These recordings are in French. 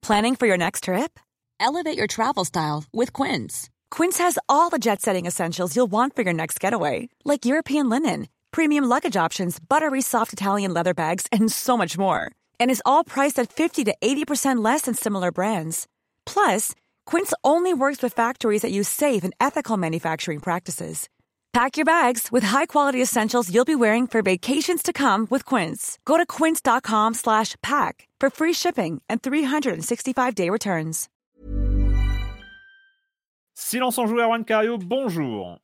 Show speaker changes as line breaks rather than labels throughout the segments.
Planning for your next trip?
Elevate your travel style with Quince.
Quince has all the jet-setting essentials you'll want for your next getaway, like European linen, premium luggage options, buttery soft Italian leather bags, and so much more. And is all priced at 50 to 80% less than similar brands. Plus, Quince only works with factories that use safe and ethical manufacturing practices. Pack your bags with high-quality essentials you'll be wearing for vacations to come with Quince. Go to quince.com/pack for free shipping and 365-day returns.
Silence on joue, Erwan Cario, bonjour.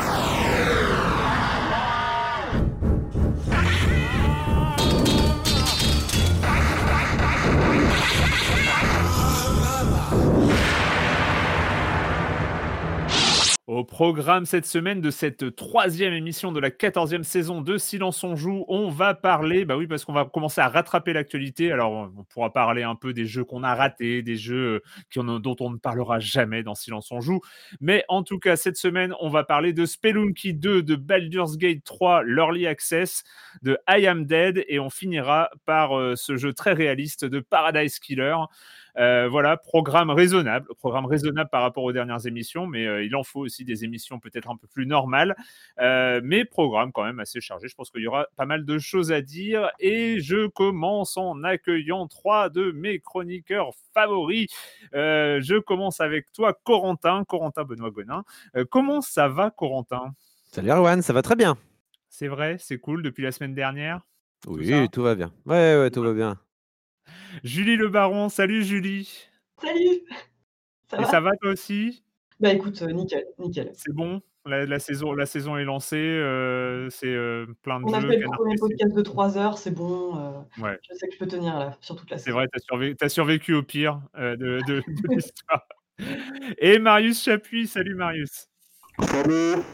Au programme cette semaine de cette troisième émission de la 14e saison de Silence on joue, on va parler, bah oui, parce qu'on va commencer à rattraper l'actualité. Alors, on pourra parler un peu des jeux qu'on a ratés, des jeux dont on ne parlera jamais dans Silence on joue. Mais en tout cas, cette semaine, on va parler de Spelunky 2, de Baldur's Gate 3, l'Early Access, de I Am Dead, et on finira par ce jeu très réaliste de Paradise Killer. Voilà, programme raisonnable par rapport aux dernières émissions, mais il en faut aussi des émissions peut-être un peu plus normales, mais programme quand même assez chargé. Je pense qu'il y aura pas mal de choses à dire, et je commence en accueillant 3 de mes chroniqueurs favoris. Je commence avec toi, Corentin Benoît-Gonin. Comment ça va, Corentin ?
Salut Erwan, ça va très bien.
C'est vrai, c'est cool depuis la semaine dernière.
Oui, tout va bien. Ouais, tout va bien.
Julie Le Baron, salut Julie.
Salut.
Ça va toi aussi ?
Bah écoute, nickel.
C'est bon, la saison est lancée, c'est plein de
On a
jeux.
fait le premier podcast de 3 heures, c'est bon.
Ouais.
Je sais que je peux tenir là, sur toute la saison.
C'est vrai, t'as survécu au pire de l'histoire. Et Marius Chapuis, salut Marius.
Salut.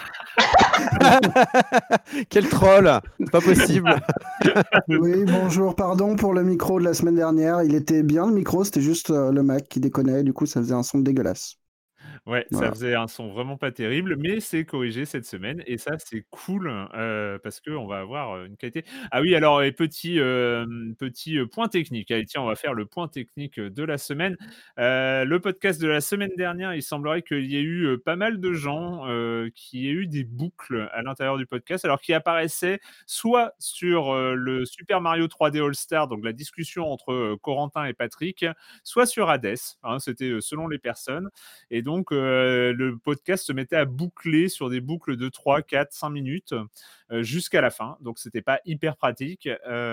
Quel troll, c'est pas possible.
Oui, bonjour, pardon pour le micro de la semaine dernière. Il était bien le micro, c'était juste le Mac qui déconnait, du coup ça faisait un son dégueulasse.
Ouais,
Voilà.
Ça faisait un son vraiment pas terrible, mais c'est corrigé cette semaine, et ça c'est cool, parce qu'on va avoir une qualité. Ah oui, alors, et petit point technique. Allez, tiens, on va faire le point technique de la semaine. Le podcast de la semaine dernière, il semblerait qu'il y ait eu pas mal de gens qui aient eu des boucles à l'intérieur du podcast, alors qui apparaissaient soit sur le Super Mario 3D All-Star, donc la discussion entre Corentin et Patrick, soit sur Hades, hein, c'était selon les personnes. Et donc, le podcast se mettait à boucler sur des boucles de 3, 4, 5 minutes jusqu'à la fin. Donc, c'était pas hyper pratique.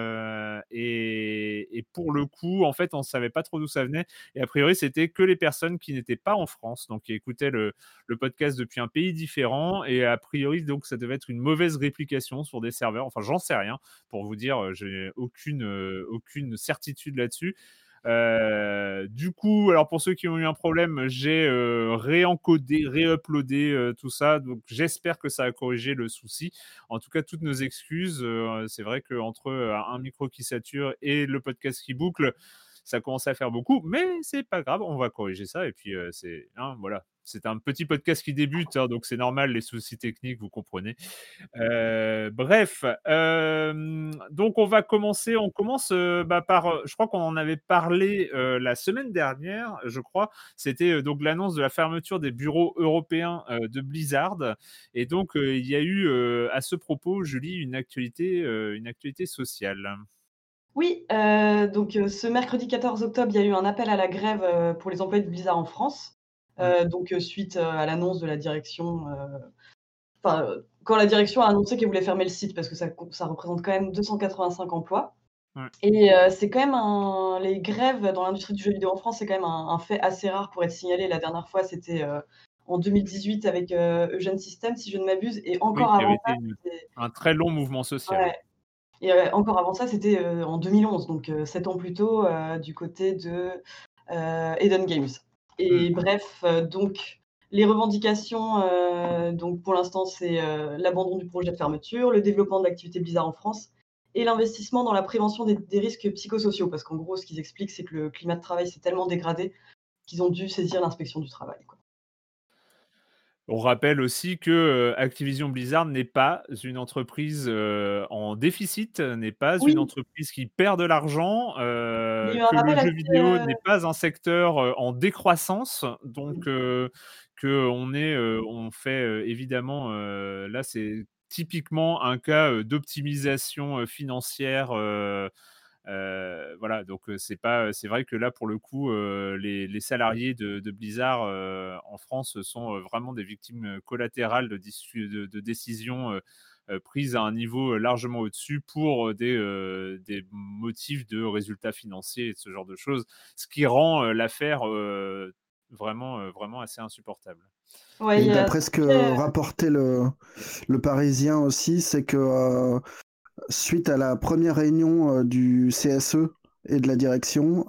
Et pour le coup, en fait, on savait pas trop d'où ça venait. Et a priori, c'était que les personnes qui n'étaient pas en France, donc qui écoutaient le podcast depuis un pays différent. Et a priori, donc, ça devait être une mauvaise réplication sur des serveurs. Enfin, j'en sais rien. Pour vous dire, j'ai aucune certitude là-dessus. Du coup, alors pour ceux qui ont eu un problème, j'ai réencodé, réuploadé tout ça, donc j'espère que ça a corrigé le souci. En tout cas, toutes nos excuses. C'est vrai qu'entre un micro qui sature et le podcast qui boucle, ça commence à faire beaucoup, mais c'est pas grave, on va corriger ça. Et puis voilà, c'est un petit podcast qui débute, hein, donc c'est normal, les soucis techniques, vous comprenez. Bref, donc on va commencer. On commence par, je crois qu'on en avait parlé la semaine dernière, je crois. C'était donc l'annonce de la fermeture des bureaux européens de Blizzard. Et donc il y a eu à ce propos, Julie, une actualité sociale.
Oui, donc ce mercredi 14 octobre, il y a eu un appel à la grève pour les employés de Blizzard en France. Donc suite à l'annonce de la direction, quand la direction a annoncé qu'elle voulait fermer le site, parce que ça représente quand même 285 emplois.
Ouais.
Et c'est quand même les grèves dans l'industrie du jeu vidéo en France, c'est quand même un fait assez rare pour être signalé. La dernière fois, c'était en 2018 avec Eugène System, si je ne m'abuse, et encore
Oui, qui
avant
avait
ça,
été un très long mouvement social.
ouais. Et encore avant ça, c'était en 2011, donc 7 ans plus tôt, du côté de Eden Games. Et bref, donc les revendications, donc pour l'instant, c'est l'abandon du projet de fermeture, le développement de l'activité Blizzard en France et l'investissement dans la prévention des risques psychosociaux. Parce qu'en gros, ce qu'ils expliquent, c'est que le climat de travail s'est tellement dégradé qu'ils ont dû saisir l'inspection du travail, quoi.
On rappelle aussi que Activision Blizzard n'est pas une entreprise en déficit, n'est pas une
Oui,
entreprise qui perd de l'argent,
il y a eu un
que le
rappel
jeu
assez.
vidéo n'est pas un secteur en décroissance. Donc,
Mm.
on fait évidemment, là, c'est typiquement un cas d'optimisation financière. Voilà, donc c'est vrai que là, pour le coup, les salariés de Blizzard en France sont vraiment des victimes collatérales de décisions prises à un niveau largement au-dessus pour des motifs de résultats financiers et de ce genre de choses, ce qui rend l'affaire vraiment assez insupportable.
Ouais, il
Et
y a
d'après ce que
très.
rapportait le Parisien aussi, c'est que suite à la première réunion du CSE et de la direction,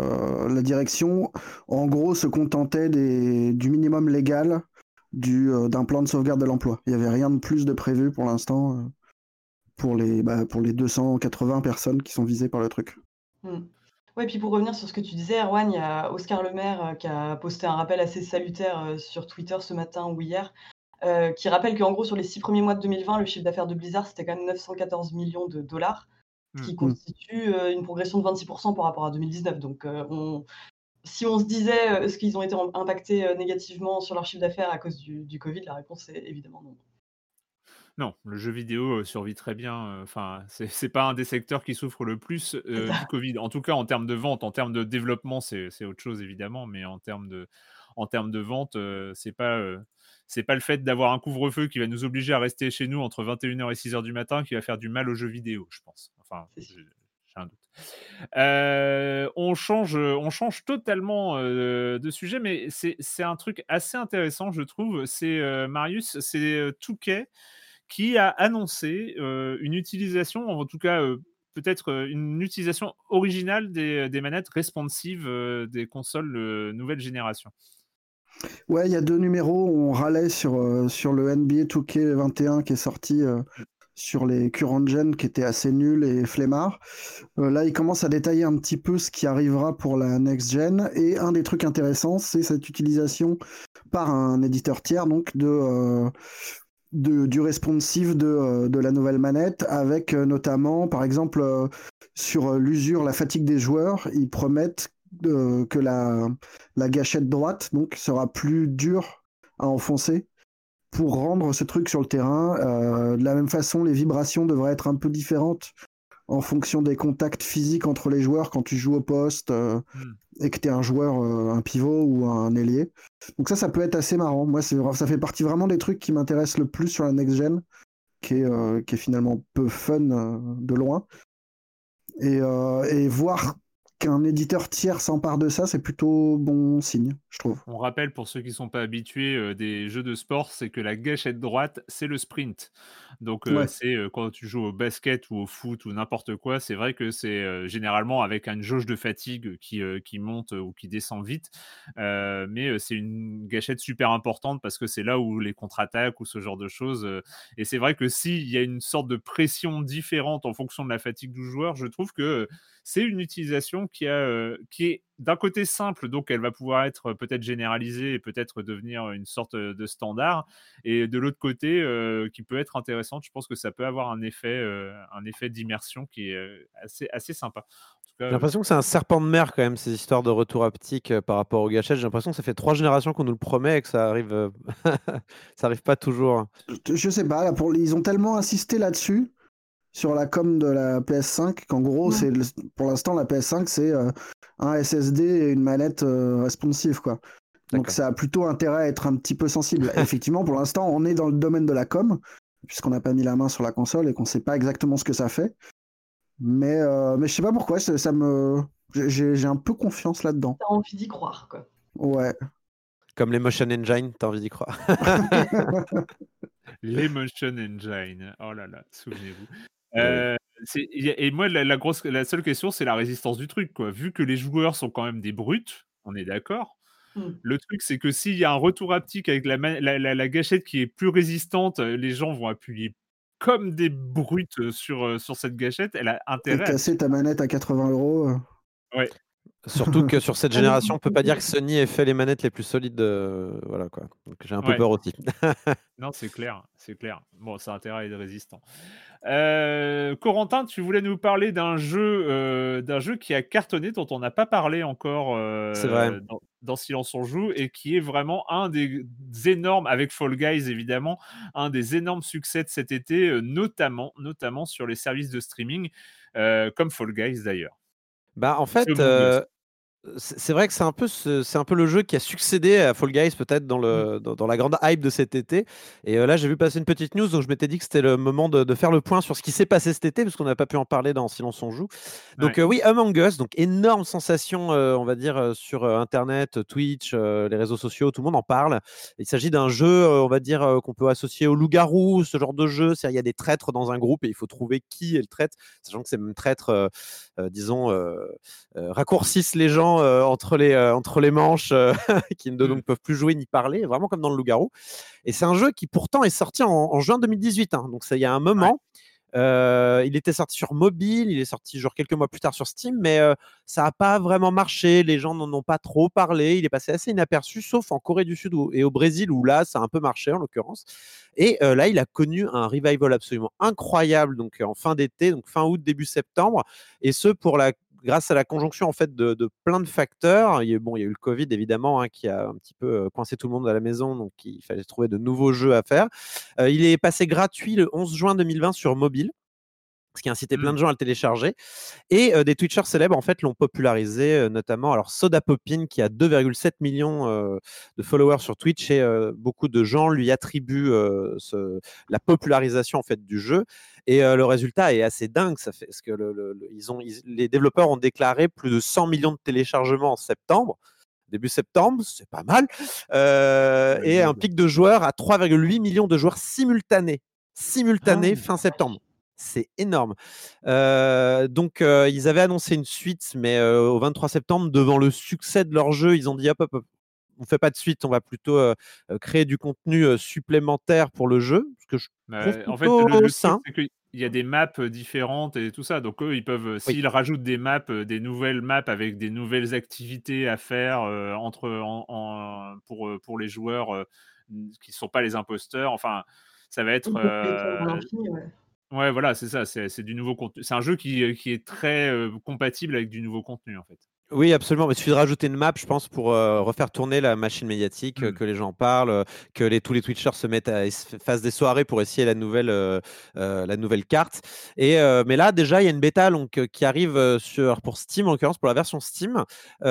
en gros, se contentait du minimum légal d'un plan de sauvegarde de l'emploi. Il n'y avait rien de plus de prévu pour l'instant pour les 280 personnes qui sont visées par le truc.
Mm. Ouais, puis pour revenir sur ce que tu disais, Erwan, il y a Oscar Le Maire qui a posté un rappel assez salutaire sur Twitter ce matin ou hier, qui rappelle qu'en gros, sur les 6 premiers mois de 2020, le chiffre d'affaires de Blizzard, c'était quand même 914 millions de dollars, ce
Mm.
qui constitue une progression de 26% par rapport à 2019. Donc, si on se disait est-ce qu'ils ont été impactés négativement sur leur chiffre d'affaires à cause du Covid, la réponse est évidemment non.
Non, le jeu vidéo survit très bien. Enfin, c'est pas un des secteurs qui souffre le plus
C'est
du
ça.
Covid. En tout cas, en termes de vente, en termes de développement, c'est autre chose évidemment, mais en termes de vente, c'est pas le fait d'avoir un couvre-feu qui va nous obliger à rester chez nous entre 21h et 6h du matin qui va faire du mal aux jeux vidéo, je pense. Enfin,
C'est sûr.
j'ai un doute. On change totalement de sujet, mais c'est un truc assez intéressant, je trouve. Marius, c'est 2K qui a annoncé une utilisation, en tout cas peut-être une utilisation originale des manettes responsives des consoles nouvelle génération.
Ouais, il y a 2 numéros, on râlait sur le NBA 2K21 qui est sorti sur les current gen qui était assez nul et flemmard. Là, il commence à détailler un petit peu ce qui arrivera pour la next gen. Et un des trucs intéressants, c'est cette utilisation par un éditeur tiers donc du responsive de la nouvelle manette, avec notamment, par exemple, sur l'usure, la fatigue des joueurs, ils promettent que la gâchette droite donc, sera plus dure à enfoncer pour rendre ce truc sur le terrain. De la même façon, les vibrations devraient être un peu différentes en fonction des contacts physiques entre les joueurs quand tu joues au poste
Hmm.
et que tu es un joueur, un pivot ou un ailier. Donc ça peut être assez marrant. Moi, ça fait partie vraiment des trucs qui m'intéressent le plus sur la next-gen, qui est finalement peu fun de loin. Et voir qu'un éditeur tiers s'empare de ça, c'est plutôt bon signe, je trouve.
On rappelle pour ceux qui ne sont pas habitués des jeux de sport, c'est que la gâchette droite, c'est le sprint. Donc
Ouais.
c'est quand tu joues au basket ou au foot ou n'importe quoi, c'est vrai que c'est généralement avec une jauge de fatigue qui monte ou qui descend vite. Mais c'est une gâchette super importante parce que c'est là où les contre-attaques ou ce genre de choses. Et c'est vrai que s'il y a une sorte de pression différente en fonction de la fatigue du joueur, je trouve que c'est une utilisation qui est d'un côté simple, donc elle va pouvoir être peut-être généralisée et peut-être devenir une sorte de standard, et de l'autre côté, qui peut être intéressante. Je pense que ça peut avoir un effet d'immersion qui est assez sympa. En tout cas,
J'ai l'impression que c'est un serpent de mer quand même, ces histoires de retour haptique par rapport aux gâchettes. J'ai l'impression que ça fait 3 générations qu'on nous le promet et que ça arrive, ça arrive pas toujours.
Je sais pas, là, ils ont tellement insisté là-dessus, sur la com de la PS5, qu'en gros, pour l'instant, la PS5, c'est un SSD et une manette responsive, quoi. Donc
D'accord.
ça a plutôt intérêt à être un petit peu sensible. Effectivement, pour l'instant, on est dans le domaine de la com, puisqu'on n'a pas mis la main sur la console et qu'on sait pas exactement ce que ça fait. Mais je sais pas pourquoi, j'ai un peu confiance là-dedans.
T'as envie d'y croire, quoi.
Ouais.
Comme les motion engine, t'as envie d'y croire.
l'Emotion Engine. Oh là là, souvenez-vous.
Oui.
Et moi, la seule question, c'est la résistance du truc, quoi. Vu que les joueurs sont quand même des brutes, on est d'accord.
Mm.
Le truc, c'est que s'il y a un retour haptique avec la gâchette qui est plus résistante, les gens vont appuyer comme des brutes sur cette gâchette. Elle a
Et
intérêt à
casser ta manette à 80 €.
ouais.
Surtout que sur cette
Ah, mais
génération, on peut pas dire que Sony ait fait les manettes les plus solides, voilà quoi. Donc j'ai un peu
Ouais.
peur aussi.
Non, c'est clair, c'est clair. Bon, ça a intérêt à être résistant. Corentin, tu voulais nous parler d'un jeu qui a cartonné, dont on n'a pas parlé encore
C'est vrai.
dans Silence on joue, et qui est vraiment un des énormes, avec Fall Guys évidemment, un des énormes succès de cet été, notamment sur les services de streaming, comme Fall Guys d'ailleurs.
Bah, en
C'est
fait,
Among Us.
c'est vrai que c'est un peu le jeu qui a succédé à Fall Guys peut-être
Mmh.
dans la grande hype de cet été. Et là, j'ai vu passer une petite news, donc je m'étais dit que c'était le moment de faire le point sur ce qui s'est passé cet été, parce qu'on n'a pas pu en parler dans Silence on joue. Donc
Ouais.
oui, Among Us, donc énorme sensation, on va dire, sur Internet, Twitch, les réseaux sociaux, tout le monde en parle. Il s'agit d'un jeu, on va dire, qu'on peut associer au loup-garou, ce genre de jeu. C'est-à-dire, il y a des traîtres dans un groupe et il faut trouver qui est le traître, sachant que ces mêmes traîtres, disons, raccourcissent les gens entre les manches, qui ne
Mmh.
donc peuvent plus jouer ni parler, vraiment comme dans le loup-garou. Et c'est un jeu qui pourtant est sorti en juin 2018, hein, donc ça il y a un
Ouais.
moment. Il était sorti sur mobile, il est sorti genre quelques mois plus tard sur Steam, mais ça n'a pas vraiment marché. Les gens n'en ont pas trop parlé. Il est passé assez inaperçu, sauf en Corée du Sud et au Brésil, où là, ça a un peu marché en l'occurrence. Et là, il a connu un revival absolument incroyable, donc en fin d'été, donc fin août, début septembre, et ce grâce à la conjonction en fait de plein de facteurs. Il y a eu le Covid évidemment, hein, qui a un petit peu coincé tout le monde à la maison, donc il fallait trouver de nouveaux jeux à faire. Il est passé gratuit le 11 juin 2020 sur mobile, ce qui a incité plein
Mmh.
de gens à le télécharger. Et des Twitchers célèbres, en fait, l'ont popularisé, notamment alors Soda Popin, qui a 2,7 millions de followers sur Twitch, et beaucoup de gens lui attribuent la popularisation en fait du jeu. Et le résultat est assez dingue. Ça fait, parce que les développeurs ont déclaré plus de 100 millions de téléchargements en septembre. Début septembre, c'est pas mal.
Ouais,
Et un
good.
pic de joueurs à 3,8 millions de joueurs simultanés. Simultanés
Ah!
fin septembre. C'est énorme. Donc, ils avaient annoncé une suite, mais au 23 septembre, devant le succès de leur jeu, ils ont dit hop, hop, hop, on fait pas de suite, on va plutôt créer du contenu supplémentaire pour le jeu, ce que je trouve
En fait,
plutôt
le truc,
sain.
c'est qu'il y a des maps, différentes et tout ça. Donc eux, ils peuvent,
Oui.
s'ils rajoutent des maps, des nouvelles maps avec des nouvelles activités à faire, entre pour les joueurs, qui ne sont pas les imposteurs, enfin, ça va être,
Ils peuvent l'étendre à l'infini, ouais.
ouais, voilà, c'est ça, c'est du nouveau contenu. C'est un jeu qui est très, compatible avec du nouveau contenu, en fait.
Oui, absolument. Il suffit de rajouter une map, je pense, pour refaire tourner la machine médiatique,
Mmh.
que les gens parlent, que tous les Twitchers se mettent fassent des soirées pour essayer la nouvelle carte. Et mais là, déjà, il y a une bêta donc, qui arrive pour Steam, en l'occurrence, pour la version Steam,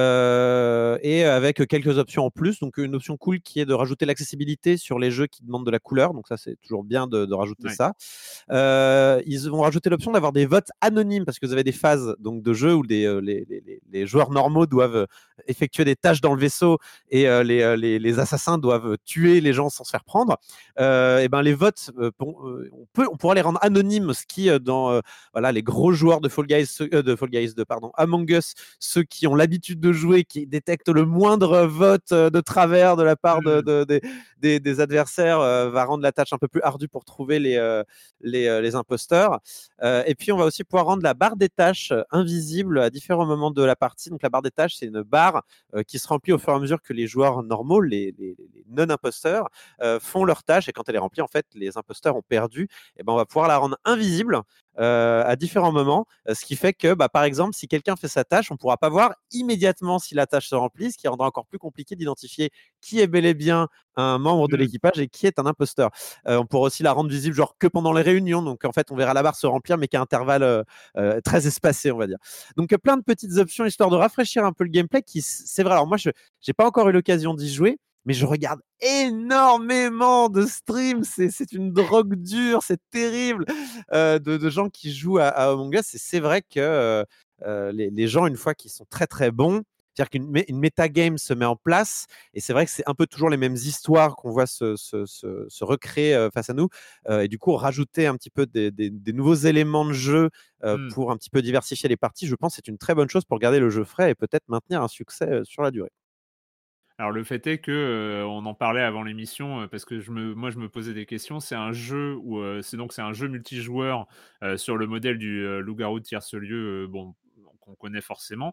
et avec quelques options en plus. Donc, une option cool qui est de rajouter l'accessibilité sur les jeux qui demandent de la couleur. Donc, ça, c'est toujours bien de rajouter
Ouais.
ça. Ils vont rajouter l'option d'avoir des votes anonymes, parce que vous avez des phases donc, de jeu où les joueurs normaux doivent effectuer des tâches dans le vaisseau, et les assassins doivent tuer les gens sans se faire prendre. Et ben les votes, on pourra les rendre anonymes, ce qui dans voilà, les gros joueurs de Fall Guys, pardon, Among Us, ceux qui ont l'habitude de jouer, qui détectent le moindre vote de travers de la part
Mmh.
des adversaires, va rendre la tâche un peu plus ardue pour trouver les imposteurs. Et puis, on va aussi pouvoir rendre la barre des tâches invisible à différents moments de la partie. Donc, la barre des tâches, c'est une barre qui se remplit au fur et à mesure que les joueurs normaux, les non-imposteurs, font leurs tâches. Et quand elle est remplie, en fait, les imposteurs ont perdu. Et ben, on va pouvoir la rendre invisible à différents moments, ce qui fait que, par exemple, si quelqu'un fait sa tâche, on ne pourra pas voir immédiatement si la tâche se remplit, ce qui rendra encore plus compliqué d'identifier qui est bel et bien un membre de
Mmh.
l'équipage et qui est un imposteur. On pourra aussi la rendre visible genre que pendant les réunions, donc en fait on verra la barre se remplir mais qu'à intervalles très espacés, on va dire. Donc plein de petites options histoire de rafraîchir un peu le gameplay, qui c'est vrai, alors moi je n'ai pas encore eu l'occasion d'y jouer, mais je regarde énormément de streams, c'est une drogue dure, c'est terrible, de gens qui jouent à Among Us, et c'est vrai que les gens, une fois qu'ils sont très très bons, c'est-à-dire qu'une métagame se met en place, et c'est vrai que c'est un peu toujours les mêmes histoires qu'on voit se recréer face à nous, et du coup rajouter un petit peu des nouveaux éléments de jeu
Mmh.
pour un petit peu diversifier les parties, je pense que c'est une très bonne chose pour garder le jeu frais et peut-être maintenir un succès sur la durée.
Alors le fait est que, on en parlait avant l'émission, parce que moi je me posais des questions. C'est un jeu où, c'est un jeu multijoueur, sur le modèle du, Loup-garou de tierce lieu, bon, qu'on connaît forcément.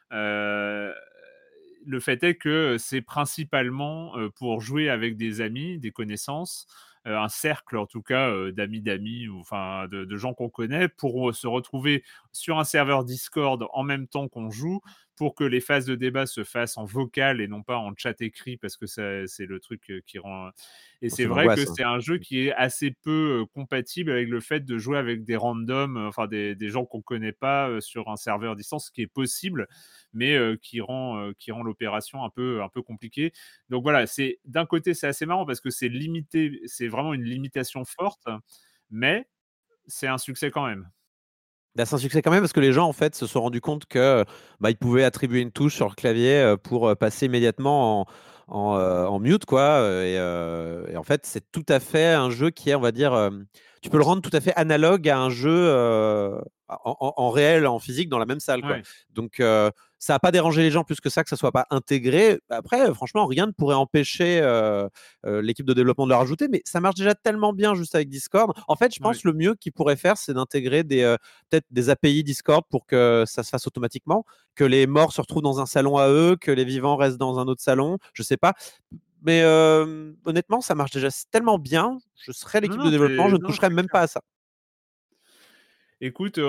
Le fait est que c'est principalement pour jouer avec des amis, des connaissances, un cercle en tout cas d'amis, ou enfin de gens qu'on connaît, pour se retrouver sur un serveur Discord en même temps qu'on joue, pour que les phases de débat se fassent en vocal et non pas en chat écrit, parce que c'est le truc qui rend. Et c'est
C'est
vrai que
l'angoisse.
c'est un jeu qui est assez peu compatible avec le fait de jouer avec des randoms, enfin des gens qu'on connaît pas sur un serveur à distance, ce qui est possible, mais qui rend l'opération un peu compliquée. Donc voilà, c'est d'un côté c'est assez marrant parce que c'est limité, c'est vraiment une limitation forte, mais c'est un succès quand même.
Bah, c'est un succès quand même parce que les gens en fait se sont rendus compte que ils pouvaient attribuer une touche sur le clavier pour passer immédiatement en mute quoi. Et en fait, c'est tout à fait un jeu qui est, on va dire, tu peux le rendre tout à fait analogue à un jeu en réel, en physique, dans la même salle quoi.
Ouais.
Donc ça n'a pas dérangé les gens plus que ça soit pas intégré. Après, franchement, rien ne pourrait empêcher l'équipe de développement de le rajouter, mais ça marche déjà tellement bien juste avec Discord. En fait, je pense
Ouais.
le mieux qu'ils pourraient faire, c'est d'intégrer peut-être des API Discord pour que ça se fasse automatiquement, que les morts se retrouvent dans un salon à eux, que les vivants restent dans un autre salon, je sais pas. Mais honnêtement, ça marche déjà tellement bien. Je serais
Non,
l'équipe de
non,
développement, je ne
non,
toucherais
c'est
même
clair.
pas à ça.
Écoute,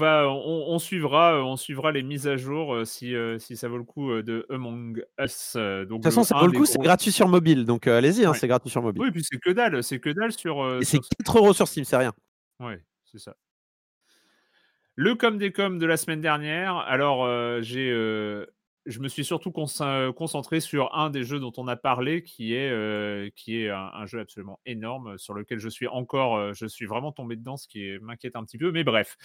on suivra les mises à jour si ça vaut le coup de Among Us.
De
Donc
toute façon, ça vaut
un
le
des
coup, c'est
gros.
gratuit sur mobile. Donc allez-y, hein,
Ouais.
c'est gratuit sur mobile.
Oui, puis c'est que dalle sur
Et c'est
sur.
4 € sur Steam, c'est rien.
Ouais, c'est ça. Le com des coms de la semaine dernière. Alors, je me suis surtout concentré sur un des jeux dont on a parlé, qui est un jeu absolument énorme, sur lequel je suis vraiment tombé dedans, ce qui m'inquiète un petit peu, mais bref.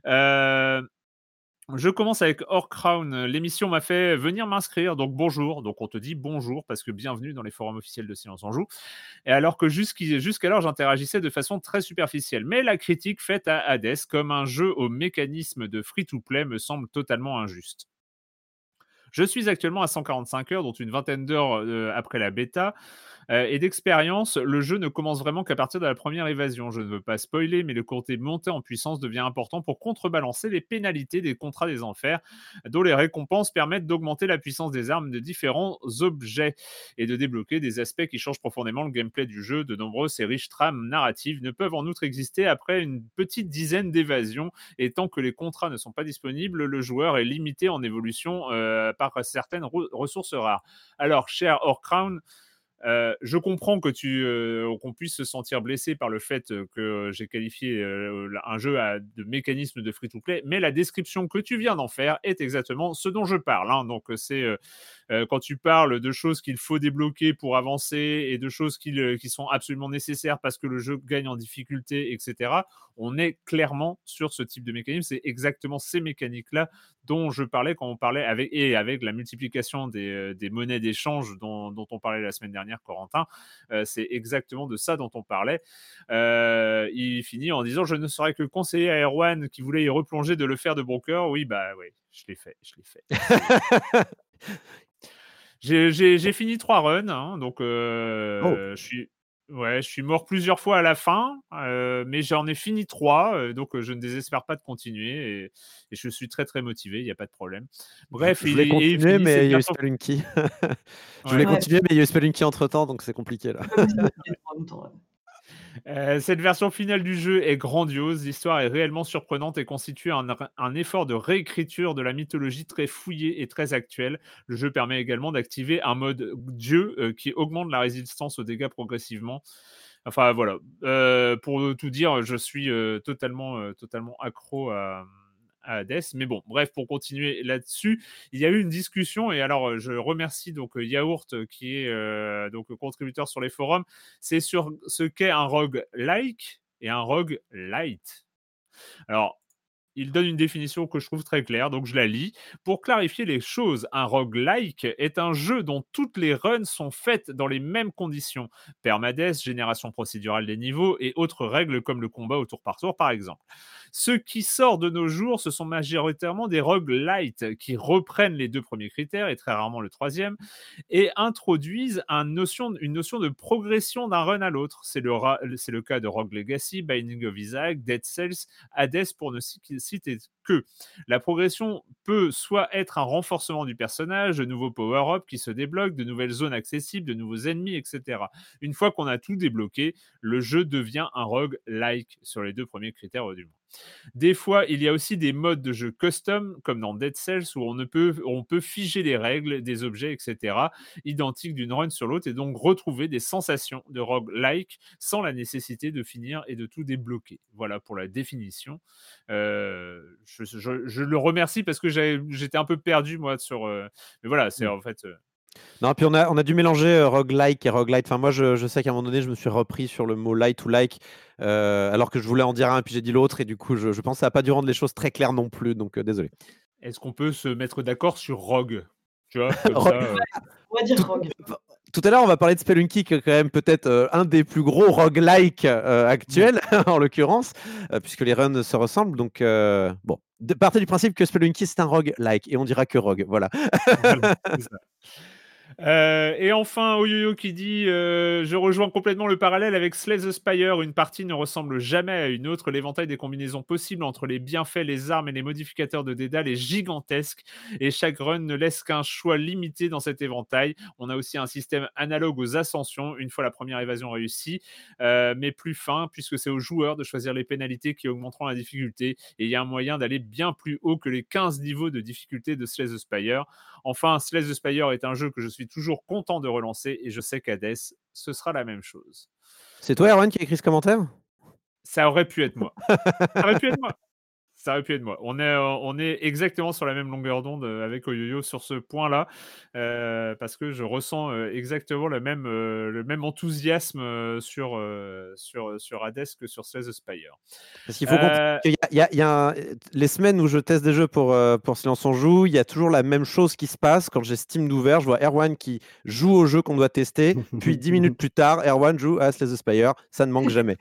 Je commence avec Crown. L'émission m'a fait venir m'inscrire, donc bonjour. Donc on te dit bonjour parce que bienvenue dans les forums officiels de Silence on Joue. Et alors que jusqu'alors j'interagissais de façon très superficielle. Mais la critique faite à Hades comme un jeu au mécanisme de free-to-play me semble totalement injuste. Je suis actuellement à 145 heures, dont une vingtaine d'heures après la bêta. Et d'expérience, le jeu ne commence vraiment qu'à partir de la première évasion. Je ne veux pas spoiler, mais le côté montée en puissance devient important pour contrebalancer les pénalités des contrats des enfers, dont les récompenses permettent d'augmenter la puissance des armes de différents objets et de débloquer des aspects qui changent profondément le gameplay du jeu. De nombreuses et riches trames narratives ne peuvent en outre exister après une petite dizaine d'évasions, et tant que les contrats ne sont pas disponibles, le joueur est limité en évolution par certaines ressources rares. Alors, cher Crown, je comprends qu'on puisse se sentir blessé par le fait que j'ai qualifié un jeu de mécanisme de free-to-play, mais la description que tu viens d'en faire est exactement ce dont je parle. Hein. Donc c'est quand tu parles de choses qu'il faut débloquer pour avancer et de choses qui sont absolument nécessaires parce que le jeu gagne en difficulté, etc. On est clairement sur ce type de mécanisme. C'est exactement ces mécaniques-là dont je parlais quand on parlait avec la multiplication des monnaies d'échange dont on parlait la semaine dernière, Corentin. C'est exactement de ça dont on parlait. Il finit en disant: je ne saurais que conseiller à Erwan qui voulait y replonger de le faire de bon cœur. Oui, bah oui, je l'ai fait. J'ai fini 3 runs, hein, donc
Oh.
je suis mort plusieurs fois à la fin, mais j'en ai fini 3, donc je ne désespère pas de continuer, et je suis très, très motivé, il y a pas de problème. Bref,
Je voulais
il
continuer,
finit cette
mais il y a eu
version.
Spelunky. Je voulais
Ouais.
Ouais.
continuer, mais il y a eu Spelunky entre-temps, donc c'est compliqué là.
C'est pas possible de faire les trois en même temps, ouais.
Cette version finale du jeu est grandiose, l'histoire est réellement surprenante et constitue un effort de réécriture de la mythologie très fouillé et très actuel. Le jeu permet également d'activer un mode Dieu qui augmente la résistance aux dégâts progressivement. Enfin voilà, pour tout dire, je suis totalement accro à Hades. Mais bon, bref, pour continuer là-dessus, il y a eu une discussion, et alors je remercie donc Yaourt qui est donc contributeur sur les forums. C'est sur ce qu'est un roguelike et un roguelite. Alors, il donne une définition que je trouve très claire, donc je la lis. Pour clarifier les choses, un roguelike est un jeu dont toutes les runs sont faites dans les mêmes conditions. Permadeath, génération procédurale des niveaux et autres règles comme le combat au tour par tour, par exemple. Ce qui sort de nos jours, ce sont majoritairement des roguelites qui reprennent les 2 premiers critères et très rarement le 3e et introduisent une notion de progression d'un run à l'autre. C'est le cas de Rogue Legacy, Binding of Isaac, Dead Cells, Hades pour ne citer que. La progression peut soit être un renforcement du personnage, de nouveaux power-ups qui se débloquent, de nouvelles zones accessibles, de nouveaux ennemis, etc. Une fois qu'on a tout débloqué, le jeu devient un roguelike sur les 2 premiers critères du moins. Des fois, il y a aussi des modes de jeu custom, comme dans Dead Cells, où on peut figer les règles, des objets, etc., identiques d'une run sur l'autre, et donc retrouver des sensations de roguelike sans la nécessité de finir et de tout débloquer. Voilà pour la définition. Je le remercie parce que j'étais un peu perdu, moi, mais voilà, c'est en fait...
Non, puis on a dû mélanger roguelike et roguelite. Enfin, moi, je sais qu'à un moment donné, je me suis repris sur le mot light ou like, alors que je voulais en dire un, puis j'ai dit l'autre, et du coup, je pense que ça n'a pas dû rendre les choses très claires non plus, donc désolé.
Est-ce qu'on peut se mettre d'accord sur rogue? Tu vois, comme ça,
On va dire rogue.
Tout à l'heure, on va parler de Spelunky, qui est quand même peut-être un des plus gros roguelike actuels, en l'occurrence, puisque les runs se ressemblent. Donc, bon, partez du principe que Spelunky, c'est un roguelike, et on dira que rogue. Voilà.
C'est ça. Et enfin, Oyoyo qui dit je rejoins complètement le parallèle avec Slay the Spire. Une partie ne ressemble jamais à une autre. L'éventail des combinaisons possibles entre les bienfaits, les armes et les modificateurs de dédale est gigantesque. Et chaque run ne laisse qu'un choix limité dans cet éventail. On a aussi un système analogue aux ascensions, une fois la première évasion réussie, mais plus fin, puisque c'est aux joueurs de choisir les pénalités qui augmenteront la difficulté. Et il y a un moyen d'aller bien plus haut que les 15 niveaux de difficulté de Slay the Spire. Enfin, Slay the Spire est un jeu que je suis toujours content de relancer et je sais qu'Hades, ce sera la même chose.
C'est toi, Erwan, qui a écrit ce commentaire?
Ça aurait pu être moi. Ça aurait pu être moi. Ça aurait pu être moi. On est exactement sur la même longueur d'onde avec Oyoyo sur ce point-là, parce que je ressens exactement le même enthousiasme sur Hades que sur Slay the Spire.
Parce qu'il faut comprendre qu'il y a les semaines où je teste des jeux pour Silence on Joue, il y a toujours la même chose qui se passe. Quand j'ai Steam d'ouvert, je vois Erwan qui joue au jeu qu'on doit tester, puis 10 minutes plus tard, Erwan joue à Slay the Spire. Ça ne manque jamais.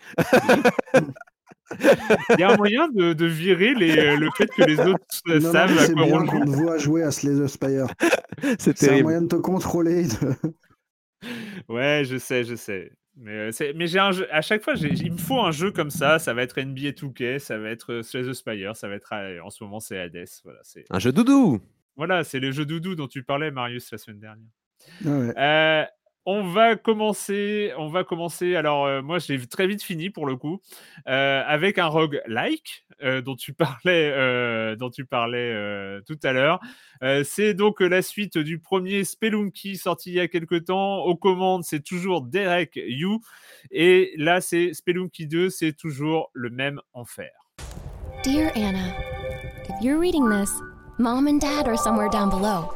Il y a un moyen de virer le fait que les autres savent à quoi on joue.
C'est bien qu'on te voit jouer à Slay the Spire.
C'est
un
terrible.
moyen de te contrôler.
Ouais, je sais. Mais j'ai un jeu. À chaque fois, il me faut un jeu comme ça. Ça va être NBA 2K, ça va être Slay the Spire, ça va être en ce moment c'est Hades. Voilà,
un jeu doudou.
Voilà, c'est les jeux doudou dont tu parlais, Marius, la semaine dernière.
Ouais.
On va commencer. Alors, moi, je l'ai très vite fini pour le coup, avec un roguelike dont tu parlais tout à l'heure. C'est donc la suite du premier Spelunky sorti il y a quelque temps. Aux commandes, c'est toujours Derek Yu. Et là, c'est Spelunky 2, c'est toujours le même enfer.
Dear Anna, if you're reading this, Mom and Dad are somewhere down below.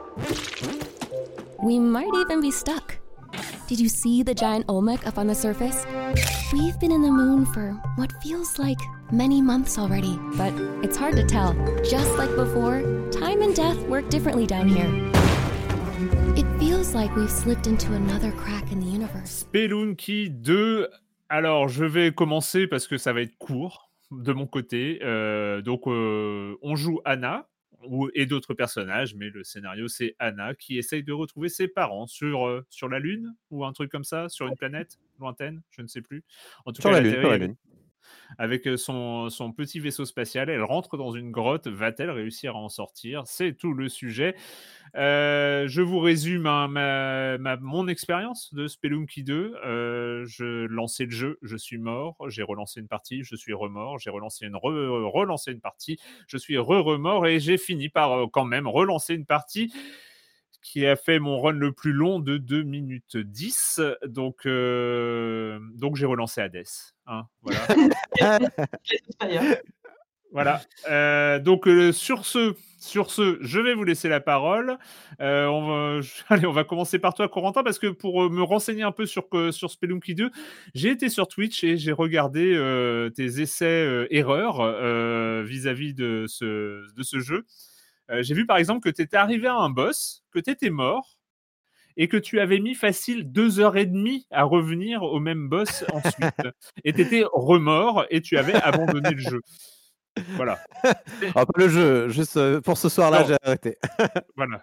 We might even be stuck. Did you see the giant Olmec up on the surface? We've been in the moon for what feels like many months already, but it's hard to tell. Just like before, time and death work differently down here. It feels like we've slipped into another crack in the universe.
Spelunky 2. Alors, je vais commencer parce que ça va être court de mon côté. Donc, on joue Anna et d'autres personnages, mais le scénario, c'est Anna qui essaye de retrouver ses parents sur la Lune ou un truc comme ça, sur une planète lointaine, je ne sais plus. En tout
sur
cas,
la Lune.
Avec son petit vaisseau spatial, elle rentre dans une grotte. Va-t-elle réussir à en sortir? C'est tout le sujet. Je vous résume mon expérience de Spelunky 2. Je lançais le jeu, je suis mort. J'ai relancé une partie, je suis remort. J'ai relancé relancé une partie, je suis remort. Et j'ai fini par quand même relancer une partie qui a fait mon run le plus long de 2 minutes 10. Donc j'ai relancé Hades. Hein, voilà. Voilà. Donc sur ce, je vais vous laisser la parole. On va commencer par toi, Corentin, parce que pour me renseigner un peu sur Spelunky 2, j'ai été sur Twitch et j'ai regardé tes essais erreurs vis-à-vis de ce jeu. J'ai vu par exemple que tu étais arrivé à un boss, que tu étais mort, et que tu avais mis facile 2h30 à revenir au même boss ensuite. Et tu étais remort et tu avais abandonné le jeu. Voilà.
Ah, pas le jeu, juste pour ce soir-là,
Non.
j'ai arrêté.
Voilà.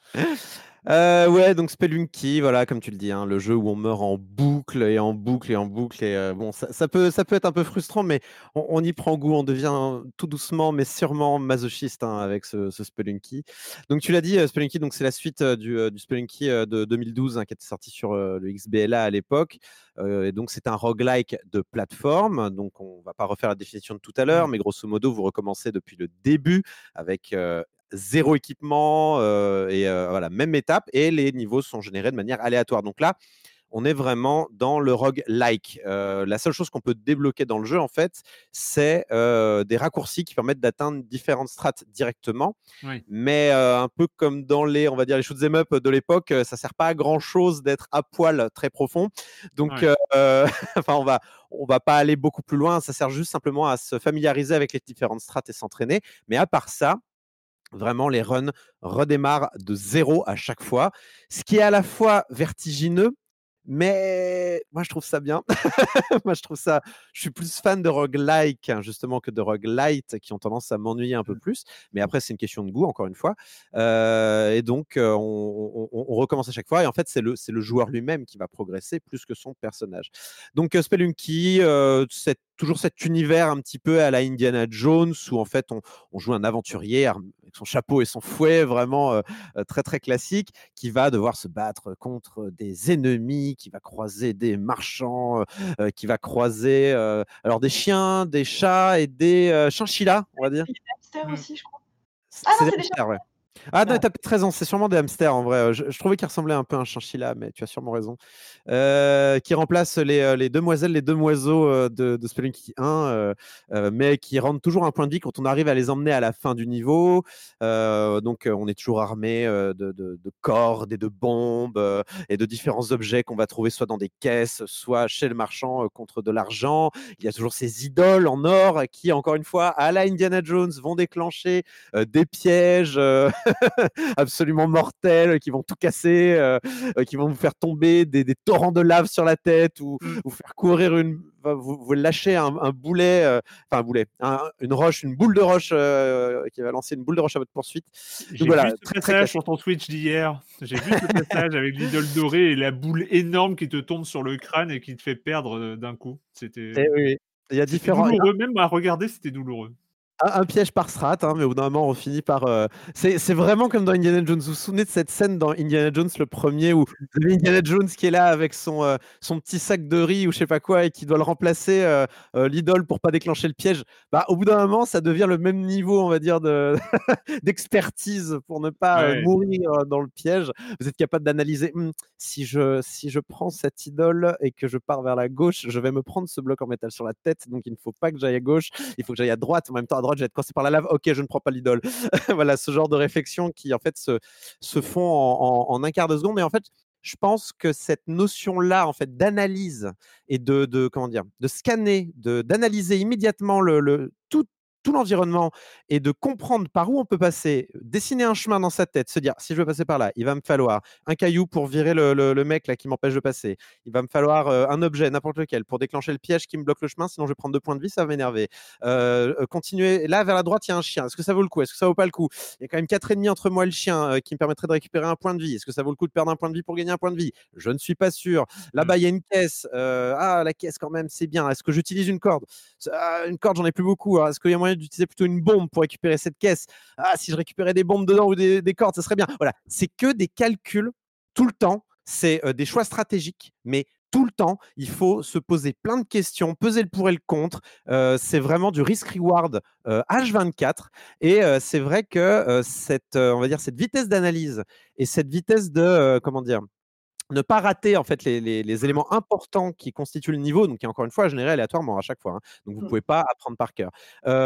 Ouais, donc Spelunky, voilà, comme tu le dis, hein, le jeu où on meurt en boucle et en boucle et en boucle. Et bon, ça peut être un peu frustrant, mais on y prend goût, on devient tout doucement, mais sûrement masochiste hein, avec ce Spelunky. Donc tu l'as dit, Spelunky, donc c'est la suite du Spelunky de 2012 hein, qui était sorti sur le XBLA à l'époque. Et donc c'est un roguelike de plateforme. Donc on va pas refaire la définition de tout à l'heure, mais grosso modo, vous recommencez depuis le début avec zéro équipement et voilà, même étape et les niveaux sont générés de manière aléatoire. Donc là, on est vraiment dans le roguelike. La seule chose qu'on peut débloquer dans le jeu, en fait, c'est des raccourcis qui permettent d'atteindre différentes strates directement.
Oui.
Mais un peu comme dans les, on va dire, les shoot'em up de l'époque, ça sert pas à grand chose d'être à poil très profond. Donc,
Ouais.
enfin, on va pas aller beaucoup plus loin. Ça sert juste simplement à se familiariser avec les différentes strates et s'entraîner. Mais à part ça, vraiment, les runs redémarrent de zéro à chaque fois, ce qui est à la fois vertigineux, mais moi je trouve ça bien. Moi je suis plus fan de roguelike hein, justement que de roguelite qui ont tendance à m'ennuyer un peu plus. Mais après c'est une question de goût encore une fois. Et donc on recommence à chaque fois. Et en fait c'est le joueur lui-même qui va progresser plus que son personnage. Donc Spelunky, c'est toujours cet univers un petit peu à la Indiana Jones où en fait on joue un aventurier avec son chapeau et son fouet vraiment très très classique qui va devoir se battre contre des ennemis, qui va croiser des marchands, qui va croiser alors des chiens, des chats et des chinchillas, on va dire.
Il y a des hamsters
Mm.
aussi, je crois. Ah
C'est
non,
des
c'est des
hamsters, ouais.
chats.
Ah non,
Ah.
t'as peut-être raison, c'est sûrement des hamsters en vrai. Je trouvais qu'ils ressemblaient un peu à un chinchilla, mais tu as sûrement raison. Qui remplacent les demoiselles, les demoiseaux de Spelunky 1, mais qui rendent toujours un point de vie quand on arrive à les emmener à la fin du niveau. Donc on est toujours armé de cordes et de bombes et de différents objets qu'on va trouver soit dans des caisses, soit chez le marchand contre de l'argent. Il y a toujours ces idoles en or qui, encore une fois, à la Indiana Jones, vont déclencher des pièges absolument mortels qui vont tout casser, qui vont vous faire tomber des torrents de lave sur la tête ou vous faire courir vous lâcher un boulet, enfin un boulet, une roche, une boule de roche qui va lancer une boule de roche à votre poursuite.
J'ai
Donc voilà,
vu ce
très, très
passage
classique.
sur ton Twitch d'hier. J'ai vu ce passage avec l'idole dorée et la boule énorme qui te tombe sur le crâne et qui te fait perdre d'un coup. C'était
Et oui, il y a
c'était
différents.
douloureux, même à regarder, c'était douloureux.
Un piège par strat, hein, mais au bout d'un moment, on finit par. C'est vraiment comme dans Indiana Jones. Vous vous souvenez de cette scène dans Indiana Jones, le premier, où vous avez Indiana Jones qui est là avec son petit sac de riz ou je sais pas quoi et qui doit le remplacer, l'idole, pour pas déclencher le piège. Bah, au bout d'un moment, ça devient le même niveau, on va dire, d'expertise pour ne pas
Ouais.
mourir dans le piège. Vous êtes capable d'analyser si je prends cette idole et que je pars vers la gauche, je vais me prendre ce bloc en métal sur la tête. Donc il ne faut pas que j'aille à gauche, il faut que j'aille à droite. En même temps, à droite, je vais être coincé par la lave. Ok, je ne prends pas l'idole. Voilà, ce genre de réflexion qui en fait se font en un quart de seconde. Mais en fait, je pense que cette notion-là, en fait, d'analyse et de comment dire, de scanner, d'analyser immédiatement tout l'environnement et de comprendre par où on peut passer, dessiner un chemin dans sa tête, se dire si je veux passer par là, il va me falloir un caillou pour virer le mec là qui m'empêche de passer. Il va me falloir un objet, n'importe lequel, pour déclencher le piège qui me bloque le chemin, sinon je vais prendre 2 points de vie, ça va m'énerver. Continuer, là vers la droite, il y a un chien. Est-ce que ça vaut le coup? Est-ce que ça vaut pas le coup? Il y a quand même 4,5 entre moi et le chien qui me permettrait de récupérer un point de vie. Est-ce que ça vaut le coup de perdre un point de vie pour gagner un point de vie? Je ne suis pas sûr. Là-bas, il y a une caisse. La caisse quand même, c'est bien. Est-ce que j'utilise une corde? Une corde, j'en ai plus beaucoup. Alors, est-ce qu'il y a moyen d'utiliser plutôt une bombe pour récupérer cette caisse? Si je récupérais des bombes dedans ou des cordes, ça serait bien. Voilà, c'est que des calculs tout le temps. C'est des choix stratégiques, mais tout le temps, il faut se poser plein de questions, peser le pour et le contre. C'est vraiment du risk-reward H24. Et c'est vrai que on va dire, cette vitesse d'analyse et cette vitesse de, comment dire, ne pas rater en fait les éléments importants qui constituent le niveau, donc qui est encore une fois généré aléatoirement à chaque fois. Hein. Donc vous ne pouvez pas apprendre par cœur.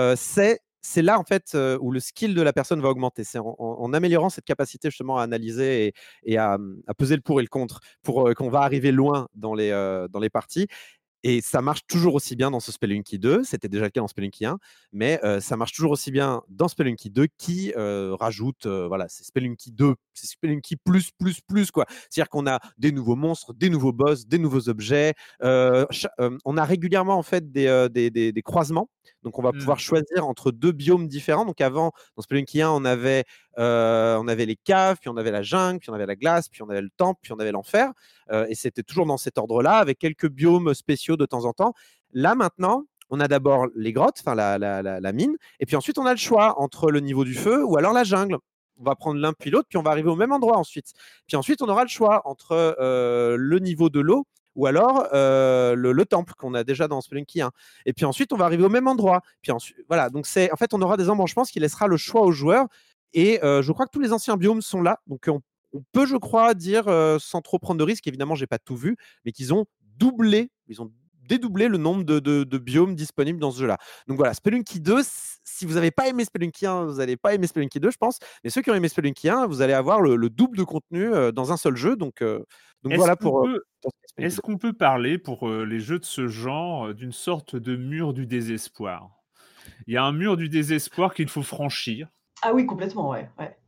C'est là en fait où le skill de la personne va augmenter. C'est en améliorant cette capacité justement à analyser et à peser le pour et le contre pour qu'on va arriver loin dans les parties. Et ça marche toujours aussi bien dans ce Spelunky 2, c'était déjà le cas dans Spelunky 1, mais ça marche toujours aussi bien dans Spelunky 2 qui rajoute, voilà, c'est Spelunky 2 c'est Spelunky plus quoi. C'est-à-dire qu'on a des nouveaux monstres, des nouveaux boss, des nouveaux objets. On a régulièrement en fait des croisements. Donc on va pouvoir choisir entre 2 biomes différents. Donc avant, dans Spelunky 1, on avait les caves, puis on avait la jungle, puis on avait la glace, puis on avait le temple, puis on avait l'enfer. Et c'était toujours dans cet ordre-là, avec quelques biomes spéciaux de temps en temps. Là maintenant, on a d'abord les grottes, enfin la mine, et puis ensuite on a le choix entre le niveau du feu ou alors la jungle. On va prendre l'un puis l'autre, puis on va arriver au même endroit ensuite. Puis ensuite, on aura le choix entre le niveau de l'eau ou alors le temple qu'on a déjà dans Spelunky 1. Et puis ensuite, on va arriver au même endroit. Puis ensuite, voilà. Donc en fait, on aura des embranchements, ce qui laissera le choix aux joueurs. Et je crois que tous les anciens biomes sont là. Donc on peut, je crois, dire sans trop prendre de risques. Évidemment, j'ai pas tout vu, mais qu'ils ont dédoublé le nombre de biomes disponibles dans ce jeu-là. Donc voilà, Spelunky 2, si vous n'avez pas aimé Spelunky 1, vous n'allez pas aimer Spelunky 2, je pense. Mais ceux qui ont aimé Spelunky 1, vous allez avoir le double de contenu dans un seul jeu. Donc voilà pour.
Est-ce qu'on peut parler pour les jeux de ce genre d'une sorte de mur du désespoir? Il y a un mur du désespoir qu'il faut franchir.
Ah oui, complètement, ouais.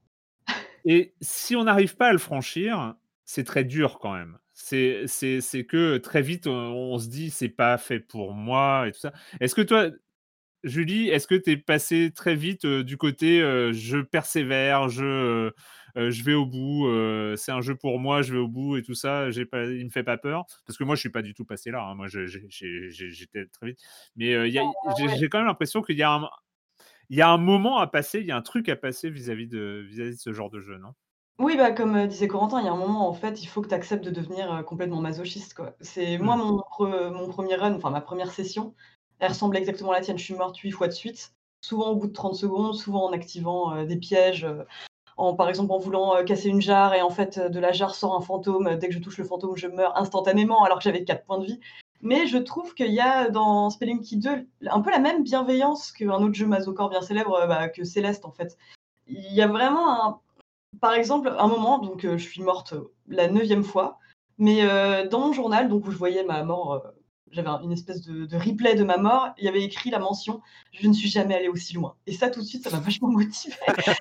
Et si on n'arrive pas à le franchir, c'est très dur quand même. C'est que très vite, on se dit c'est pas fait pour moi et tout ça. Est-ce que toi, Julie, est-ce que tu es passée très vite du côté je persévère, je vais au bout, c'est un jeu pour moi, je vais au bout et tout ça, il me fait pas peur? Parce que moi, je suis pas du tout passé là, hein. Moi, j'étais très vite. Mais j'ai quand même l'impression qu'il y a un moment à passer, il y a un truc à passer vis-à-vis de ce genre de jeu, non?
Oui, bah, comme disait Corentin, il y a un moment, en fait, il faut que tu acceptes de devenir complètement masochiste, quoi. C'est moi, mon premier run, enfin ma première session, elle ressemble exactement à la tienne. Je suis morte 8 fois de suite, souvent au bout de 30 secondes, souvent en activant des pièges, par exemple en voulant casser une jarre et en fait de la jarre sort un fantôme. Dès que je touche le fantôme, je meurs instantanément alors que j'avais 4 points de vie. Mais je trouve qu'il y a dans Spelunky 2 un peu la même bienveillance qu'un autre jeu Masocore bien célèbre, que Céleste en fait. Il y a vraiment par exemple, un moment, donc je suis morte la 9e fois, mais dans mon journal, donc où je voyais ma mort, j'avais une espèce de replay de ma mort, il y avait écrit la mention: «Je ne suis jamais allée aussi loin» et ça, tout de suite, ça m'a vachement motivée.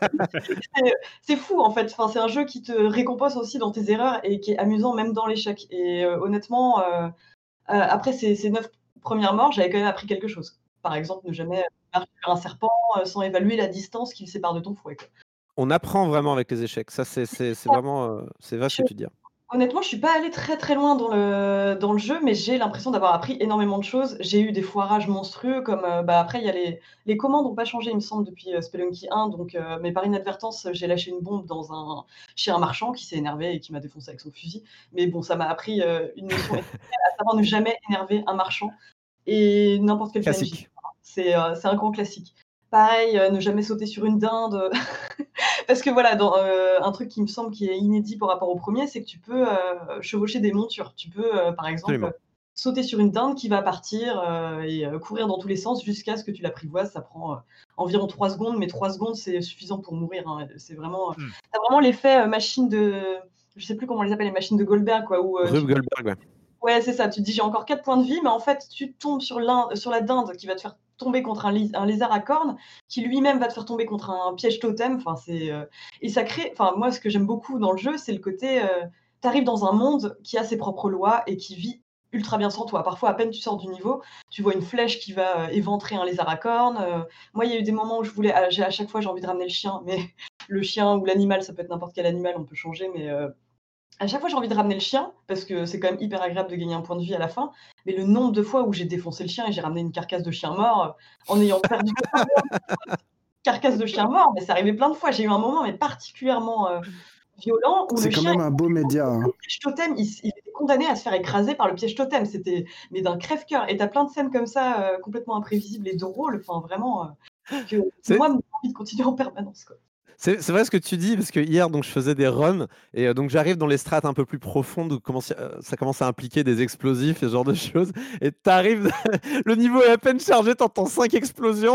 C'est fou, en fait. Enfin, c'est un jeu qui te récompense aussi dans tes erreurs et qui est amusant même dans l'échec et honnêtement, après ces 9 premières morts, j'avais quand même appris quelque chose. Par exemple, ne jamais marcher sur un serpent, sans évaluer la distance qui le sépare de ton fouet, quoi.
On apprend vraiment avec les échecs. Ça, c'est vraiment c'est vrai ce que tu dis.
Honnêtement, je suis pas allée très, très loin dans le jeu, mais j'ai l'impression d'avoir appris énormément de choses. J'ai eu des foirages monstrueux comme, après il y a les commandes ont pas changé, il me semble, depuis, Spelunky 1 donc mais par inadvertance, j'ai lâché une bombe chez un marchand qui s'est énervé et qui m'a défoncé avec son fusil. Mais bon, ça m'a appris, une leçon essentielle, à savoir ne jamais énerver un marchand et n'importe quel PNJ.
Classique.
C'est un grand classique. Pareil, ne jamais sauter sur une dinde, parce que voilà, dans un truc qui me semble qui est inédit par rapport au premier, c'est que tu peux chevaucher des montures. Tu peux, par exemple,
Absolument.
sauter sur une dinde qui va partir et courir dans tous les sens jusqu'à ce que tu l'apprivoises. Ça prend environ 3 secondes, mais 3 secondes, c'est suffisant pour mourir, hein. C'est vraiment, tu as vraiment l'effet machine de, je sais plus comment on les appelle, les machines de Goldberg, quoi, où
Rube Goldberg, ouais.
ouais, c'est ça. Tu te dis: «J'ai encore 4 points de vie», mais en fait, tu tombes sur la dinde qui va te faire tomber contre un lézard à cornes, qui lui-même va te faire tomber contre un piège totem. Enfin, et ça crée, enfin, moi, ce que j'aime beaucoup dans le jeu, c'est le côté, tu arrives dans un monde qui a ses propres lois et qui vit ultra bien sans toi. Parfois, à peine tu sors du niveau, tu vois une flèche qui va, éventrer un lézard à cornes. Moi, il y a eu des moments où à chaque fois, j'ai envie de ramener le chien, mais le chien ou l'animal, ça peut être n'importe quel animal, on peut changer, mais à chaque fois, j'ai envie de ramener le chien parce que c'est quand même hyper agréable de gagner un point de vie à la fin. Mais le nombre de fois où j'ai défoncé le chien et j'ai ramené une carcasse de chien mort, en ayant perdu carcasse de chien mort, mais c'est arrivé plein de fois. J'ai eu un moment mais particulièrement, violent où le
C'est quand
chien,
même un beau média, hein.
le piège totem, il était condamné à se faire écraser par le piège totem. C'était mais d'un crève-cœur et tu as plein de scènes comme ça, complètement imprévisibles et drôles, enfin vraiment, que
C'est-
moi, me donne envie de continuer en permanence, quoi.
C'est vrai ce que tu dis, parce que hier, donc, je faisais des runs, et donc j'arrive dans les strates un peu plus profondes où ça commence à impliquer des explosifs et ce genre de choses. Et tu arrives, le niveau est à peine chargé, t'entends 5 explosions.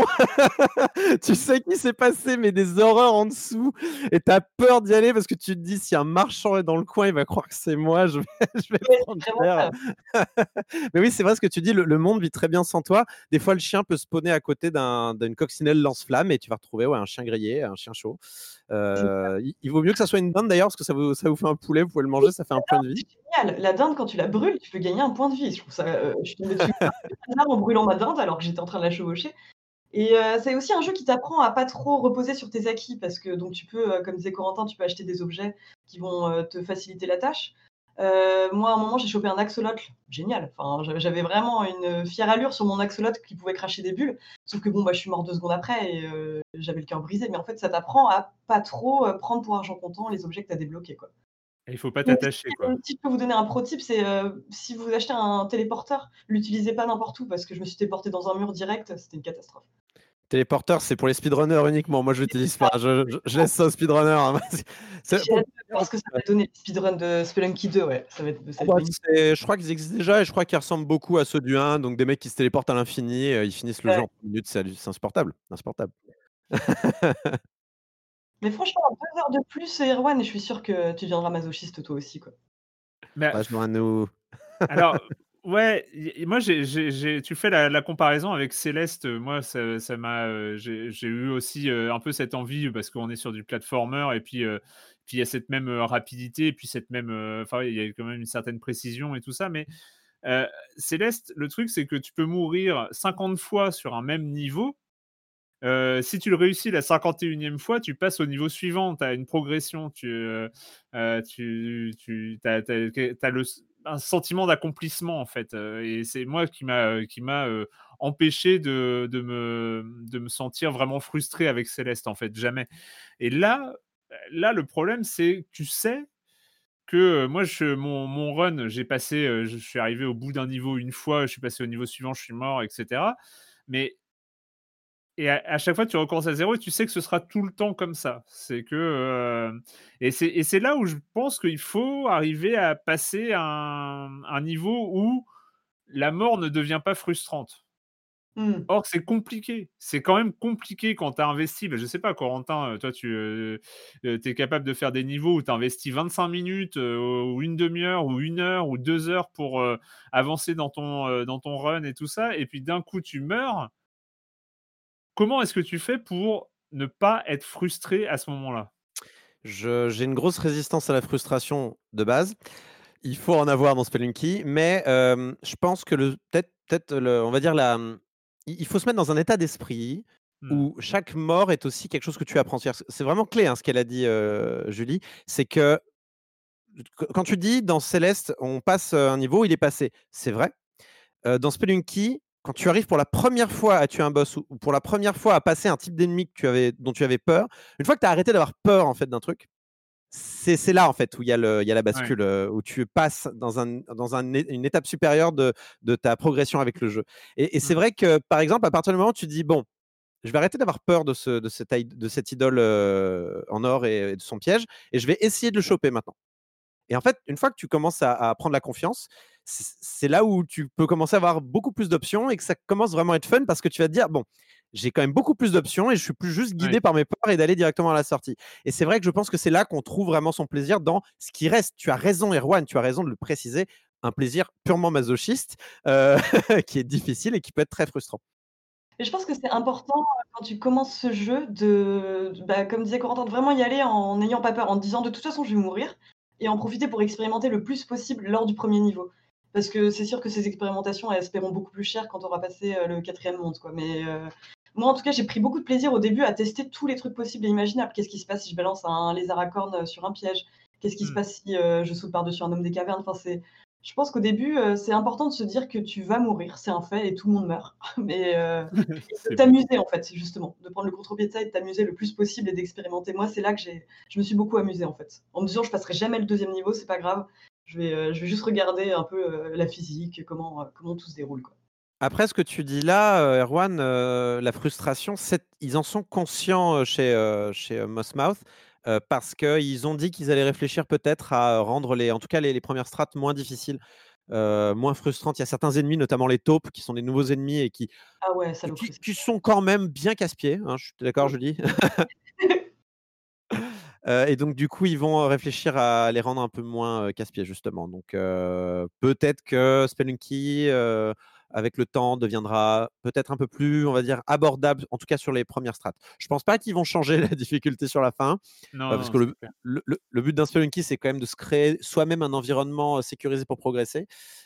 Tu sais qu'il s'est passé, mais des horreurs en dessous. Et tu as peur d'y aller parce que tu te dis, si un marchand est dans le coin, il va croire que c'est moi, je vais
Ouais,
prendre
c'est vraiment
cher.
ça.
Mais oui, c'est vrai ce que tu dis, le monde vit très bien sans toi. Des fois, le chien peut spawner à côté d'une coccinelle lance-flamme et tu vas retrouver un chien grillé, un chien chaud. Il vaut mieux que ça soit une dinde d'ailleurs, parce que ça vous fait un poulet, vous pouvez le manger, ça fait un point de vie.
C'est génial. La dinde, quand tu la brûles, tu peux gagner un point de vie. Je trouve ça, je suis tombée dessus par hasard en brûlant ma dinde alors que j'étais en train de la chevaucher. Et c'est aussi un jeu qui t'apprend à pas trop reposer sur tes acquis parce que donc tu peux, comme disait Corentin, tu peux acheter des objets qui vont te faciliter la tâche. Moi, à un moment, j'ai chopé un axolotl, génial. Enfin, j'avais vraiment une fière allure sur mon axolotl qui pouvait cracher des bulles. Sauf que bon, bah, je suis morte 2 secondes après et j'avais le cœur brisé. Mais en fait, ça t'apprend à pas trop prendre pour argent comptant les objets que tu as débloqués, quoi.
Et il faut pas
Donc,
t'attacher, quoi.
si je peux vous donner un pro tip, c'est si vous achetez un téléporteur, l'utilisez pas n'importe où parce que je me suis téléportée dans un mur direct, c'était une catastrophe.
Téléporteur, c'est pour les speedrunners uniquement. Moi, je l'utilise pas. Je laisse ça aux speedrunners. Hein.
J'ai hâte de voir ce que ça va donner, le speedrun de Spelunky 2, ouais. Ça va être
Je crois qu'ils existent déjà et je crois qu'ils ressemblent beaucoup à ceux du 1. Donc, des mecs qui se téléportent à l'infini, ils finissent le jeu en 3 minutes. C'est insupportable. Insupportable.
Mais franchement, 2 heures de plus, Erwan, et je suis sûre que tu deviendras masochiste toi aussi, quoi.
Mais
Bah, je dois nous.
alors, ouais, moi, tu fais la comparaison avec Céleste. Moi, ça m'a, j'ai eu aussi un peu cette envie parce qu'on est sur du platformer et puis il y a cette même rapidité et puis cette même, enfin, il y a quand même une certaine précision et tout ça. Mais Céleste, le truc, c'est que tu peux mourir 50 fois sur un même niveau. Si tu le réussis la 51e fois, tu passes au niveau suivant. Tu as une progression. T'as un sentiment d'accomplissement, en fait. Et c'est moi qui m'a empêché de me sentir vraiment frustré avec Céleste, en fait. Jamais. Et là, le problème, c'est que tu sais que moi, mon run, je suis arrivé au bout d'un niveau une fois, je suis passé au niveau suivant, je suis mort, etc. Mais à chaque fois, tu recommences à zéro et tu sais que ce sera tout le temps comme ça. C'est que, et c'est là où je pense qu'il faut arriver à passer un niveau où la mort ne devient pas frustrante.
Mmh.
Or, c'est compliqué. C'est quand même compliqué quand tu as investi, je sais pas, Corentin, toi, tu es capable de faire des niveaux où tu investis 25 minutes, ou une demi-heure, ou 1 heure, ou 2 heures pour avancer dans ton run et tout ça, et puis d'un coup, tu meurs. Comment est-ce que tu fais pour ne pas être frustré à ce moment-là?
J'ai une grosse résistance à la frustration de base. Il faut en avoir dans Spelunky, mais je pense que on va dire il faut se mettre dans un état d'esprit
Mmh.
où chaque mort est aussi quelque chose que tu apprends. C'est vraiment clé, hein, ce qu'elle a dit, Julie. C'est que quand tu dis dans Céleste, on passe un niveau, il est passé. C'est vrai. Dans Spelunky, quand tu arrives pour la première fois à tuer un boss ou pour la première fois à passer un type d'ennemi dont tu avais peur, une fois que tu as arrêté d'avoir peur en fait d'un truc, c'est là en fait où il y a la
Ouais.
bascule, où tu passes dans une étape supérieure de ta progression avec le jeu. Et c'est
Mmh.
vrai que, par exemple, à partir du moment où tu dis: «Bon, je vais arrêter d'avoir peur de cette idole, en or et de son piège et je vais essayer de le choper maintenant». Et en fait, une fois que tu commences à prendre la confiance, c'est là où tu peux commencer à avoir beaucoup plus d'options et que ça commence vraiment à être fun parce que tu vas te dire: «Bon, j'ai quand même beaucoup plus d'options et je suis plus juste
Ouais.
guidé par mes peurs et d'aller directement à la sortie». Et c'est vrai que je pense que c'est là qu'on trouve vraiment son plaisir dans ce qui reste. Tu as raison, Erwan, tu as raison de le préciser, un plaisir purement masochiste, heu, qui est difficile et qui peut être très frustrant.
Et je pense que c'est important, quand tu commences ce jeu bah, comme disait Corentin, de vraiment y aller en n'ayant pas peur, en te disant: «De toute façon, je vais mourir» et en profiter pour expérimenter le plus possible lors du premier niveau. Parce que c'est sûr que ces expérimentations, elles se paieront beaucoup plus cher quand on aura passé, le 4e monde, quoi. Mais moi, en tout cas, j'ai pris beaucoup de plaisir au début à tester tous les trucs possibles et imaginables. Qu'est-ce qui se passe si je balance un lézard à cornes, sur un piège? Qu'est-ce qui se
Mmh.
passe si, je saute par-dessus un homme des cavernes? Enfin, je pense qu'au début, c'est important de se dire que tu vas mourir, c'est un fait et tout le monde meurt. Mais et de
C'est beau.
t'amuser en fait, justement, de prendre le contre-pied de ça et de t'amuser le plus possible et d'expérimenter. Moi, c'est là que je me suis beaucoup amusée en fait. En me disant: «Je passerai jamais le 2e niveau, c'est pas grave. Je vais juste regarder un peu, la physique, comment tout se déroule, quoi».
Après ce que tu dis là, Erwan, la frustration, ils en sont conscients, chez Moss Mouth, parce qu'ils ont dit qu'ils allaient réfléchir peut-être à rendre en tout cas les premières strates moins difficiles, moins frustrantes. Il y a certains ennemis, notamment les taupes, qui sont des nouveaux ennemis et qui
Ah ouais,
qui qui
saloperie ça.
qui sont quand même bien casse-pieds, hein, je suis d'accord,
Oui.
Julie? Et donc du coup, ils vont, réfléchir à les rendre un peu moins, casse-pieds justement. Donc peut-être que Spelunky, avec le temps, deviendra peut-être un peu plus, on va dire, abordable, en tout cas sur les premières strates. Je pense pas qu'ils vont changer la difficulté sur la fin,
Non,
parce
non,
que
c'est clair.
le but d'un Spelunky, c'est quand même de se créer soi-même un environnement sécurisé pour progresser.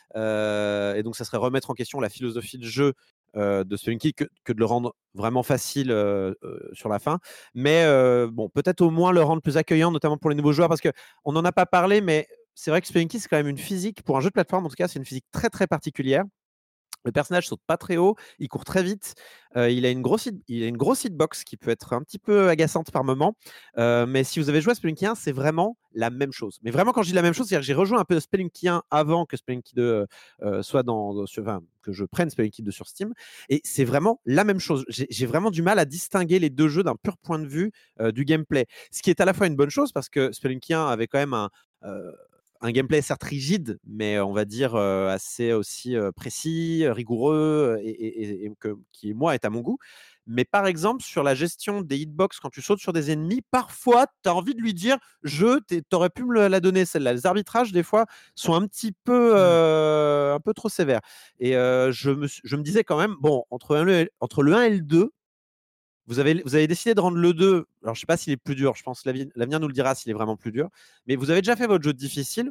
Et donc, ça serait remettre en question la philosophie de jeu de Spelunky que de le rendre vraiment facile sur la fin. Mais bon, peut-être au moins le rendre plus accueillant, notamment pour les nouveaux joueurs, parce qu'on n'en a pas parlé, mais c'est vrai que Spelunky, c'est quand même une physique, pour un jeu de plateforme en tout cas, c'est une physique très très particulière. Le personnage saute pas très haut, il court très vite, il a une grosse hitbox qui peut être un petit peu agaçante par moment, mais si vous avez joué à Spelunky 1, c'est vraiment la même chose. Mais vraiment, quand je dis la même chose, c'est-à-dire que j'ai rejoint un peu Spelunky 1 avant que Spelunky 2 soit que je prenne Spelunky 2 sur Steam, et c'est vraiment la même chose. J'ai vraiment du mal à distinguer les deux jeux d'un pur point de vue du gameplay, ce qui est à la fois une bonne chose parce que Spelunky 1 avait quand même un gameplay certes rigide, mais on va dire assez aussi précis, rigoureux, et qui, moi, est à mon goût. Mais par exemple, sur la gestion des hitbox, quand tu sautes sur des ennemis, parfois, tu as envie de lui dire t'aurais pu me la donner, celle-là. Les arbitrages, des fois, sont un petit peu, un peu trop sévères. Et je me disais quand même, bon, entre le 1 et le 2, vous avez décidé de rendre le 2, alors je ne sais pas s'il est plus dur, je pense que l'avenir nous le dira s'il est vraiment plus dur, mais vous avez déjà fait votre jeu difficile.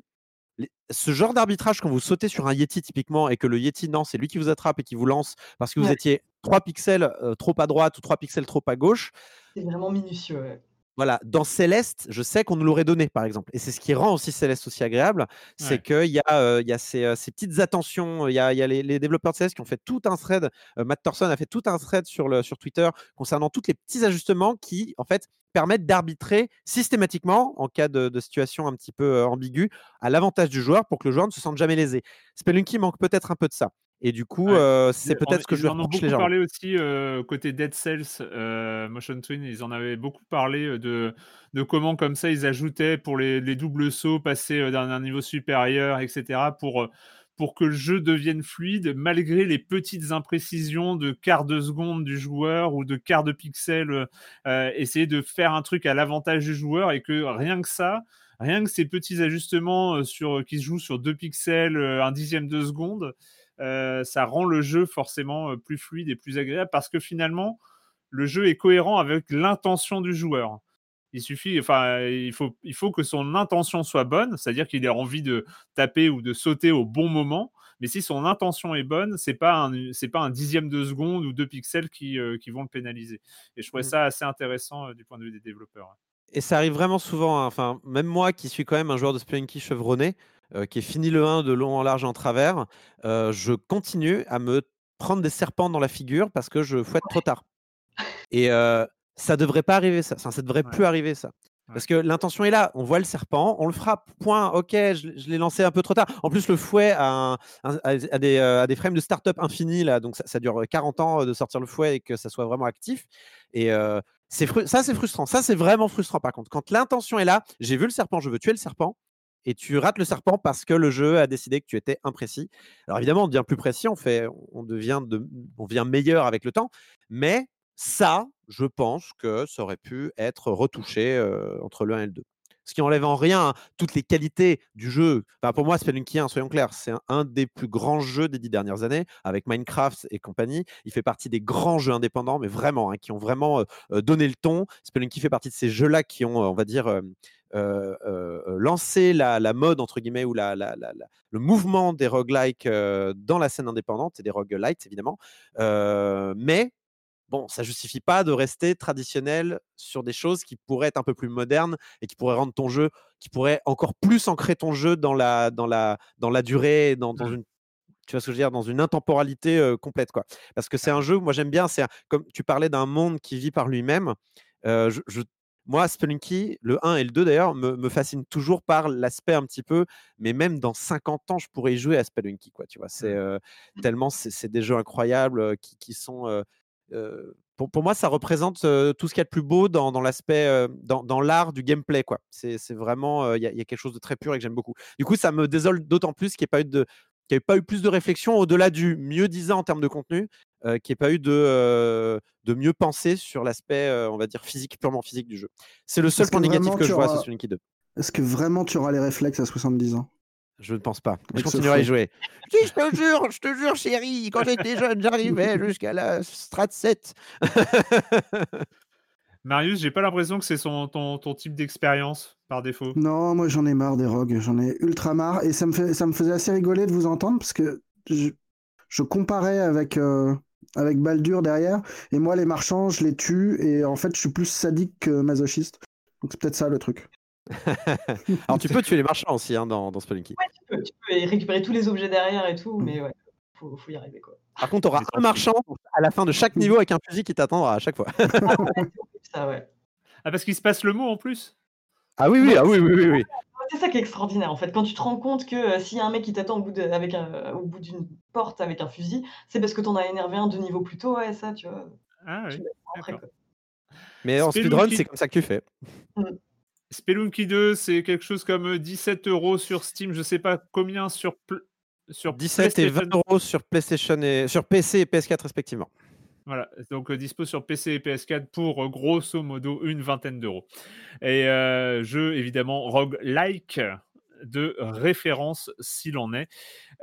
Ce genre d'arbitrage, quand vous sautez sur un Yeti typiquement et que le Yeti, non, c'est lui qui vous attrape et qui vous lance parce que vous étiez 3 pixels trop à droite ou 3 pixels trop à gauche.
C'est vraiment minutieux. Ouais.
Voilà, dans Céleste, je sais qu'on nous l'aurait donné, par exemple. Et c'est ce qui rend aussi Céleste aussi agréable, c'est qu'il y a ces petites attentions. Il y a les développeurs de Céleste qui ont fait tout un thread. Matt Thorson a fait tout un thread sur Twitter concernant tous les petits ajustements qui, en fait, permettent d'arbitrer systématiquement, en cas de situation un petit peu ambiguë, à l'avantage du joueur pour que le joueur ne se sente jamais lésé. Spelunky manque peut-être un peu de ça. Et du coup, c'est peut-être ce que je lui
reproche
reproche
beaucoup
légèrement.
parlé aussi côté Dead Cells, Motion Twin, ils en avaient beaucoup parlé de comment comme ça ils ajoutaient pour les doubles sauts, passer d'un niveau supérieur, etc. Pour que le jeu devienne fluide malgré les petites imprécisions de quart de seconde du joueur ou de quart de pixel, essayer de faire un truc à l'avantage du joueur et que rien que ces petits ajustements qui se jouent sur 2 pixels, un dixième de seconde, ça rend le jeu forcément plus fluide et plus agréable parce que finalement, le jeu est cohérent avec l'intention du joueur. Il faut que son intention soit bonne, c'est-à-dire qu'il ait envie de taper ou de sauter au bon moment. Mais si son intention est bonne, c'est pas un dixième de seconde ou 2 pixels qui vont le pénaliser. Et je trouvais ça assez intéressant du point de vue des développeurs.
Et ça arrive vraiment souvent, hein. Enfin, même moi qui suis quand même un joueur de Spelunky chevronné, qui ai fini le 1 de long en large en travers, je continue à me prendre des serpents dans la figure parce que je fouette trop tard. Et ça devrait pas arriver ça. Enfin, ça devrait plus arriver ça. Parce que l'intention est là, on voit le serpent, on le frappe, point, ok, je l'ai lancé un peu trop tard. En plus, le fouet a des frames de start-up infini, là, donc ça dure 40 ans de sortir le fouet et que ça soit vraiment actif. Et ça, c'est frustrant. Ça, c'est vraiment frustrant, par contre. Quand l'intention est là, j'ai vu le serpent, je veux tuer le serpent, et tu rates le serpent parce que le jeu a décidé que tu étais imprécis. Alors évidemment, on devient plus précis, on devient meilleur avec le temps, mais ça, je pense que ça aurait pu être retouché entre le 1 et le 2. Ce qui n'enlève en rien toutes les qualités du jeu. Enfin, pour moi, Spelunky 1, soyons clairs, c'est un des plus grands jeux des 10 dernières années, avec Minecraft et compagnie. Il fait partie des grands jeux indépendants, mais vraiment, hein, qui ont vraiment donné le ton. Spelunky fait partie de ces jeux-là qui ont, on va dire, lancé la mode, entre guillemets, ou le mouvement des roguelikes dans la scène indépendante et des roguelites, évidemment. Mais bon, ça justifie pas de rester traditionnel sur des choses qui pourraient être un peu plus modernes et qui pourraient rendre ton jeu, qui pourraient encore plus ancrer ton jeu dans la durée, dans une, tu vois ce que je veux dire, dans une intemporalité complète, quoi. Parce que c'est un jeu, moi j'aime bien, comme tu parlais d'un monde qui vit par lui-même. Moi, Spelunky, le 1 et le 2 d'ailleurs, me fascinent toujours par l'aspect un petit peu, mais même dans 50 ans, je pourrais y jouer à Spelunky, quoi, tu vois. C'est tellement, c'est des jeux incroyables qui sont. Pour moi, ça représente tout ce qu'il y a de plus beau dans l'aspect, dans l'art du gameplay, quoi. C'est vraiment, il y a quelque chose de très pur et que j'aime beaucoup. Du coup, ça me désole d'autant plus qu'il n'y ait pas eu plus de réflexion au-delà du mieux-disant en termes de contenu, qu'il n'y ait pas eu de mieux penser sur l'aspect, on va dire, purement physique du jeu. C'est le seul point négatif que je vois sur Spelunky 2.
Est-ce que vraiment tu auras les réflexes à 70 ans?
Je ne pense pas. Je continuerai à y jouer. Si, je te jure, chérie, quand j'étais jeune, j'arrivais jusqu'à la Strat 7.
Marius, j'ai pas l'impression que c'est ton type d'expérience par défaut.
Non, moi j'en ai marre des rogues, j'en ai ultra marre. Et ça me faisait assez rigoler de vous entendre parce que je comparais avec Baldur derrière. Et moi, les marchands, je les tue. Et en fait, je suis plus sadique que masochiste. Donc c'est peut-être ça le truc.
Alors tu peux tuer les marchands aussi dans Spelunky.
Ouais, tu peux récupérer tous les objets derrière et tout, mais ouais, faut y arriver, quoi.
Par contre, tu auras un marchand à la fin de chaque niveau avec un fusil qui t'attendra à chaque fois.
Ça, ouais.
Ah, parce qu'il se passe le mot en plus.
Ah oui.
C'est ça qui est extraordinaire en fait. Quand tu te rends compte que s'il y a un mec qui t'attend au bout d'une porte avec un fusil, c'est parce que t'en as énervé un 2 niveaux plus tôt, ouais, ça, tu vois.
Ah oui,
Après,
d'accord.
Mais en speedrun, c'est comme ça que tu fais.
Spelunky 2, c'est quelque chose comme 17 € sur Steam, je sais pas combien sur
17 et 20 € sur PlayStation et sur PC et PS4 respectivement.
Voilà, donc dispo sur PC et PS4 pour grosso modo une vingtaine d'euros. Et jeu évidemment roguelike de référence s'il en est.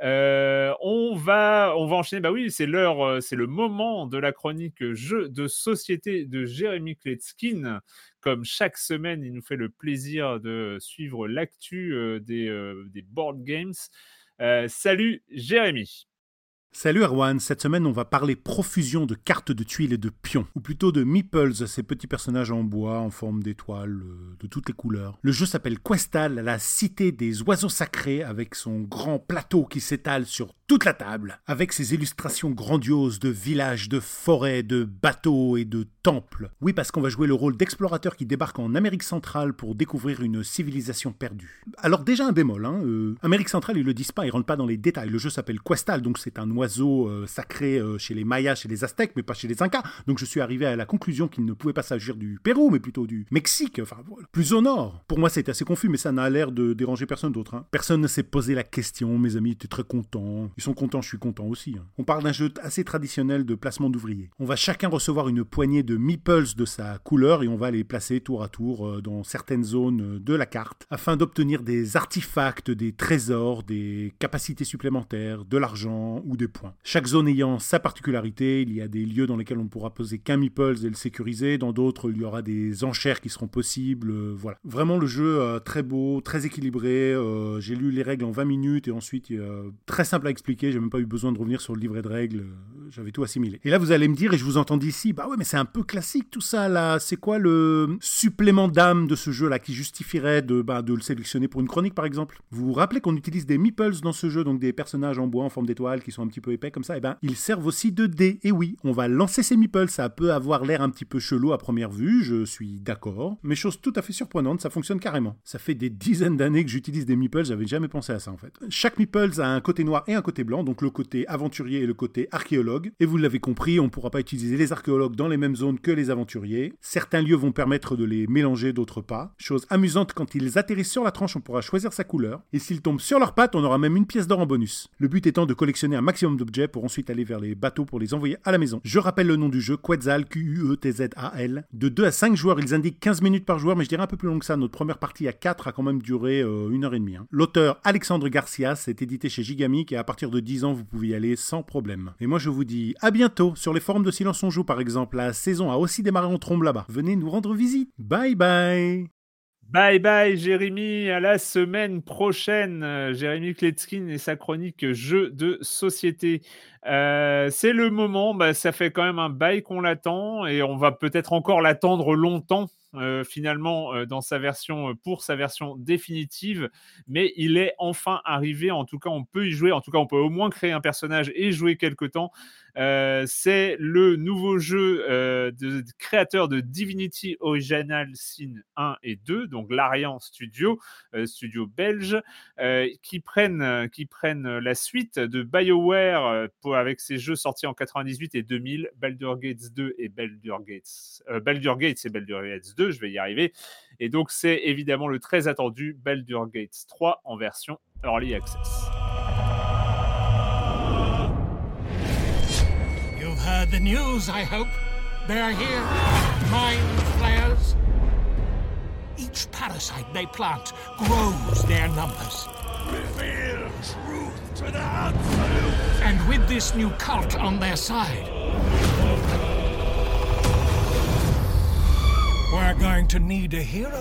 On va enchaîner. Bah oui, c'est l'heure, c'est le moment de la chronique jeu de société de Jérémy Kletzkin. Comme chaque semaine, il nous fait le plaisir de suivre l'actu des board games. Salut Jérémy.
Salut Erwan, cette semaine on va parler profusion de cartes de tuiles et de pions, ou plutôt de meeples, ces petits personnages en bois en forme d'étoiles de toutes les couleurs. Le jeu s'appelle Questal, la cité des oiseaux sacrés, avec son grand plateau qui s'étale sur toute la table, avec ses illustrations grandioses de villages, de forêts, de bateaux et de temples. Oui, parce qu'on va jouer le rôle d'explorateur qui débarque en Amérique centrale pour découvrir une civilisation perdue. Alors déjà un bémol, Amérique centrale ils le disent pas, ils rentrent pas dans les détails. Le jeu s'appelle Questal, donc c'est un oiseau sacré chez les Mayas, chez les Aztèques, mais pas chez les Incas. Donc je suis arrivé à la conclusion qu'il ne pouvait pas s'agir du Pérou, mais plutôt du Mexique, enfin voilà, plus au nord. Pour moi c'était assez confus, mais ça n'a l'air de déranger personne d'autre. Personne ne s'est posé la question, mes amis étaient très contents. Ils sont contents, je suis content aussi. On parle d'un jeu assez traditionnel de placement d'ouvriers. On va chacun recevoir une poignée de meeples de sa couleur et on va les placer tour à tour dans certaines zones de la carte afin d'obtenir des artefacts, des trésors, des capacités supplémentaires, de l'argent ou des points. Chaque zone ayant sa particularité, il y a des lieux dans lesquels on ne pourra poser qu'un meeples et le sécuriser, dans d'autres il y aura des enchères qui seront possibles, voilà. Vraiment le jeu très beau, très équilibré, j'ai lu les règles en 20 minutes et ensuite très simple à expliquer, j'ai même pas eu besoin de revenir sur le livret de règles, j'avais tout assimilé. Et là vous allez me dire, et je vous entends d'ici, bah ouais mais c'est un peu classique tout ça là, c'est quoi le supplément d'âme de ce jeu là qui justifierait de le sélectionner pour une chronique par exemple? Vous vous rappelez qu'on utilise des meeples dans ce jeu, donc des personnages en bois en forme d'étoile qui sont un petit peu épais comme ça, et ils servent aussi de dés, et oui, on va lancer ces meeples, ça peut avoir l'air un petit peu chelou à première vue, je suis d'accord, mais chose tout à fait surprenante, ça fonctionne carrément. Ça fait des dizaines d'années que j'utilise des meeples, j'avais jamais pensé à ça en fait. Chaque meeples a un côté noir et un côté blanc, donc le côté aventurier et le côté archéologue, et vous l'avez compris, on ne pourra pas utiliser les archéologues dans les mêmes zones que les aventuriers. Certains lieux vont permettre de les mélanger, d'autres pas. Chose amusante, quand ils atterrissent sur la tranche, on pourra choisir sa couleur, et s'ils tombent sur leurs pattes, on aura même une pièce d'or en bonus. Le but étant de collectionner un maximum d'objets pour ensuite aller vers les bateaux pour les envoyer à la maison. Je rappelle le nom du jeu, Quetzal, Quetzal. De 2 à 5 joueurs, ils indiquent 15 minutes par joueur, mais je dirais un peu plus long que ça. Notre première partie à 4 a quand même duré 1h30. L'auteur Alexandre Garcia, c'est édité chez Gigamic et à partir de 10 ans, vous pouvez y aller sans problème. Et moi, je vous dis à bientôt. Sur les forums de Silence on Joue, par exemple, la saison a aussi démarré en trombe là-bas. Venez nous rendre visite. Bye bye.
Bye bye Jérémy, à la semaine prochaine. Jérémy Kletzkin et sa chronique jeux de société. C'est le moment, ça fait quand même un bail qu'on l'attend et on va peut-être encore l'attendre longtemps. Finalement pour sa version définitive, mais il est enfin arrivé, en tout cas on peut y jouer, en tout cas on peut au moins créer un personnage et jouer quelque temps. C'est le nouveau jeu de créateur de Divinity Original Sin 1 et 2, donc Larian Studio belge, qui prennent la suite de BioWare avec ses jeux sortis en 98 et 2000, Baldur's Gate 2 et Baldur's Gate 2, je vais y arriver. Et donc c'est évidemment le très attendu Baldur's Gate 3 en version Early Access.
You've heard the news, I hope. They're here, mind flayers. Each parasite they plant grows their numbers. Reveal this new cult on their side. We're going to need a hero.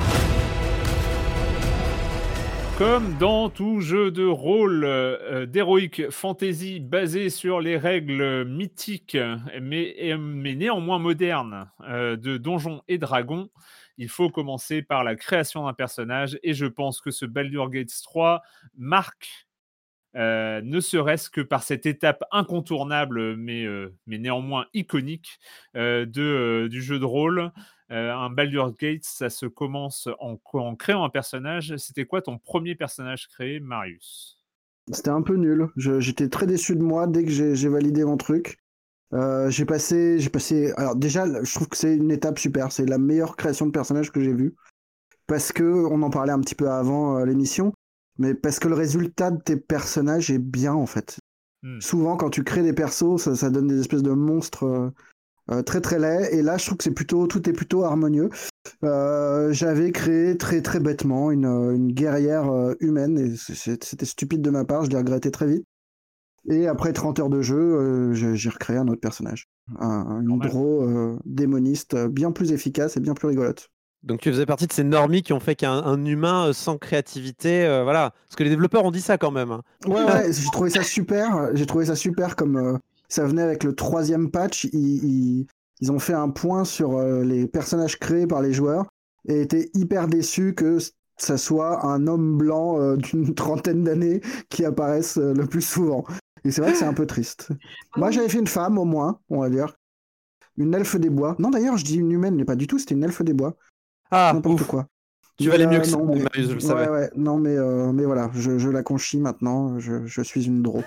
Comme dans tout jeu de rôle d'heroic fantasy basé sur les règles mythiques, mais néanmoins modernes de Donjons et Dragons, il faut commencer par la création d'un personnage. Et je pense que ce Baldur's Gate 3 marque, ne serait-ce que par cette étape incontournable, mais néanmoins iconique du jeu de rôle. Un Baldur's Gate, ça se commence en créant un personnage. C'était quoi ton premier personnage créé, Marius ?
C'était un peu nul. J'étais très déçu de moi dès que j'ai validé mon truc. J'ai passé. Alors déjà, je trouve que c'est une étape super. C'est la meilleure création de personnage que j'ai vue. Parce que, on en parlait un petit peu avant l'émission, mais parce que le résultat de tes personnages est bien en fait. Souvent, quand tu crées des persos, ça donne des espèces de monstres très très laids. Et là, je trouve que tout est plutôt harmonieux. J'avais créé très très bêtement une guerrière humaine et c'était stupide de ma part, je l'ai regretté très vite. Et après 30 heures de jeu, j'ai recréé un autre personnage, une hydro démoniste bien plus efficace et bien plus rigolote.
Donc tu faisais partie de ces normies qui ont fait qu'un humain sans créativité, voilà. Parce que les développeurs ont dit ça quand même. Hein.
Ouais, j'ai trouvé ça super. J'ai trouvé ça super comme ça venait avec le 3e patch. Ils ont fait un point sur les personnages créés par les joueurs et étaient hyper déçus que ça soit un homme blanc d'une 30aine d'années qui apparaisse le plus souvent. Et c'est vrai que c'est un peu triste. Moi, j'avais fait une femme au moins, on va dire. Une elfe des bois. Non, d'ailleurs, je dis une humaine, mais pas du tout, c'était une elfe des bois.
Ah,
n'importe quoi.
Tu valais mieux que ça,
non, mais...
Marius, je le savais.
Ouais, non, mais voilà, je la conchis maintenant, je suis une draw.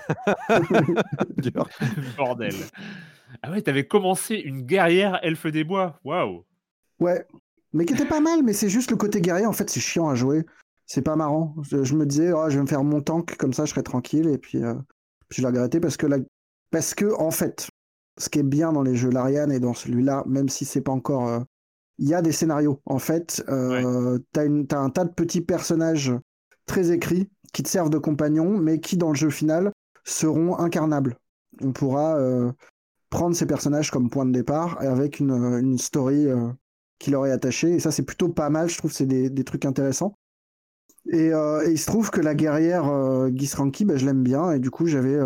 Bordel. Ah ouais, t'avais commencé une guerrière elfe des bois. Waouh. Ouais,
mais qui était pas mal, mais c'est juste le côté guerrier, en fait, c'est chiant à jouer. C'est pas marrant. Je me disais, je vais me faire mon tank, comme ça je serai tranquille, et puis je l'ai regretté parce que, en fait, ce qui est bien dans les jeux Larian et dans celui-là, même si c'est pas encore... il y a des scénarios. En fait, t'as un tas de petits personnages très écrits qui te servent de compagnons, mais qui, dans le jeu final, seront incarnables. On pourra prendre ces personnages comme point de départ avec une story qui leur est attachée. Et ça, c'est plutôt pas mal. Je trouve que c'est des trucs intéressants. Et il se trouve que la guerrière Githranki, je l'aime bien. Et du coup, j'avais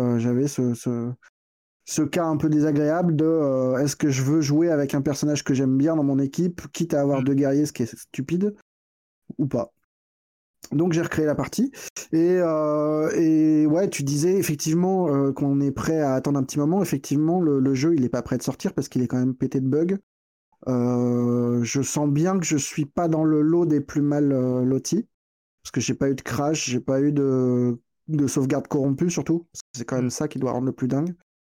ce cas un peu désagréable de est-ce que je veux jouer avec un personnage que j'aime bien dans mon équipe, quitte à avoir 2 guerriers, ce qui est stupide, ou pas. Donc j'ai recréé la partie. Et ouais, tu disais effectivement qu'on est prêt à attendre un petit moment. Effectivement, le jeu, il est pas prêt de sortir parce qu'il est quand même pété de bugs. Je sens bien que je suis pas dans le lot des plus mal lotis. Parce que j'ai pas eu de crash, j'ai pas eu de sauvegarde corrompue surtout. C'est quand même ça qui doit rendre le plus dingue.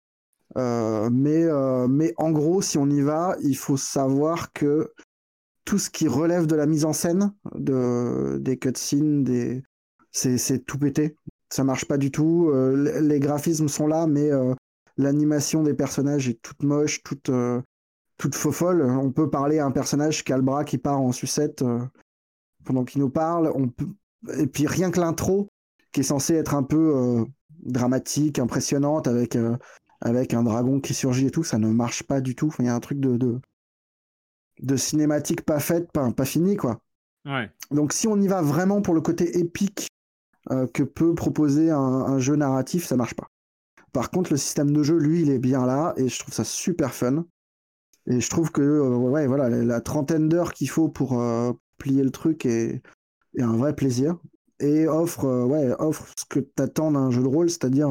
Mais en gros, si on y va, il faut savoir que tout ce qui relève de la mise en scène, des cutscenes, c'est tout pété. Ça marche pas du tout. Les graphismes sont là, mais l'animation des personnages est toute moche, toute faux folle. On peut parler à un personnage qui a le bras qui part en sucette pendant qu'il nous parle. Et puis rien que l'intro, qui est censée être un peu dramatique, impressionnante, avec un dragon qui surgit et tout, ça ne marche pas du tout. Enfin, il y a un truc de cinématique pas faite, pas fini, quoi.
Ouais.
Donc si on y va vraiment pour le côté épique que peut proposer un jeu narratif, ça marche pas. Par contre, le système de jeu, lui, il est bien là, et je trouve ça super fun. Et je trouve que voilà, la 30aine d'heures qu'il faut pour plier le truc est un vrai plaisir. Et offre ce que t'attends d'un jeu de rôle, c'est-à-dire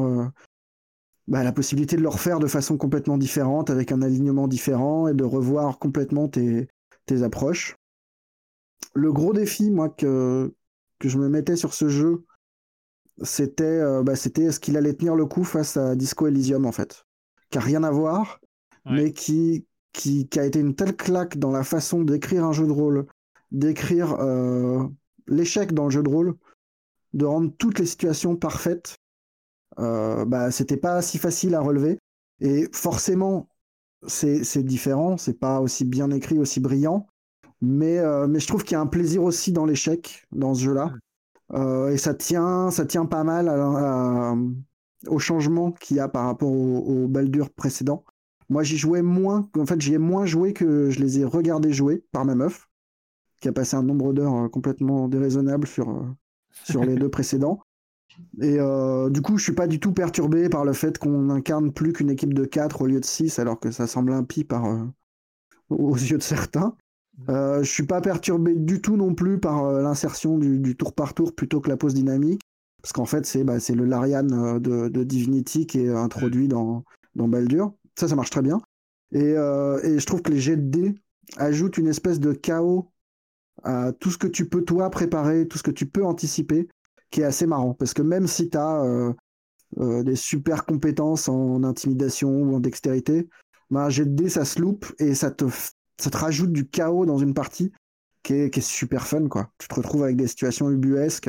la possibilité de le refaire de façon complètement différente, avec un alignement différent, et de revoir complètement tes approches. Le gros défi, moi, que je me mettais sur ce jeu, c'était est-ce qu'il allait tenir le coup face à Disco Elysium, en fait. Qui n'a rien à voir, mais qui a été une telle claque dans la façon d'écrire un jeu de rôle, d'écrire l'échec dans le jeu de rôle, de rendre toutes les situations parfaites. C'était pas si facile à relever, et forcément c'est différent, c'est pas aussi bien écrit, aussi brillant, mais je trouve qu'il y a un plaisir aussi dans l'échec dans ce jeu-là, et ça tient pas mal au changement qu'il y a par rapport au Baldur précédent. Moi, j'y ai moins joué que je les ai regardés jouer par ma meuf, qui a passé un nombre d'heures complètement déraisonnable sur les deux précédents. Et du coup, je suis pas du tout perturbé par le fait qu'on n'incarne plus qu'une équipe de 4 au lieu de 6, alors que ça semble impie aux yeux de certains. Je suis pas perturbé du tout non plus par l'insertion du tour par tour plutôt que la pause dynamique, parce qu'en fait, c'est le Larian de Divinity qui est introduit dans Baldur. Ça marche très bien. Et je trouve que les jets de dés ajoutent une espèce de chaos à tout ce que tu peux toi préparer, tout ce que tu peux anticiper, qui est assez marrant. Parce que même si tu as des super compétences en intimidation ou en dextérité, un jet de dés, ça se loupe et ça te rajoute du chaos dans une partie qui est super fun, quoi. Tu te retrouves avec des situations ubuesques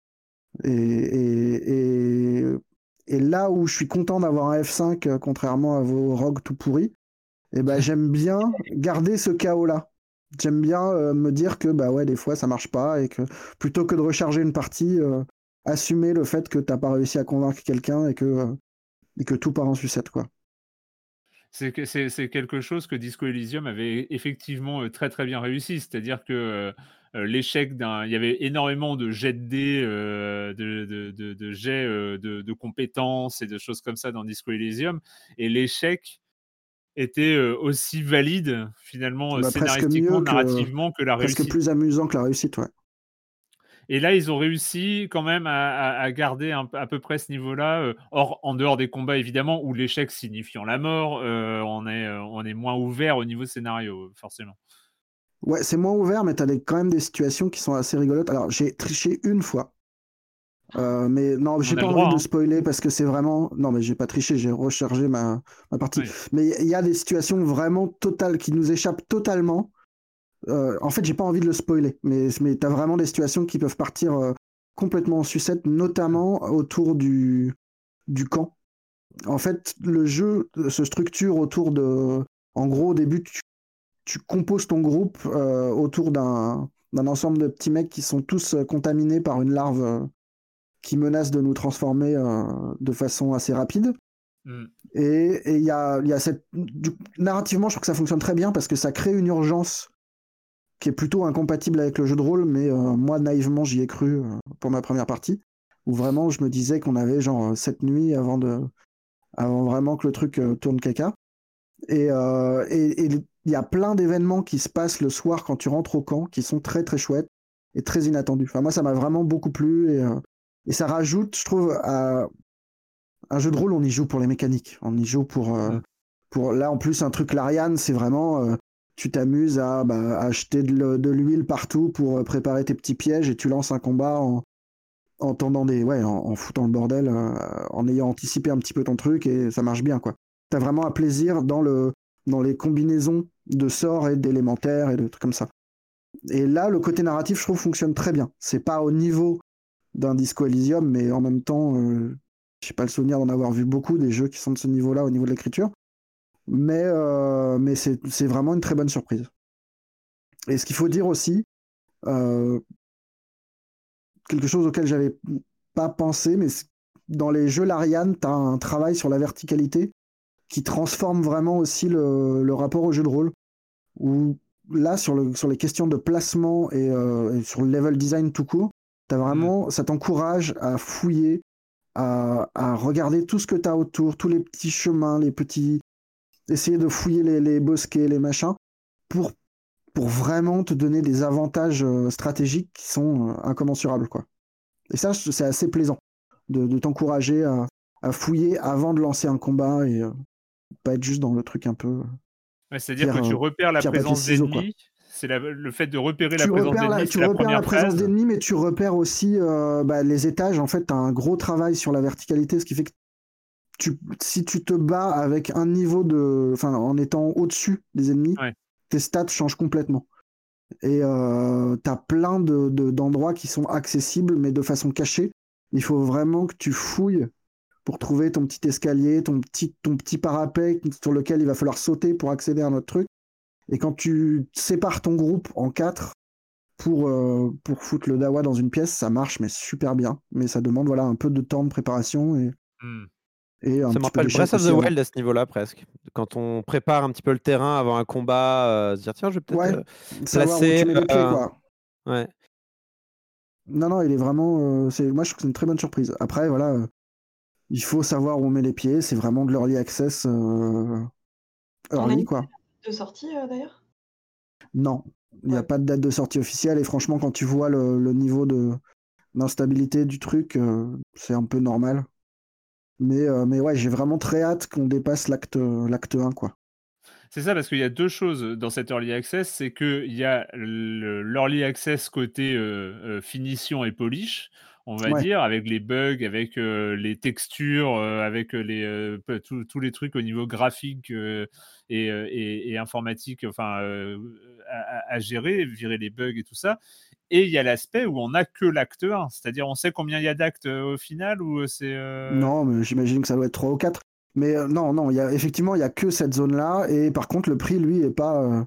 et là où je suis content d'avoir un F5 contrairement à vos rogues tout pourris, et j'aime bien garder ce chaos-là. J'aime bien me dire que des fois ça marche pas et que plutôt que de recharger une partie, assumer le fait que t'as pas réussi à convaincre quelqu'un et que tout part en sucette, quoi.
C'est quelque chose que Disco Elysium avait effectivement très très bien réussi, c'est-à-dire que l'échec il y avait énormément de jets de dés, de jets de compétences et de choses comme ça dans Disco Elysium, et l'échec était aussi valide finalement scénaristiquement, narrativement que la réussite.
Presque plus amusant que la réussite, ouais.
Et là, ils ont réussi quand même à garder à peu près ce niveau-là, en dehors des combats évidemment, où l'échec signifiant la mort, on est moins ouvert au niveau scénario, forcément.
Ouais, c'est moins ouvert, mais t'as quand même des situations qui sont assez rigolotes. Alors, j'ai triché une fois. Mais non, j'ai pas envie de spoiler parce que c'est vraiment... Non, mais j'ai pas triché, j'ai rechargé ma partie. Oui. Mais il y a des situations vraiment totales qui nous échappent totalement. En fait, j'ai pas envie de le spoiler, mais t'as vraiment des situations qui peuvent partir complètement en sucette, notamment autour du camp. En fait, le jeu se structure autour de... En gros, au début, tu composes ton groupe autour d'un ensemble de petits mecs qui sont tous contaminés par une larve qui menace de nous transformer de façon assez rapide. Et il y a narrativement, je trouve que ça fonctionne très bien parce que ça crée une urgence qui est plutôt incompatible avec le jeu de rôle, mais moi, naïvement, j'y ai cru pour ma première partie, où vraiment, je me disais qu'on avait genre 7 nuits avant vraiment que le truc tourne caca. Et il y a plein d'événements qui se passent le soir quand tu rentres au camp, qui sont très, très chouettes et très inattendus. Enfin, moi, ça m'a vraiment beaucoup plu, et ça rajoute, je trouve, à un jeu de rôle, on y joue pour les mécaniques. On y joue pour là, en plus, un truc Larian, c'est vraiment... tu t'amuses à acheter de l'huile partout pour préparer tes petits pièges et tu lances un combat en tendant en foutant le bordel, en ayant anticipé un petit peu ton truc, et ça marche bien, quoi. T'as vraiment un plaisir dans les combinaisons de sorts et d'élémentaires et de trucs comme ça. Et là, le côté narratif, je trouve, fonctionne très bien. C'est pas au niveau d'un Disco Elysium, mais en même temps, j'ai pas le souvenir d'en avoir vu beaucoup des jeux qui sont de ce niveau-là au niveau de l'écriture. Mais c'est vraiment une très bonne surprise. Et ce qu'il faut dire aussi, quelque chose auquel j'avais pas pensé, mais dans les jeux Larian, tu as un travail sur la verticalité qui transforme vraiment aussi le rapport au jeu de rôle. Où là, sur les questions de placement et sur le level design tout court, ça t'encourage à fouiller, à regarder tout ce que tu as autour, tous les petits chemins, essayer de fouiller les bosquets, les machins, pour vraiment te donner des avantages stratégiques qui sont incommensurables, quoi. Et ça, c'est assez plaisant de t'encourager à fouiller avant de lancer un combat et pas être juste dans le truc un peu...
Ouais, c'est-à-dire que tu repères la présence d'ennemis. C'est le fait de repérer la présence d'ennemis.
Tu repères la présence d'ennemis, mais tu repères aussi les étages. En fait, tu as un gros travail sur la verticalité, ce qui fait que si tu te bats avec un niveau en étant au-dessus des ennemis, tes stats changent complètement. Et t'as plein d'endroits qui sont accessibles, mais de façon cachée. Il faut vraiment que tu fouilles pour trouver ton petit escalier, ton petit parapet sur lequel il va falloir sauter pour accéder à notre truc. Et quand tu sépares ton groupe en 4 pour foutre le dawa dans une pièce, ça marche, mais super bien. Mais ça demande un peu de temps de préparation et et un
Ça me
petit peu
rappelle
d'échecs
Breath of the
aussi avant.
Wild à ce niveau-là, presque. Quand on prépare un petit peu le terrain avant un combat, se dire tiens, je vais peut-être
Ouais, savoir où
placer.
tu mets les pieds, quoi.
Ouais.
Non, il est vraiment. Moi, je trouve que c'est une très bonne surprise. Après, voilà, il faut savoir où on met les pieds. C'est vraiment de l'early access
On a
early,
une
quoi.
date de sortie d'ailleurs?
Non, il n'y a
Ouais.
pas de date de sortie officielle. Et franchement, quand tu vois le niveau d'instabilité du truc, c'est un peu normal. Mais ouais, j'ai vraiment très hâte qu'on dépasse l'acte 1, quoi.
C'est ça, parce qu'il y a 2 choses dans cet early access, c'est qu'il y a l'early access côté finition et polish, on va
Ouais.
dire, avec les bugs, avec les textures, avec tous les trucs au niveau graphique et informatique, enfin, à gérer, virer les bugs et tout ça. Et il y a l'aspect où on n'a que l'acte 1, c'est-à-dire on sait combien il y a d'actes au final, ou c'est...
Non, mais j'imagine que ça doit être 3 ou 4. Mais non, effectivement, il n'y a que cette zone-là. Et par contre, le prix, lui, est pas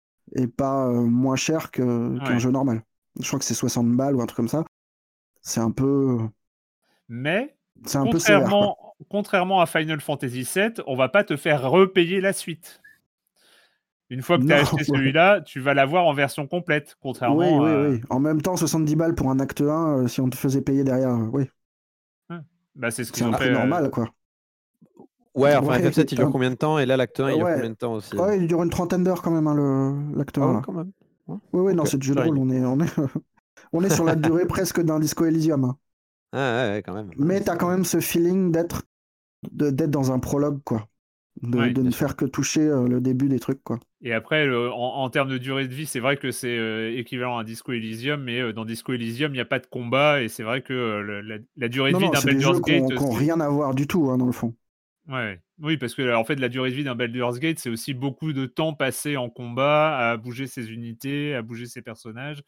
moins cher qu'un
Ouais.
jeu normal. Je crois que c'est 60 balles ou un truc comme ça. C'est un peu
Mais
sévère, quoi.
contrairement à Final Fantasy VII, on va pas te faire repayer la suite. Une fois que tu as
Non,
acheté
ouais.
celui-là, tu vas l'avoir en version complète,
Oui,
contrairement à...
oui. En même temps, 70 balles pour un acte 1, si on te faisait payer derrière, oui,
Bah, c'est ce
c'est
qu'ils
un
ont
prix
fait.
normal, quoi.
Ouais, enfin,
Ouais,
FF7, il dure combien de temps? Et là, l'acte 1, il dure
ouais.
combien de temps aussi?
Ouais, il dure une trentaine d'heures quand même, hein, l'acte
Ah
1,
ouais,
là.
quand même. Ouais.
Oui, non,
Ok,
c'est du jeu de
j'aurais
rôle.
dit.
On est sur la durée presque d'un Disco Elysium, hein.
Ah ouais, quand même.
Mais
Ouais,
t'as quand même ce feeling d'être dans un prologue, quoi.
Ouais,
De
bien
ne
sûr.
faire que toucher le début des trucs, quoi.
Et après, en termes de durée de vie, c'est vrai que c'est équivalent à Disco Elysium, mais dans Disco Elysium, il n'y a pas de combat, et c'est vrai que la durée de vie
Non,
d'un
c'est des jeux
Baldur's
qui
Gate,
n'ont rien à voir du tout, hein, dans le fond.
Ouais. Oui, parce que en fait, la durée de vie d'un Baldur's Gate, c'est aussi beaucoup de temps passé en combat, à bouger ses unités, à bouger ses personnages.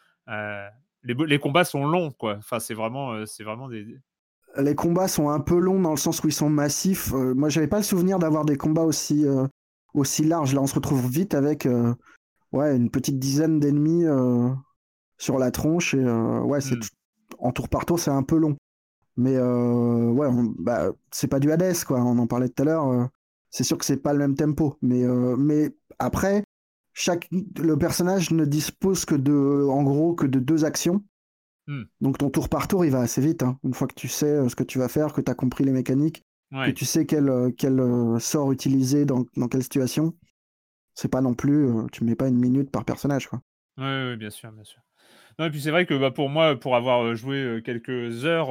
Les combats sont longs, quoi. Enfin, c'est vraiment des...
Les combats sont un peu longs dans le sens où ils sont massifs. Moi, j'avais pas le souvenir d'avoir des combats aussi larges. Là, on se retrouve vite avec une petite dizaine d'ennemis sur la tronche. Et ouais, en tour par tour, c'est un peu long. Mais ouais, c'est pas du Hades, quoi. On en parlait tout à l'heure. C'est sûr que c'est pas le même tempo. Mais après, le personnage ne dispose en gros que de 2 actions. Donc ton tour par tour, il va assez vite, hein. Une fois que tu sais ce que tu vas faire, que tu as compris les mécaniques, que tu sais quel sort utiliser dans quelle situation, c'est pas non plus, tu mets pas 1 minute par personnage, quoi.
Ouais, bien sûr, bien sûr. Non, et puis c'est vrai que pour moi, pour avoir joué quelques heures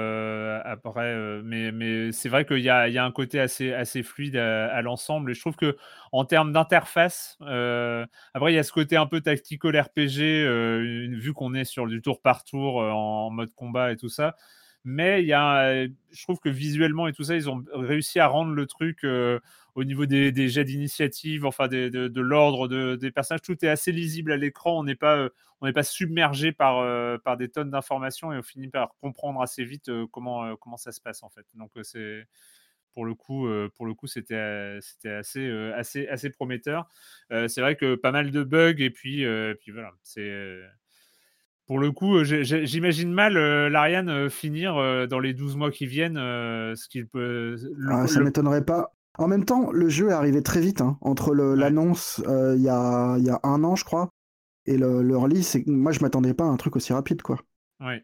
après, mais c'est vrai qu'il y a un côté assez fluide à l'ensemble. Et je trouve que en termes d'interface, après il y a ce côté un peu tactical RPG, vu qu'on est sur du tour par tour en mode combat et tout ça. Mais je trouve que visuellement et tout ça, ils ont réussi à rendre le truc au niveau des jets d'initiative, enfin de l'ordre des personnages, tout est assez lisible à l'écran. On n'est pas submergé par des tonnes d'informations, et on finit par comprendre assez vite comment ça se passe, en fait. Donc c'est pour le coup, c'était assez prometteur. C'est vrai que pas mal de bugs, et puis voilà, c'est pour le coup, j'imagine mal l'Ariane finir dans les 12 mois qui viennent, ce qu'il peut
Ça m'étonnerait pas. En même temps, le jeu est arrivé très vite, hein. Entre l'annonce il y a 1 an, je crois, et le release, moi je m'attendais pas à un truc aussi rapide, quoi.
Ouais.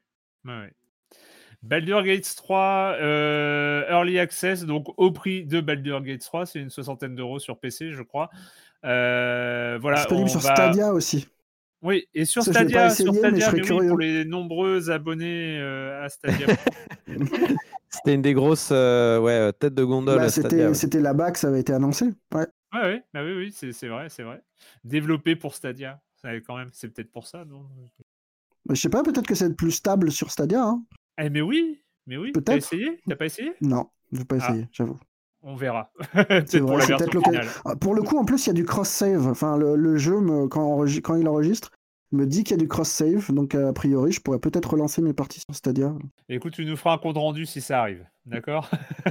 Baldur's Gate 3 Early Access, donc au prix de Baldur's Gate 3, c'est une 60aine d'euros sur PC, je crois. Voilà,
Disponible sur Stadia aussi.
Oui, et sur
Ça, je l'ai pas
Stadia,
essayé, mais je serais
oui,
curieux.
pour les nombreux abonnés à Stadia.
C'était une des grosses têtes de gondole à Stadia.
C'était là-bas que ça avait été annoncé. Ouais.
Ouais, bah oui, c'est vrai. Développé pour Stadia, quand même, c'est peut-être pour ça, non?
Je sais pas, peut-être que c'est plus stable sur Stadia, hein.
Mais oui,
Peut-être.
T'as essayé? T'as pas essayé?
Non, je vais pas essayer, j'avoue.
On verra.
C'est
Peut-être pour
vrai,
la
c'est
version
peut-être
finale.
Pour le coup, en plus, il y a du cross-save. Enfin, le jeu, quand il enregistre, me dit qu'il y a du cross-save. Donc, a priori, je pourrais peut-être relancer mes parties sur Stadia.
Écoute, tu nous feras un compte rendu si ça arrive. D'accord?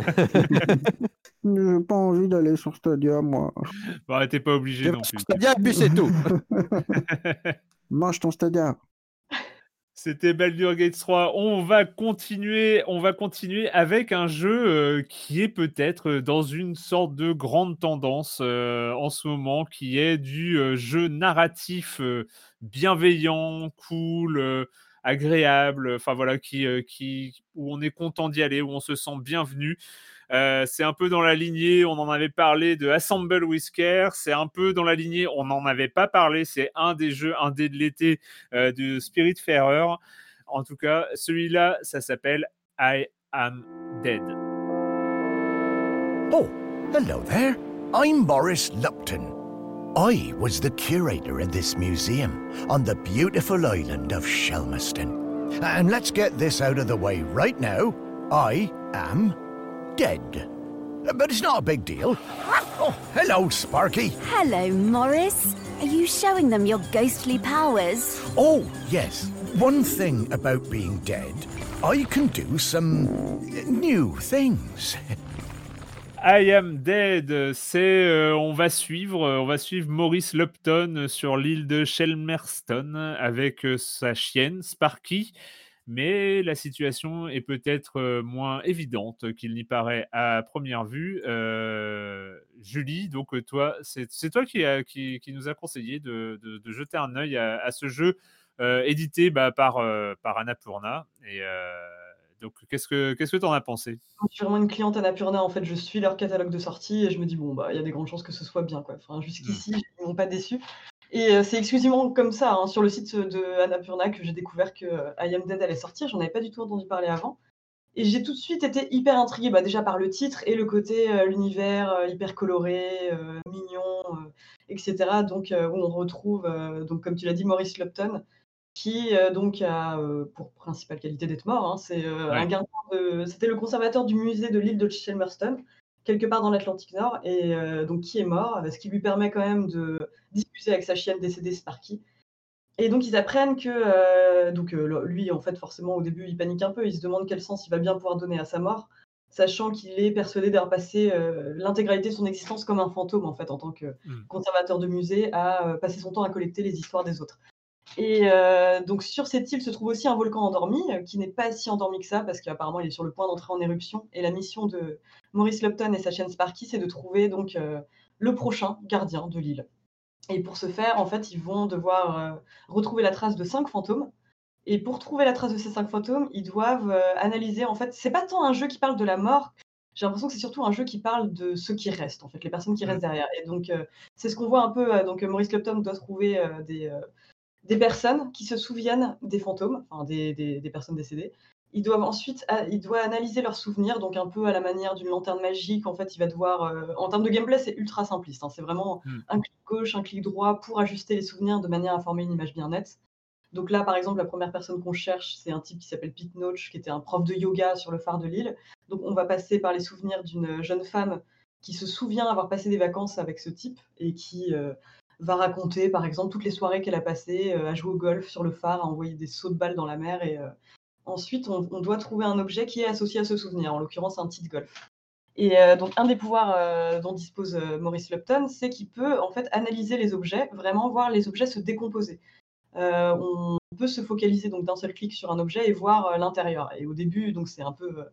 J'ai pas envie d'aller sur Stadia, moi.
Bon, t'es pas obligé non plus.
Stadia, et puis c'est tout.
Mange ton Stadia.
C'était Baldur's Gate 3. On va continuer avec un jeu qui est peut-être dans une sorte de grande tendance en ce moment, qui est du jeu narratif bienveillant, cool, agréable, enfin voilà, où on est content d'y aller, où on se sent bienvenu. C'est un peu dans la lignée, on en avait parlé de Assemble with Care, c'est un peu dans la lignée, on n'en avait pas parlé, c'est un des jeux indés de l'été de Spiritfarer. En tout cas, celui-là, ça s'appelle I Am Dead.
Oh, hello there. I'm Boris Lupton. I was the curator of this museum on the beautiful island of Shelmaston. And let's get this out of the way right now. I am dead. But it's not a big deal. Oh, hello, Sparky.
Hello, Morris. Are you showing them your ghostly powers?
Oh, yes. One thing about being dead, I can do some new things.
I Am Dead, c'est on va suivre Maurice Lupton sur l'île de Shelmerston avec sa chienne Sparky. Mais la situation est peut-être moins évidente qu'il n'y paraît à première vue. Julie, donc toi, c'est toi qui nous a conseillé de jeter un œil à ce jeu édité par Annapurna. Et donc, qu'est-ce que tu en as pensé?
Je suis vraiment une cliente Annapurna, en fait, je suis leur catalogue de sortie et je me dis, bon, bah, il y a des grandes chances que ce soit bien, quoi. Enfin, jusqu'ici, ils m'ont pas déçu. Et c'est exclusivement comme ça, hein, sur le site de Annapurna que j'ai découvert que I Am Dead allait sortir. J'en avais pas du tout entendu parler avant. Et j'ai tout de suite été hyper intriguée, bah, déjà par le titre et le côté l'univers hyper coloré, mignon, etc. Donc, où on retrouve, donc, comme tu l'as dit, Maurice Lupton, qui donc a pour principale qualité d'être mort. Hein, c'est un
Ouais.
gardien c'était le conservateur du musée de l'île de Shelmerston, quelque part dans l'Atlantique Nord, et donc qui est mort, ce qui lui permet quand même de discuter avec sa chienne décédée Sparky. Et donc ils apprennent que lui, en fait, forcément, au début, il panique un peu. Il se demande quel sens il va bien pouvoir donner à sa mort, sachant qu'il est persuadé d'avoir passé l'intégralité de son existence comme un fantôme, en fait, en tant que conservateur de musée, à passer son temps à collecter les histoires des autres. Et donc sur cette île se trouve aussi un volcan endormi, qui n'est pas si endormi que ça, parce qu'apparemment il est sur le point d'entrer en éruption. Et la mission de Maurice Lupton et sa chienne Sparky, c'est de trouver donc le prochain gardien de l'île. Et pour ce faire, en fait, ils vont devoir retrouver la trace de 5 fantômes. Et pour trouver la trace de ces 5 fantômes, ils doivent analyser. En fait, c'est pas tant un jeu qui parle de la mort. J'ai l'impression que c'est surtout un jeu qui parle de ceux qui restent, en fait, les personnes qui restent derrière. Et donc, c'est ce qu'on voit un peu. Donc, Maurice Lupton doit trouver des personnes qui se souviennent des fantômes, enfin des personnes décédées. Il doit analyser leurs souvenirs, donc un peu à la manière d'une lanterne magique. En fait, il va devoir, en termes de gameplay, c'est ultra simpliste, hein. C'est vraiment un clic gauche, un clic droit pour ajuster les souvenirs de manière à former une image bien nette. Donc là, par exemple, la première personne qu'on cherche, c'est un type qui s'appelle Pete Notch, qui était un prof de yoga sur le phare de l'île. Donc on va passer par les souvenirs d'une jeune femme qui se souvient avoir passé des vacances avec ce type et qui va raconter, par exemple, toutes les soirées qu'elle a passées à jouer au golf sur le phare, à envoyer des sauts de balles dans la mer. Et ensuite, on doit trouver un objet qui est associé à ce souvenir, en l'occurrence un tee de golf. Et donc un des pouvoirs dont dispose Maurice Lupton, c'est qu'il peut en fait analyser les objets, vraiment voir les objets se décomposer. On peut se focaliser donc d'un seul clic sur un objet et voir l'intérieur. Et au début, donc c'est un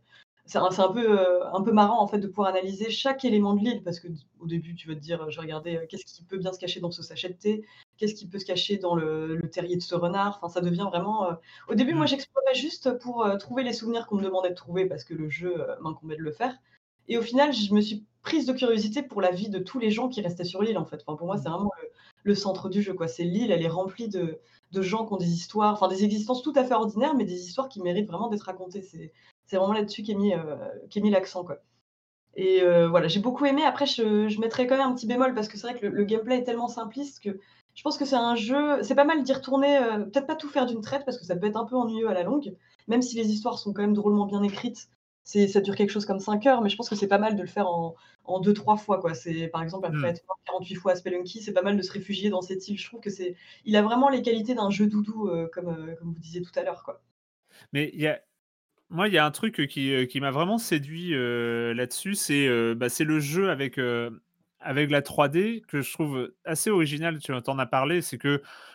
peu marrant en fait de pouvoir analyser chaque élément de l'île, parce que au début tu vas te dire je vais regarder qu'est-ce qui peut bien se cacher dans ce sachet de thé, qu'est-ce qui peut se cacher dans le terrier de ce renard. Enfin, ça devient vraiment. Au début, moi j'explorais juste pour trouver les souvenirs qu'on me demandait de trouver, parce que le jeu m'incombait de le faire. Et au final, je me suis prise de curiosité pour la vie de tous les gens qui restaient sur l'île, en fait. Enfin, pour moi, c'est vraiment le centre du jeu, quoi. C'est l'île, elle est remplie de gens qui ont des histoires, enfin des existences tout à fait ordinaires, mais des histoires qui méritent vraiment d'être racontées. C'est vraiment là-dessus qu'est mis l'accent, quoi. Et voilà, j'ai beaucoup aimé. Après, je mettrais quand même un petit bémol, parce que c'est vrai que le gameplay est tellement simpliste que je pense que c'est un jeu. C'est pas mal d'y retourner, peut-être pas tout faire d'une traite, parce que ça peut être un peu ennuyeux à la longue, même si les histoires sont quand même drôlement bien écrites. Ça dure quelque chose comme 5 heures, mais je pense que c'est pas mal de le faire en 2-3 fois, quoi. C'est, par exemple, après être mort 48 fois à Spelunky, c'est pas mal de se réfugier dans cette île. Je trouve que il a vraiment les qualités d'un jeu doudou, comme vous disiez tout à l'heure, quoi.
Mais il y a un truc qui m'a vraiment séduit là-dessus, c'est le jeu avec la 3D que je trouve assez original. Tu en as parlé, c'est que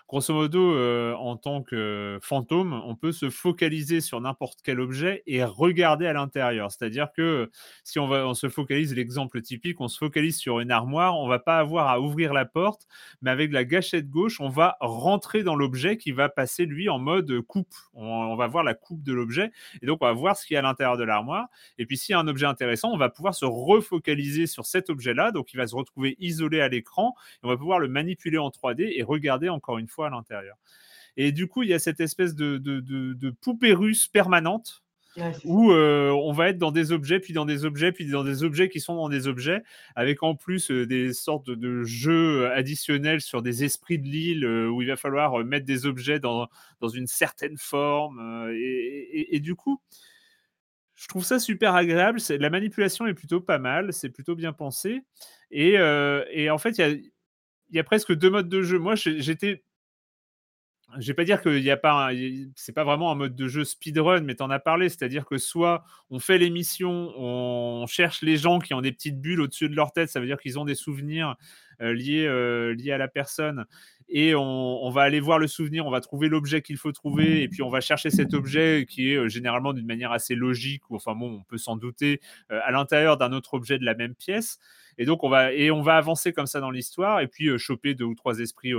grosso modo, en tant que fantôme, on peut se focaliser sur n'importe quel objet et regarder à l'intérieur. C'est-à-dire que si on se focalise, l'exemple typique, on se focalise sur une armoire, on va pas avoir à ouvrir la porte, mais avec la gâchette gauche, on va rentrer dans l'objet qui va passer, lui, en mode coupe. On va voir la coupe de l'objet et donc on va voir ce qu'il y a à l'intérieur de l'armoire. Et puis s'il y a un objet intéressant, on va pouvoir se refocaliser sur cet objet-là, donc il va se retrouver isolé à l'écran et on va pouvoir le manipuler en 3D et regarder encore une fois à l'intérieur. Et du coup, il y a cette espèce de poupée russe permanente où on va être dans des objets, puis dans des objets, puis dans des objets qui sont dans des objets, avec en plus des sortes de jeux additionnels sur des esprits de l'île où il va falloir mettre des objets dans une certaine forme. Et du coup, je trouve ça super agréable. La manipulation est plutôt pas mal, c'est plutôt bien pensé. Et en fait, il y a presque 2 modes de jeu. Moi, j'étais... Je vais pas dire qu'il y a pas c'est pas vraiment un mode de jeu speedrun, mais tu en as parlé. C'est-à-dire que soit on fait les missions, on cherche les gens qui ont des petites bulles au-dessus de leur tête, ça veut dire qu'ils ont des souvenirs liés à la personne, et on va aller voir le souvenir, on va trouver l'objet qu'il faut trouver, et puis on va chercher cet objet qui est généralement d'une manière assez logique, ou enfin bon, on peut s'en douter, à l'intérieur d'un autre objet de la même pièce. Et donc, on va avancer comme ça dans l'histoire et puis choper 2 ou 3 esprits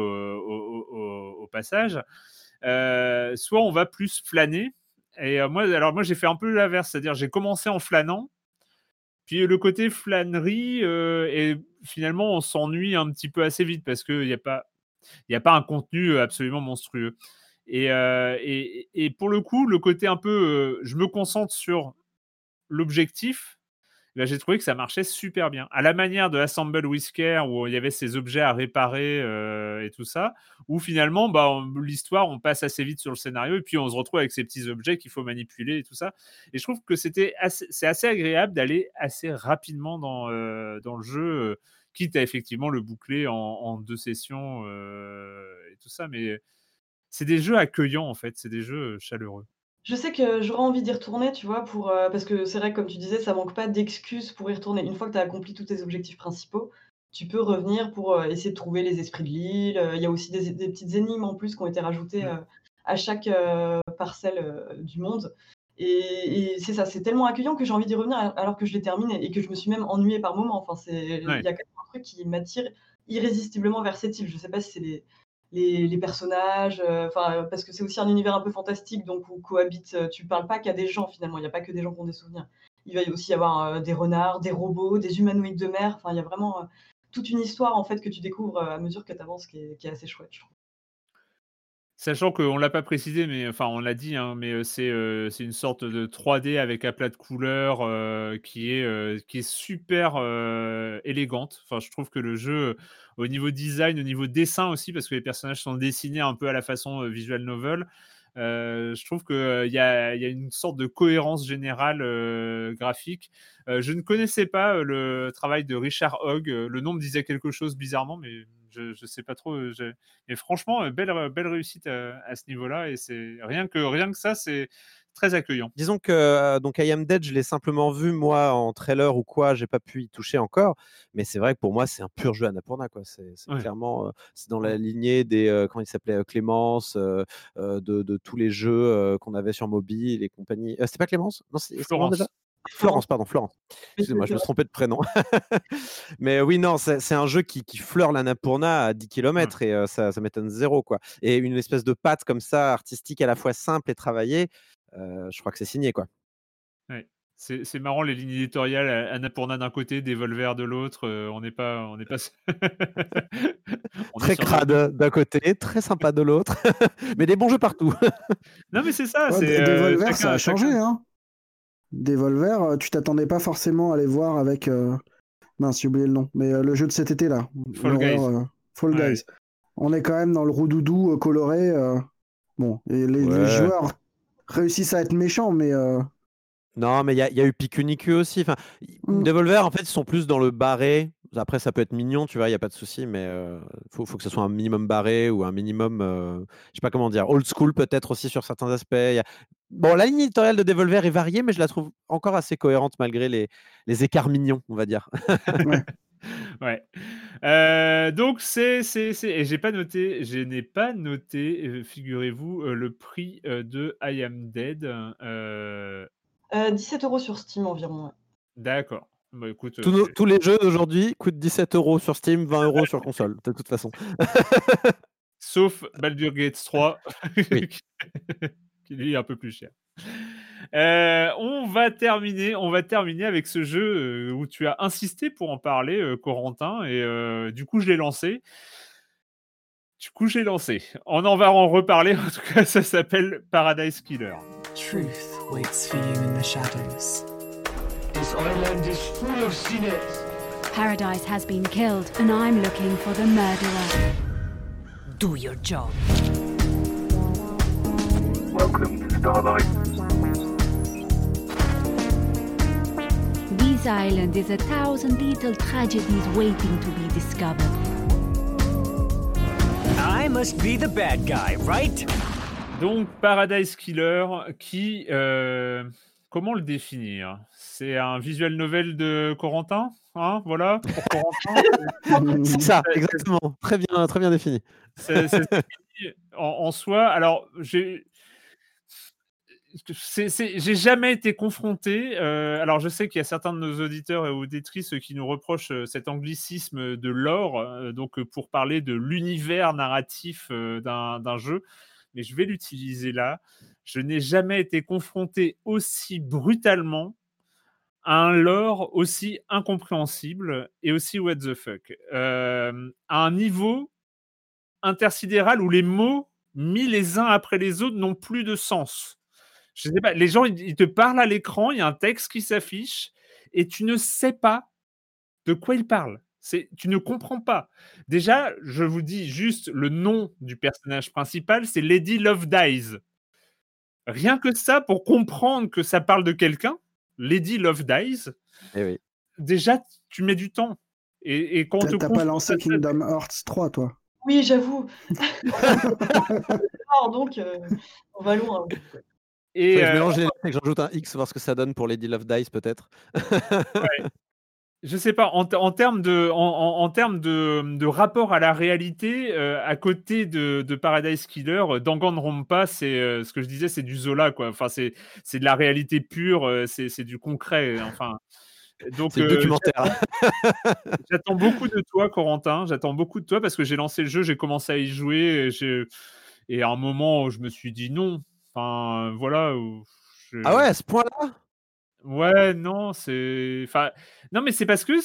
au passage. Soit on va plus flâner. Et moi, j'ai fait un peu l'inverse. C'est-à-dire, j'ai commencé en flânant. Puis le côté flânerie, et finalement, on s'ennuie un petit peu assez vite parce qu'il n'y a pas un contenu absolument monstrueux. Et pour le coup, le côté un peu, je me concentre sur l'objectif. Là, j'ai trouvé que ça marchait super bien. À la manière de Assemble with Care, où il y avait ces objets à réparer et tout ça, où finalement, l'histoire, on passe assez vite sur le scénario et puis on se retrouve avec ces petits objets qu'il faut manipuler et tout ça. Et je trouve que c'est assez agréable d'aller assez rapidement dans le jeu, quitte à effectivement le boucler en 2 sessions et tout ça. Mais c'est des jeux accueillants, en fait. C'est des jeux chaleureux.
Je sais que j'aurais envie d'y retourner, tu vois, parce que c'est vrai que comme tu disais, ça manque pas d'excuses pour y retourner. Une fois que tu as accompli tous tes objectifs principaux, tu peux revenir pour, essayer de trouver les esprits de l'île. Il y a aussi des petites énigmes en plus qui ont été rajoutées, à chaque, parcelle, du monde, et c'est ça, c'est tellement accueillant que j'ai envie d'y revenir alors que je l'ai terminé et que je me suis même ennuyée par moments. Enfin, il y a quand même un truc qui m'attire irrésistiblement vers cette île. Je sais pas si c'est les personnages, parce que c'est aussi un univers un peu fantastique, donc où cohabitent, tu parles pas qu'à des gens finalement, il y a pas que des gens qui ont des souvenirs. Il va y aussi y avoir, des renards, des robots, des humanoïdes de mer, enfin il y a vraiment, toute une histoire en fait que tu découvres, à mesure que tu avances qui est assez chouette, je trouve.
Sachant qu'on ne l'a pas précisé, mais enfin on l'a dit, hein, mais c'est une sorte de 3D avec aplat de couleurs qui est super élégante. Enfin, je trouve que le jeu, au niveau design, au niveau dessin aussi, parce que les personnages sont dessinés un peu à la façon visual novel, je trouve qu'il y a une sorte de cohérence générale graphique. Je ne connaissais pas le travail de Richard Hogg. Le nom me disait quelque chose bizarrement, mais je ne sais pas trop. Mais franchement, belle réussite à ce niveau-là. Et c'est rien que ça, c'est très accueillant.
Disons que donc I Am Dead, je l'ai simplement vu moi en trailer ou quoi, j'ai pas pu y toucher encore, mais c'est vrai que pour moi c'est un pur jeu Annapurna quoi. C'est clairement c'est dans la lignée des comment il s'appelait Clémence, de tous les jeux qu'on avait sur mobile et compagnie. C'était pas Clémence? Non, c'est
Florence.
Déjà Florence, pardon, Florence. Excusez-moi, je me suis trompé de prénom. Mais oui, non, c'est un jeu qui fleure l'Annapurna à 10 km et ça m'étonne zéro quoi. Et une espèce de patte comme ça, artistique à la fois simple et travaillée. Je crois que c'est signé quoi.
Ouais. C'est marrant les lignes éditoriales, Annapurna d'un côté, Devolver de l'autre. On n'est pas
très crade d'un côté, très sympa de l'autre, mais des bons jeux partout.
Non mais c'est ça.
Devolver, ça a changé, hein. Devolver, tu t'attendais pas forcément à les voir avec mince, j'ai oublié le nom, mais le jeu de cet été là, Fall Guys. On est quand même dans le roudoudou coloré. Bon, et les joueurs réussissent à être méchants, mais
non, mais il y a eu Pikuniku aussi. Enfin, Devolver, en fait, ils sont plus dans le barré. Après, ça peut être mignon, tu vois, il n'y a pas de souci, mais faut que ce soit un minimum barré ou un minimum, je sais pas comment dire, old school peut-être aussi sur certains aspects. Bon, la ligne éditoriale de Devolver est variée, mais je la trouve encore assez cohérente malgré les écarts mignons, on va dire.
Ouais. Donc et je n'ai pas noté, figurez-vous, le prix, de I Am Dead,
17 € sur Steam environ, ouais.
d'accord. Bah, écoute,
Tous les jeux d'aujourd'hui coûtent 17 € sur Steam, 20 € sur console, de toute façon.
sauf Baldur's Gate 3
Oui.
qui lui est un peu plus cher. On va terminer avec ce jeu, où tu as insisté pour en parler, Corentin et du coup, je l'ai lancé. On en va en reparler. En tout cas, ça s'appelle Paradise Killer.
Truth waits for you in the shadows.
This island is full of sinners.
Paradise has been killed, and I'm looking for the murderer.
Do your job.
Welcome to Starlight.
This island is 1,000 little tragedies waiting to be discovered.
I must be the bad guy, right?
Donc, Paradise Killer, qui... comment le définir? C'est un visual novel de Corentin, hein, voilà, pour Corentin.
C'est ça, exactement. Très bien défini.
C'est en soi. Alors, j'ai jamais été confronté. Alors, je sais qu'il y a certains de nos auditeurs et auditrices qui nous reprochent cet anglicisme de lore, donc pour parler de l'univers narratif d'un jeu, mais je vais l'utiliser là. Je n'ai jamais été confronté aussi brutalement à un lore aussi incompréhensible et aussi what the fuck. À un niveau intersidéral où les mots mis les uns après les autres n'ont plus de sens. Je sais pas, les gens ils te parlent à l'écran, il y a un texte qui s'affiche et tu ne sais pas de quoi ils parlent. Tu ne comprends pas. Déjà, je vous dis juste le nom du personnage principal, c'est Lady Love Dies. Rien que ça, pour comprendre que ça parle de quelqu'un, Lady Love Dies,
oui.
Déjà, tu mets du temps. Et quand
T'as pas lancé Kingdom Hearts 3, toi?
Oui, j'avoue. Donc, on va loin.
Et je mélange les lettres et que j'ajoute un X, voir ce que ça donne pour Lady Love Dies, peut-être.
Ouais. Je sais pas, en termes de rapport à la réalité, à côté de Paradise Killer, Danganronpa, c'est ce que je disais, c'est du Zola, quoi. Enfin, c'est de la réalité pure, c'est du concret. Enfin, donc
c'est documentaire.
J'attends beaucoup de toi, Corentin. J'attends beaucoup de toi parce que j'ai lancé le jeu, j'ai commencé à y jouer, et à un moment, je me suis dit non. Enfin, voilà.
Ah ouais, à ce point-là?
Ouais, non, non, mais c'est parce que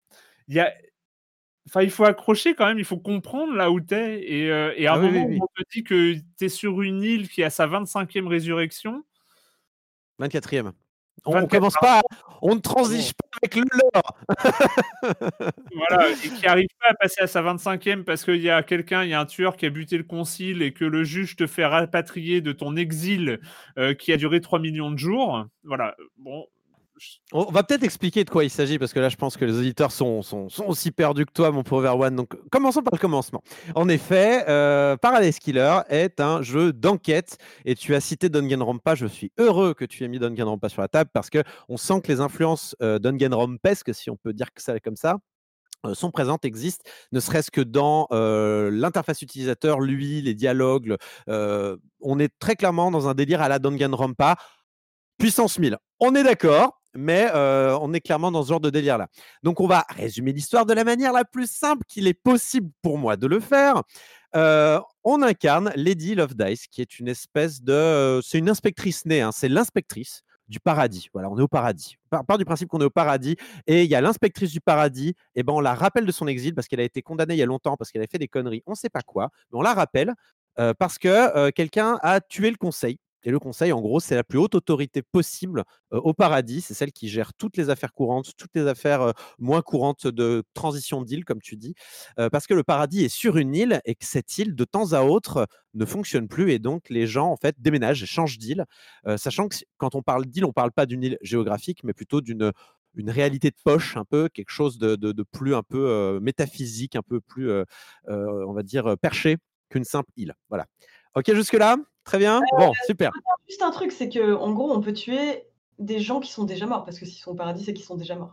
il faut accrocher quand même, il faut comprendre là où t'es. Et à un moment où on te dit que t'es sur une île qui a sa 25e résurrection.
24e. On commence pas, on ne transige pas avec le lore.
Voilà, et qui n'arrive pas à passer à sa 25e parce qu'il y a un tueur qui a buté le concile et que le juge te fait rapatrier de ton exil qui a duré 3 millions de jours. Voilà, bon.
On va peut-être expliquer de quoi il s'agit parce que là, je pense que les auditeurs sont aussi perdus que toi, mon pauvre Erwan. Donc, commençons par le commencement. En effet, Paradise Killer est un jeu d'enquête et tu as cité Danganronpa. Je suis heureux que tu aies mis Danganronpa sur la table parce qu'on sent que les influences Danganronpesques, si on peut dire que ça comme ça, sont présentes, existent, ne serait-ce que dans l'interface utilisateur, l'UI, les dialogues. On est très clairement dans un délire à la Danganronpa. Puissance 1000. On est d'accord, mais on est clairement dans ce genre de délire-là. Donc, on va résumer l'histoire de la manière la plus simple qu'il est possible pour moi de le faire. On incarne Lady Love Dies, qui est une espèce de... c'est une inspectrice née, hein, c'est l'inspectrice du paradis. Voilà, on est au paradis. Part du principe qu'on est au paradis, et il y a l'inspectrice du paradis, et ben on la rappelle de son exil, parce qu'elle a été condamnée il y a longtemps, parce qu'elle a fait des conneries, on ne sait pas quoi, mais on la rappelle, parce que quelqu'un a tué le conseil. Et le conseil, en gros, c'est la plus haute autorité possible au paradis. C'est celle qui gère toutes les affaires courantes, toutes les affaires moins courantes de transition d'île, comme tu dis. Parce que le paradis est sur une île et que cette île, de temps à autre, ne fonctionne plus. Et donc, les gens, en fait, déménagent et changent d'île. Sachant que quand on parle d'île, on ne parle pas d'une île géographique, mais plutôt d'une réalité de poche, un peu, quelque chose de plus un peu métaphysique, un peu plus, on va dire, perché qu'une simple île. Voilà. Ok, jusque-là? Très bien. Bon, super.
Juste un truc, c'est qu'en gros, on peut tuer des gens qui sont déjà morts, parce que s'ils sont au paradis, c'est qu'ils sont déjà morts.
Alors,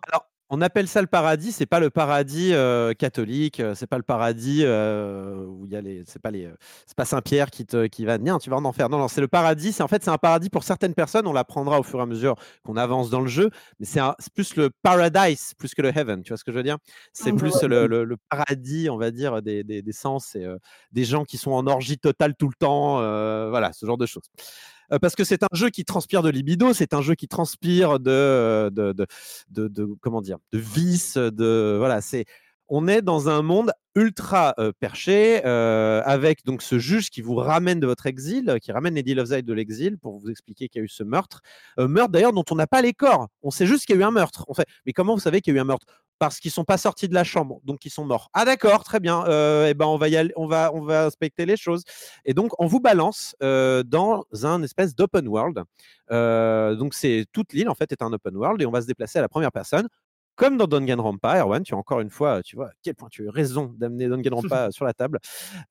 On appelle ça le paradis, c'est pas le paradis catholique, c'est pas le paradis où il y a c'est pas Saint-Pierre qui va dire tu vas en enfer. Non, c'est le paradis. C'est un paradis pour certaines personnes. On l'apprendra au fur et à mesure qu'on avance dans le jeu, mais c'est plus le paradise plus que le heaven. Tu vois ce que je veux dire? C'est plus le paradis, on va dire, des sens et des gens qui sont en orgie totale tout le temps. Voilà, ce genre de choses. Parce que c'est un jeu qui transpire de libido, c'est un jeu qui transpire de comment dire, de vice, voilà, on est dans un monde ultra perché, avec donc ce juge qui vous ramène de votre exil, qui ramène Eddie Loveside de l'exil pour vous expliquer qu'il y a eu ce meurtre. Meurtre d'ailleurs dont on n'a pas les corps. On sait juste qu'il y a eu un meurtre. Mais comment vous savez qu'il y a eu un meurtre? Parce qu'ils sont pas sortis de la chambre, donc ils sont morts. Ah d'accord, très bien. Et ben on va y aller, on va inspecter les choses. Et donc on vous balance dans un espèce d'open world. Donc c'est toute l'île en fait est un open world et on va se déplacer à la première personne. Comme dans Danganronpa, Erwan, tu as encore une fois, tu vois à quel point tu as eu raison d'amener Danganronpa sur la table.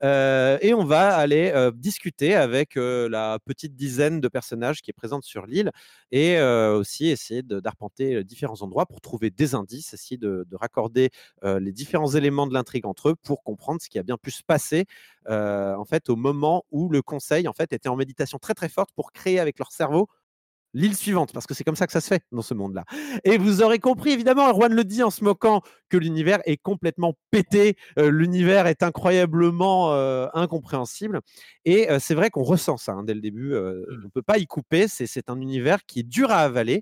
Et on va aller discuter avec la petite dizaine de personnages qui est présente sur l'île et aussi essayer d'arpenter différents endroits pour trouver des indices, essayer de raccorder les différents éléments de l'intrigue entre eux pour comprendre ce qui a bien pu se passer en fait, au moment où le conseil en fait, était en méditation très très forte pour créer avec leur cerveau l'île suivante, parce que c'est comme ça que ça se fait dans ce monde-là. Et vous aurez compris, évidemment, Erwan le dit en se moquant, que l'univers est complètement pété, l'univers est incroyablement incompréhensible. Et c'est vrai qu'on ressent ça dès le début, on ne peut pas y couper, c'est un univers qui est dur à avaler,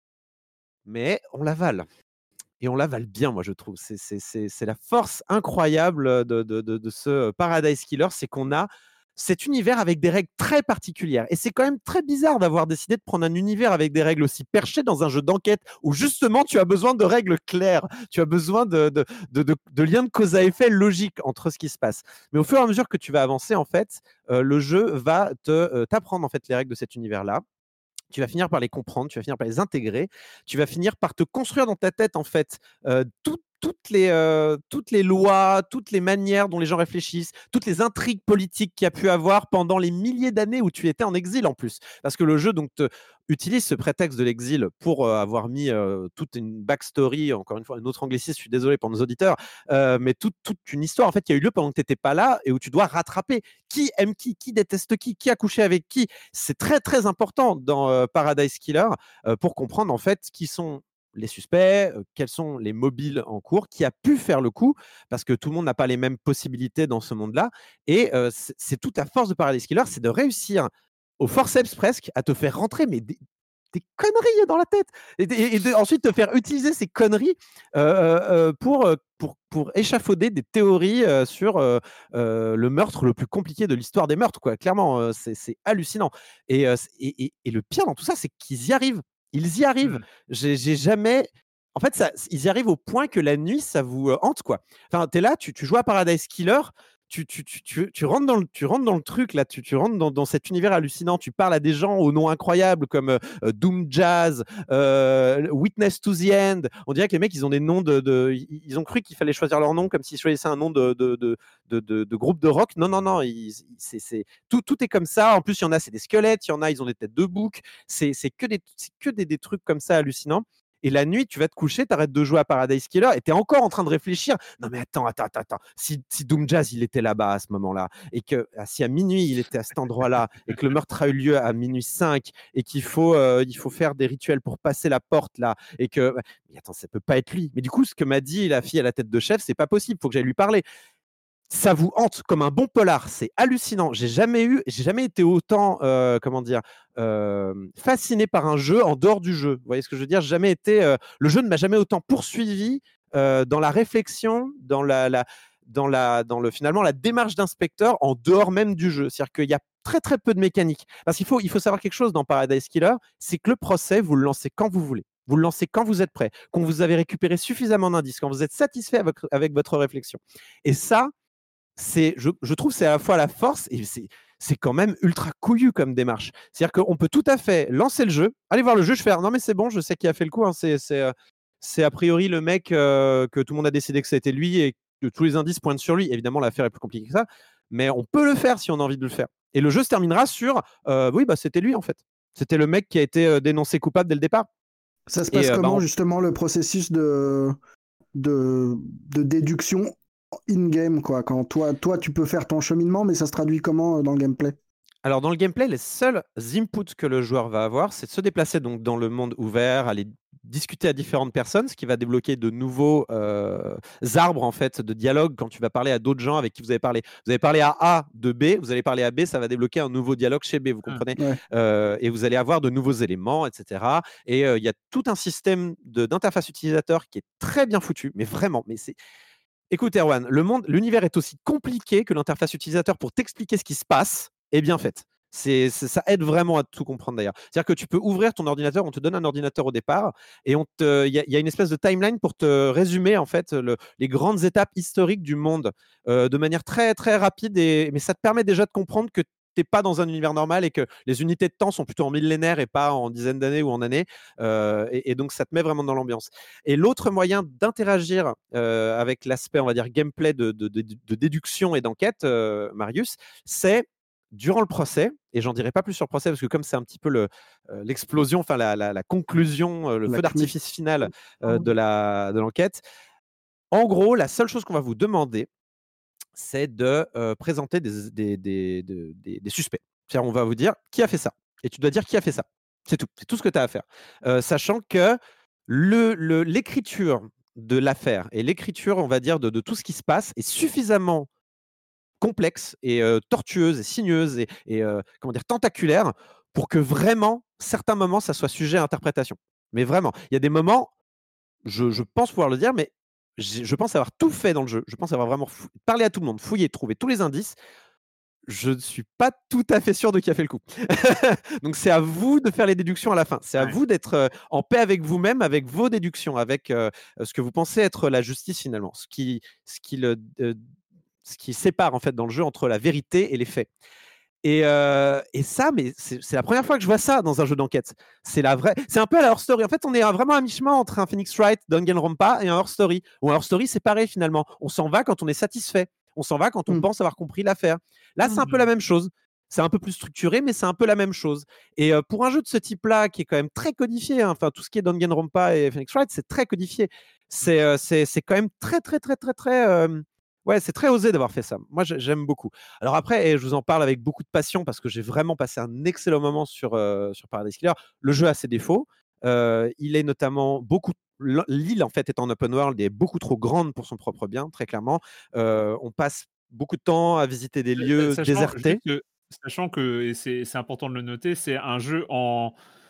mais on l'avale. Et on l'avale bien, moi, je trouve. C'est la force incroyable de ce Paradise Killer, c'est qu'on a cet univers avec des règles très particulières. Et c'est quand même très bizarre d'avoir décidé de prendre un univers avec des règles aussi perchées dans un jeu d'enquête où justement tu as besoin de règles claires, tu as besoin de liens de cause à effet logiques entre ce qui se passe. Mais au fur et à mesure que tu vas avancer, en fait, le jeu va t'apprendre en fait les règles de cet univers-là. Tu vas finir par les comprendre, tu vas finir par les intégrer, tu vas finir par te construire dans ta tête en fait toutes les lois, toutes les manières dont les gens réfléchissent, toutes les intrigues politiques qu'il y a pu avoir pendant les milliers d'années où tu étais en exil en plus. Parce que le jeu donc utilise ce prétexte de l'exil pour avoir mis toute une backstory, encore une fois, un autre anglicisme, je suis désolé pour nos auditeurs, mais toute une histoire en fait qui a eu lieu pendant que tu n'étais pas là et où tu dois rattraper qui aime qui déteste qui a couché avec qui. C'est très très important dans Paradise Killer pour comprendre en fait qui sont les suspects, quels sont les mobiles en cours, qui a pu faire le coup, parce que tout le monde n'a pas les mêmes possibilités dans ce monde-là. Et c'est toute la force de Paradise Killer, c'est de réussir au forceps presque à te faire rentrer mais des conneries dans la tête et ensuite te faire utiliser ces conneries pour échafauder des théories sur le meurtre le plus compliqué de l'histoire des meurtres, quoi. Clairement, c'est hallucinant. Et le pire dans tout ça, c'est qu'ils y arrivent. Ils y arrivent. J'ai jamais. En fait, ils y arrivent au point que la nuit, ça vous hante, quoi. Enfin, t'es là, tu joues à Paradise Killer, tu rentres dans le truc là, tu rentres dans cet univers hallucinant. Tu parles à des gens aux noms incroyables comme Doom Jazz, Witness to the End. On dirait que les mecs, ils ont des noms ils ont cru qu'il fallait choisir leur nom comme s'ils choisissaient un nom de groupe de rock. Non. Tout est comme ça. En plus, il y en a, c'est des squelettes. Il y en a, ils ont des têtes de bouc. C'est que des trucs comme ça hallucinants. Et la nuit, tu vas te coucher, tu arrêtes de jouer à Paradise Killer et tu es encore en train de réfléchir. Non, mais attends. Si Doom Jazz, il était là-bas à ce moment-là, et que si à minuit, il était à cet endroit-là, et que le meurtre a eu lieu à minuit 5, et qu'il faut faire des rituels pour passer la porte là, et que. Mais attends, ça peut pas être lui. Mais du coup, ce que m'a dit la fille à la tête de chef, c'est pas possible, faut que j'aille lui parler. Ça vous hante comme un bon polar, c'est hallucinant. J'ai jamais été autant, fasciné par un jeu en dehors du jeu. Vous voyez ce que je veux dire? Le jeu ne m'a jamais autant poursuivi dans la réflexion, finalement la démarche d'inspecteur en dehors même du jeu. C'est-à-dire qu'il y a très très peu de mécanique. Parce qu'il faut savoir quelque chose dans Paradise Killer, c'est que le procès, vous le lancez quand vous voulez. Vous le lancez quand vous êtes prêt, quand vous avez récupéré suffisamment d'indices, quand vous êtes satisfait avec votre réflexion. Et ça, je trouve c'est à la fois la force et c'est quand même ultra couillu comme démarche. C'est-à-dire qu'on peut tout à fait lancer le jeu, aller voir le jeu, non mais c'est bon, je sais qui a fait le coup, c'est a priori le mec que tout le monde a décidé que c'était lui et que tous les indices pointent sur lui. Évidemment, l'affaire est plus compliquée que ça, mais on peut le faire si on a envie de le faire. Et le jeu se terminera sur oui, bah c'était lui en fait. C'était le mec qui a été dénoncé coupable dès le départ.
Ça se passe
Et
comment justement le processus de déduction in-game, quoi, quand toi tu peux faire ton cheminement, mais ça se traduit comment dans le gameplay?
Alors dans le gameplay, les seuls inputs que le joueur va avoir, c'est de se déplacer donc dans le monde ouvert, aller discuter à différentes personnes, ce qui va débloquer de nouveaux arbres en fait de dialogue quand tu vas parler à d'autres gens avec qui vous avez parlé. Vous avez parlé à A de B, vous allez parler à B, ça va débloquer un nouveau dialogue chez B, vous comprenez?
Ouais.
Et vous allez avoir de nouveaux éléments, etc. Et il y a tout un système d'interface utilisateur qui est très bien foutu, mais vraiment, mais c'est écoute, Erwan, l'univers est aussi compliqué que l'interface utilisateur pour t'expliquer ce qui se passe est bien faite. Ça aide vraiment à tout comprendre d'ailleurs. C'est-à-dire que tu peux ouvrir ton ordinateur, on te donne un ordinateur au départ et il y a une espèce de timeline pour te résumer en fait les grandes étapes historiques du monde de manière très très rapide. Mais ça te permet déjà de comprendre que tu n'es pas dans un univers normal et que les unités de temps sont plutôt en millénaires et pas en dizaines d'années ou en années. Et donc ça te met vraiment dans l'ambiance. Et l'autre moyen d'interagir avec l'aspect, on va dire, gameplay de déduction et d'enquête, Marius, c'est durant le procès, et j'en dirai pas plus sur le procès parce que comme c'est un petit peu l'explosion, enfin la conclusion, le feu d'artifice final de l'enquête, en gros, la seule chose qu'on va vous demander, c'est de présenter des suspects. C'est-à-dire, on va vous dire qui a fait ça, et tu dois dire qui a fait ça. C'est tout ce que tu as à faire. Sachant que l'écriture de l'affaire et l'écriture, on va dire, de tout ce qui se passe est suffisamment complexe et tortueuse et sinueuse et comment dire, tentaculaire pour que vraiment, certains moments, ça soit sujet à interprétation. Mais vraiment, il y a des moments, je pense pouvoir le dire, mais je pense avoir tout fait dans le jeu. Je pense avoir vraiment parlé à tout le monde, fouillé, trouvé tous les indices. Je ne suis pas tout à fait sûr de qui a fait le coup. Donc c'est à vous de faire les déductions à la fin. C'est à vous d'être en paix avec vous-même, avec vos déductions, avec ce que vous pensez être la justice finalement, ce qui sépare en fait dans le jeu entre la vérité et les faits. Et ça, mais c'est la première fois que je vois ça dans un jeu d'enquête. C'est un peu à la Horror Story. En fait, on est vraiment à mi-chemin entre un Phoenix Wright, Danganronpa et un Horror Story. Ou un Horror Story, c'est pareil finalement. On s'en va quand on est satisfait. On s'en va quand on pense avoir compris l'affaire. Là, c'est un peu la même chose. C'est un peu plus structuré, mais c'est un peu la même chose. Et pour un jeu de ce type-là, qui est quand même très codifié, hein, enfin tout ce qui est Danganronpa et Phoenix Wright, c'est très codifié. C'est quand même très, très, très, très, très. Ouais, c'est très osé d'avoir fait ça. Moi, j'aime beaucoup. Alors après, et je vous en parle avec beaucoup de passion parce que j'ai vraiment passé un excellent moment sur Paradise Killer. Le jeu a ses défauts. Il est notamment l'île en fait est en open world et est beaucoup trop grande pour son propre bien, très clairement. On passe beaucoup de temps à visiter des lieux désertés.
Sachant que, et c'est important de le noter, c'est un jeu en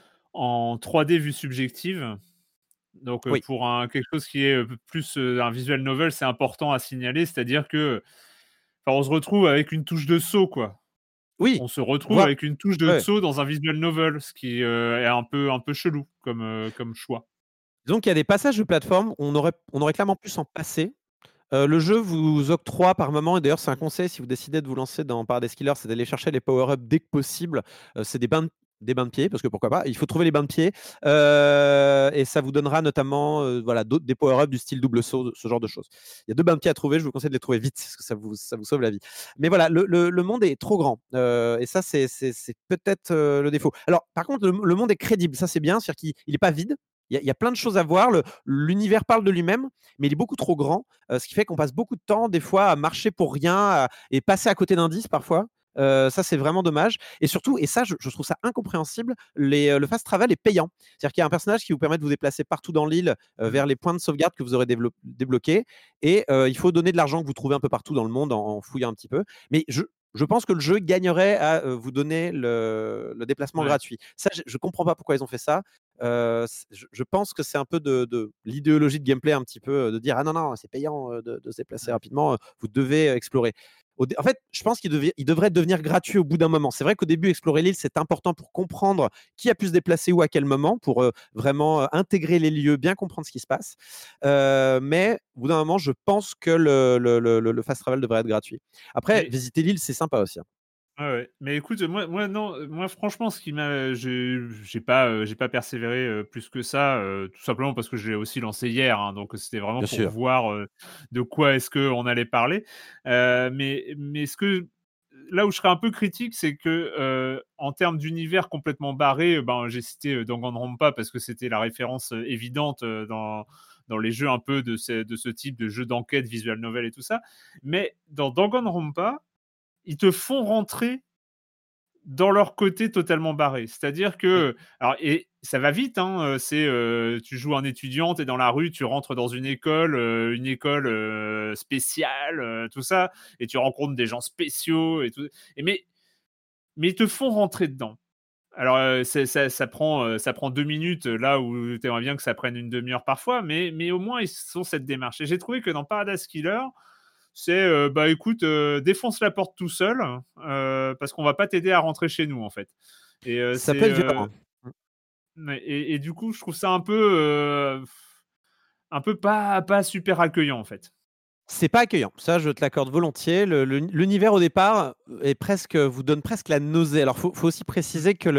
3D vue subjective. Donc,
Oui.
pour quelque chose qui est plus un visual novel, c'est important à signaler. C'est-à-dire que, on se retrouve avec une touche de saut, quoi.
Oui.
On se retrouve avec une touche de
Ouais.
saut dans un visual novel, ce qui est un peu chelou comme choix.
Disons qu'il y a des passages de plateforme, on aurait clairement pu s'en passer. Le jeu vous octroie par moment, et d'ailleurs c'est un conseil si vous décidez de vous lancer dans Paradise Killer, c'est d'aller chercher les power-ups dès que possible. C'est des bains de pied, parce que pourquoi pas, il faut trouver les bains de pied. Et ça vous donnera notamment des power-ups du style double saut, ce genre de choses. Il y a 2 bains de pied à trouver, je vous conseille de les trouver vite, parce que ça vous sauve la vie. Mais voilà, le monde est trop grand. Et ça, c'est peut-être le défaut. Alors, par contre, le monde est crédible, ça c'est bien, c'est-à-dire qu'il n'est pas vide. Il y a plein de choses à voir. L'univers parle de lui-même, mais il est beaucoup trop grand, ce qui fait qu'on passe beaucoup de temps, des fois, à marcher pour rien et passer à côté d'indices parfois. Ça, c'est vraiment dommage. Et surtout, et ça, je trouve ça incompréhensible, le fast travel est payant. C'est-à-dire qu'il y a un personnage qui vous permet de vous déplacer partout dans l'île vers les points de sauvegarde que vous aurez débloqués. Et il faut donner de l'argent que vous trouvez un peu partout dans le monde en fouillant un petit peu. Mais je pense que le jeu gagnerait à vous donner le déplacement gratuit. Ça, je ne comprends pas pourquoi ils ont fait ça. Je pense que c'est un peu de l'idéologie de gameplay un petit peu de dire ah non c'est payant de se déplacer rapidement, vous devez explorer. En fait, je pense qu'il devrait devenir gratuit au bout d'un moment. C'est vrai qu'au début, explorer l'île, c'est important pour comprendre qui a pu se déplacer où à quel moment, pour vraiment intégrer les lieux, bien comprendre ce qui se passe. Mais au bout d'un moment, je pense que le fast travel devrait être gratuit. Après, visiter l'île, c'est sympa aussi.
Ouais. Mais écoute, moi franchement, ce qui m'a j'ai pas persévéré plus que ça, tout simplement parce que je l'ai aussi lancé hier, hein, donc c'était vraiment
Bien
pour
sûr.
voir de quoi est-ce qu'on allait parler. Mais là où je serais un peu critique, c'est que en termes d'univers complètement barré, j'ai cité Danganronpa parce que c'était la référence évidente dans les jeux un peu de ce type de jeux d'enquête, visual novel et tout ça. Mais dans Danganronpa, ils te font rentrer dans leur côté totalement barré. C'est-à-dire que... Alors, et ça va vite, hein, tu joues un étudiant, t'es dans la rue, tu rentres dans une école spéciale, tout ça, et tu rencontres des gens spéciaux, et tout. Mais ils te font rentrer dedans. Alors, ça prend 2 minutes, là où tu aimerais bien que ça prenne une demi-heure parfois, mais au moins, ils ont cette démarche. Et j'ai trouvé que dans Paradise Killer, c'est, écoute, défonce la porte tout seul, parce qu'on va pas t'aider à rentrer chez nous, en fait. Et
Ça peut être violent.
et du coup, je trouve ça un peu pas super accueillant, en fait.
C'est pas accueillant, ça je te l'accorde volontiers. L'univers au départ vous donne presque la nausée. Alors faut aussi préciser que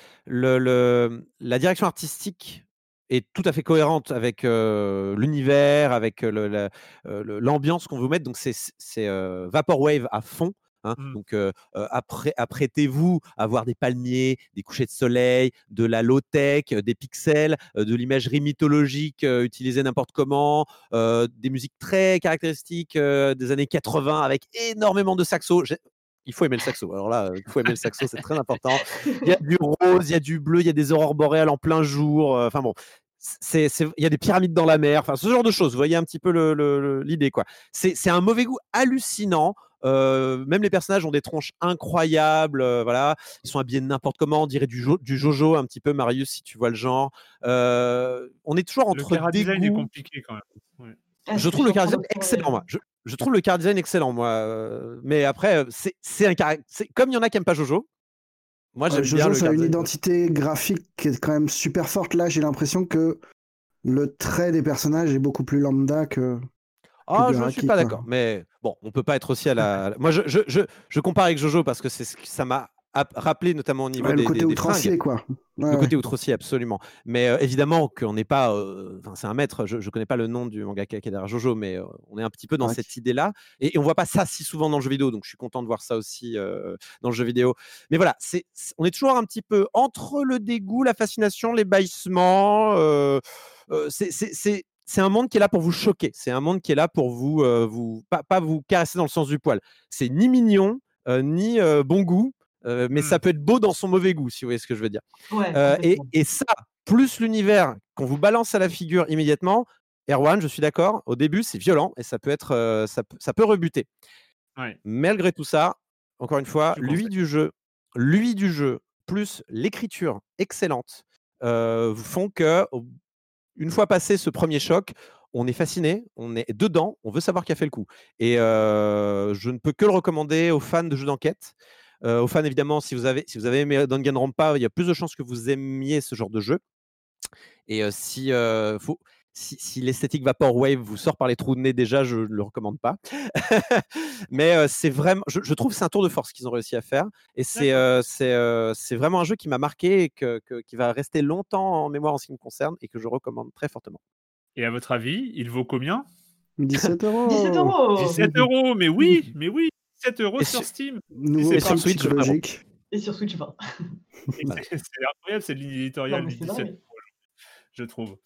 la direction artistique est tout à fait cohérente avec l'univers, avec l'ambiance qu'on veut mettre. Donc c'est Vaporwave à fond. Hein. Donc apprêtez-vous à voir des palmiers, des couchers de soleil, de la low-tech, des pixels, de l'imagerie mythologique utilisée n'importe comment, des musiques très caractéristiques des années 80 avec énormément de saxo. Il faut aimer le saxo. Alors là, il faut aimer le saxo, c'est très important. Il y a du rose, il y a du bleu, il y a des aurores boréales en plein jour. Enfin bon, il y a des pyramides dans la mer. Enfin, ce genre de choses. Vous voyez un petit peu l'idée, quoi. C'est un mauvais goût hallucinant. Même les personnages ont des tronches incroyables, voilà. Ils sont habillés de n'importe comment, on dirait du Jojo un petit peu, Marius, si tu vois le genre. On est toujours entre
le chara-design est
dégoût.
compliqué quand même. Ouais.
Je trouve le chara-design excellent, moi. Je trouve le chara-design excellent, moi. Mais après, c'est comme il y en a qui n'aiment pas Jojo. Moi, j'aime bien
Jojo,
le
ça a une
chara-design.
identité graphique qui est quand même super forte. Là, j'ai l'impression que le trait des personnages est beaucoup plus lambda que...
Ah, je ne suis pas d'accord. Mais bon, on peut pas être aussi à la. Moi, je compare avec Jojo parce que c'est ce que ça m'a rappelé, notamment au niveau
le côté
des
outrancier,
fringues.
quoi.
Le côté outrancier, absolument. Mais évidemment qu'on n'est pas. C'est un maître. Je connais pas le nom du mangaka qui est derrière Jojo, mais on est un petit peu dans cette idée-là. Et on voit pas ça si souvent dans le jeu vidéo. Donc je suis content de voir ça aussi dans le jeu vidéo. Mais voilà, on est toujours un petit peu entre le dégoût, la fascination, l'ébahissement. C'est un monde qui est là pour vous choquer. C'est un monde qui est là pour pas vous caresser dans le sens du poil. C'est ni mignon, ni bon goût, mais ça peut être beau dans son mauvais goût, si vous voyez ce que je veux dire.
Ouais,
et ça, plus l'univers qu'on vous balance à la figure immédiatement, Erwan, je suis d'accord, au début, c'est violent et ça peut être, ça peut rebuter.
Ouais.
Malgré tout ça, encore une fois, lui du jeu, plus l'écriture excellente, font que une fois passé ce premier choc, on est fasciné, on est dedans, on veut savoir qui a fait le coup. Et je ne peux que le recommander aux fans de jeux d'enquête. Aux fans, évidemment, si vous avez aimé Danganronpa, il y a plus de chances que vous aimiez ce genre de jeu. Et si l'esthétique Vaporwave vous sort par les trous de nez déjà, je ne le recommande pas. Mais c'est vraiment, je trouve que c'est un tour de force qu'ils ont réussi à faire. Et c'est vraiment un jeu qui m'a marqué et qui va rester longtemps en mémoire en ce qui me concerne et que je recommande très fortement.
Et à votre avis, il vaut combien ?
17 €.
17 €.
17 €, mais oui, 17 € sur Steam.
Et sur Switch, logique.
Et sur Switch 20.
C'est incroyable, c'est l'éditorial
Non, mais
du
c'est
17
dingue.
€, je trouve.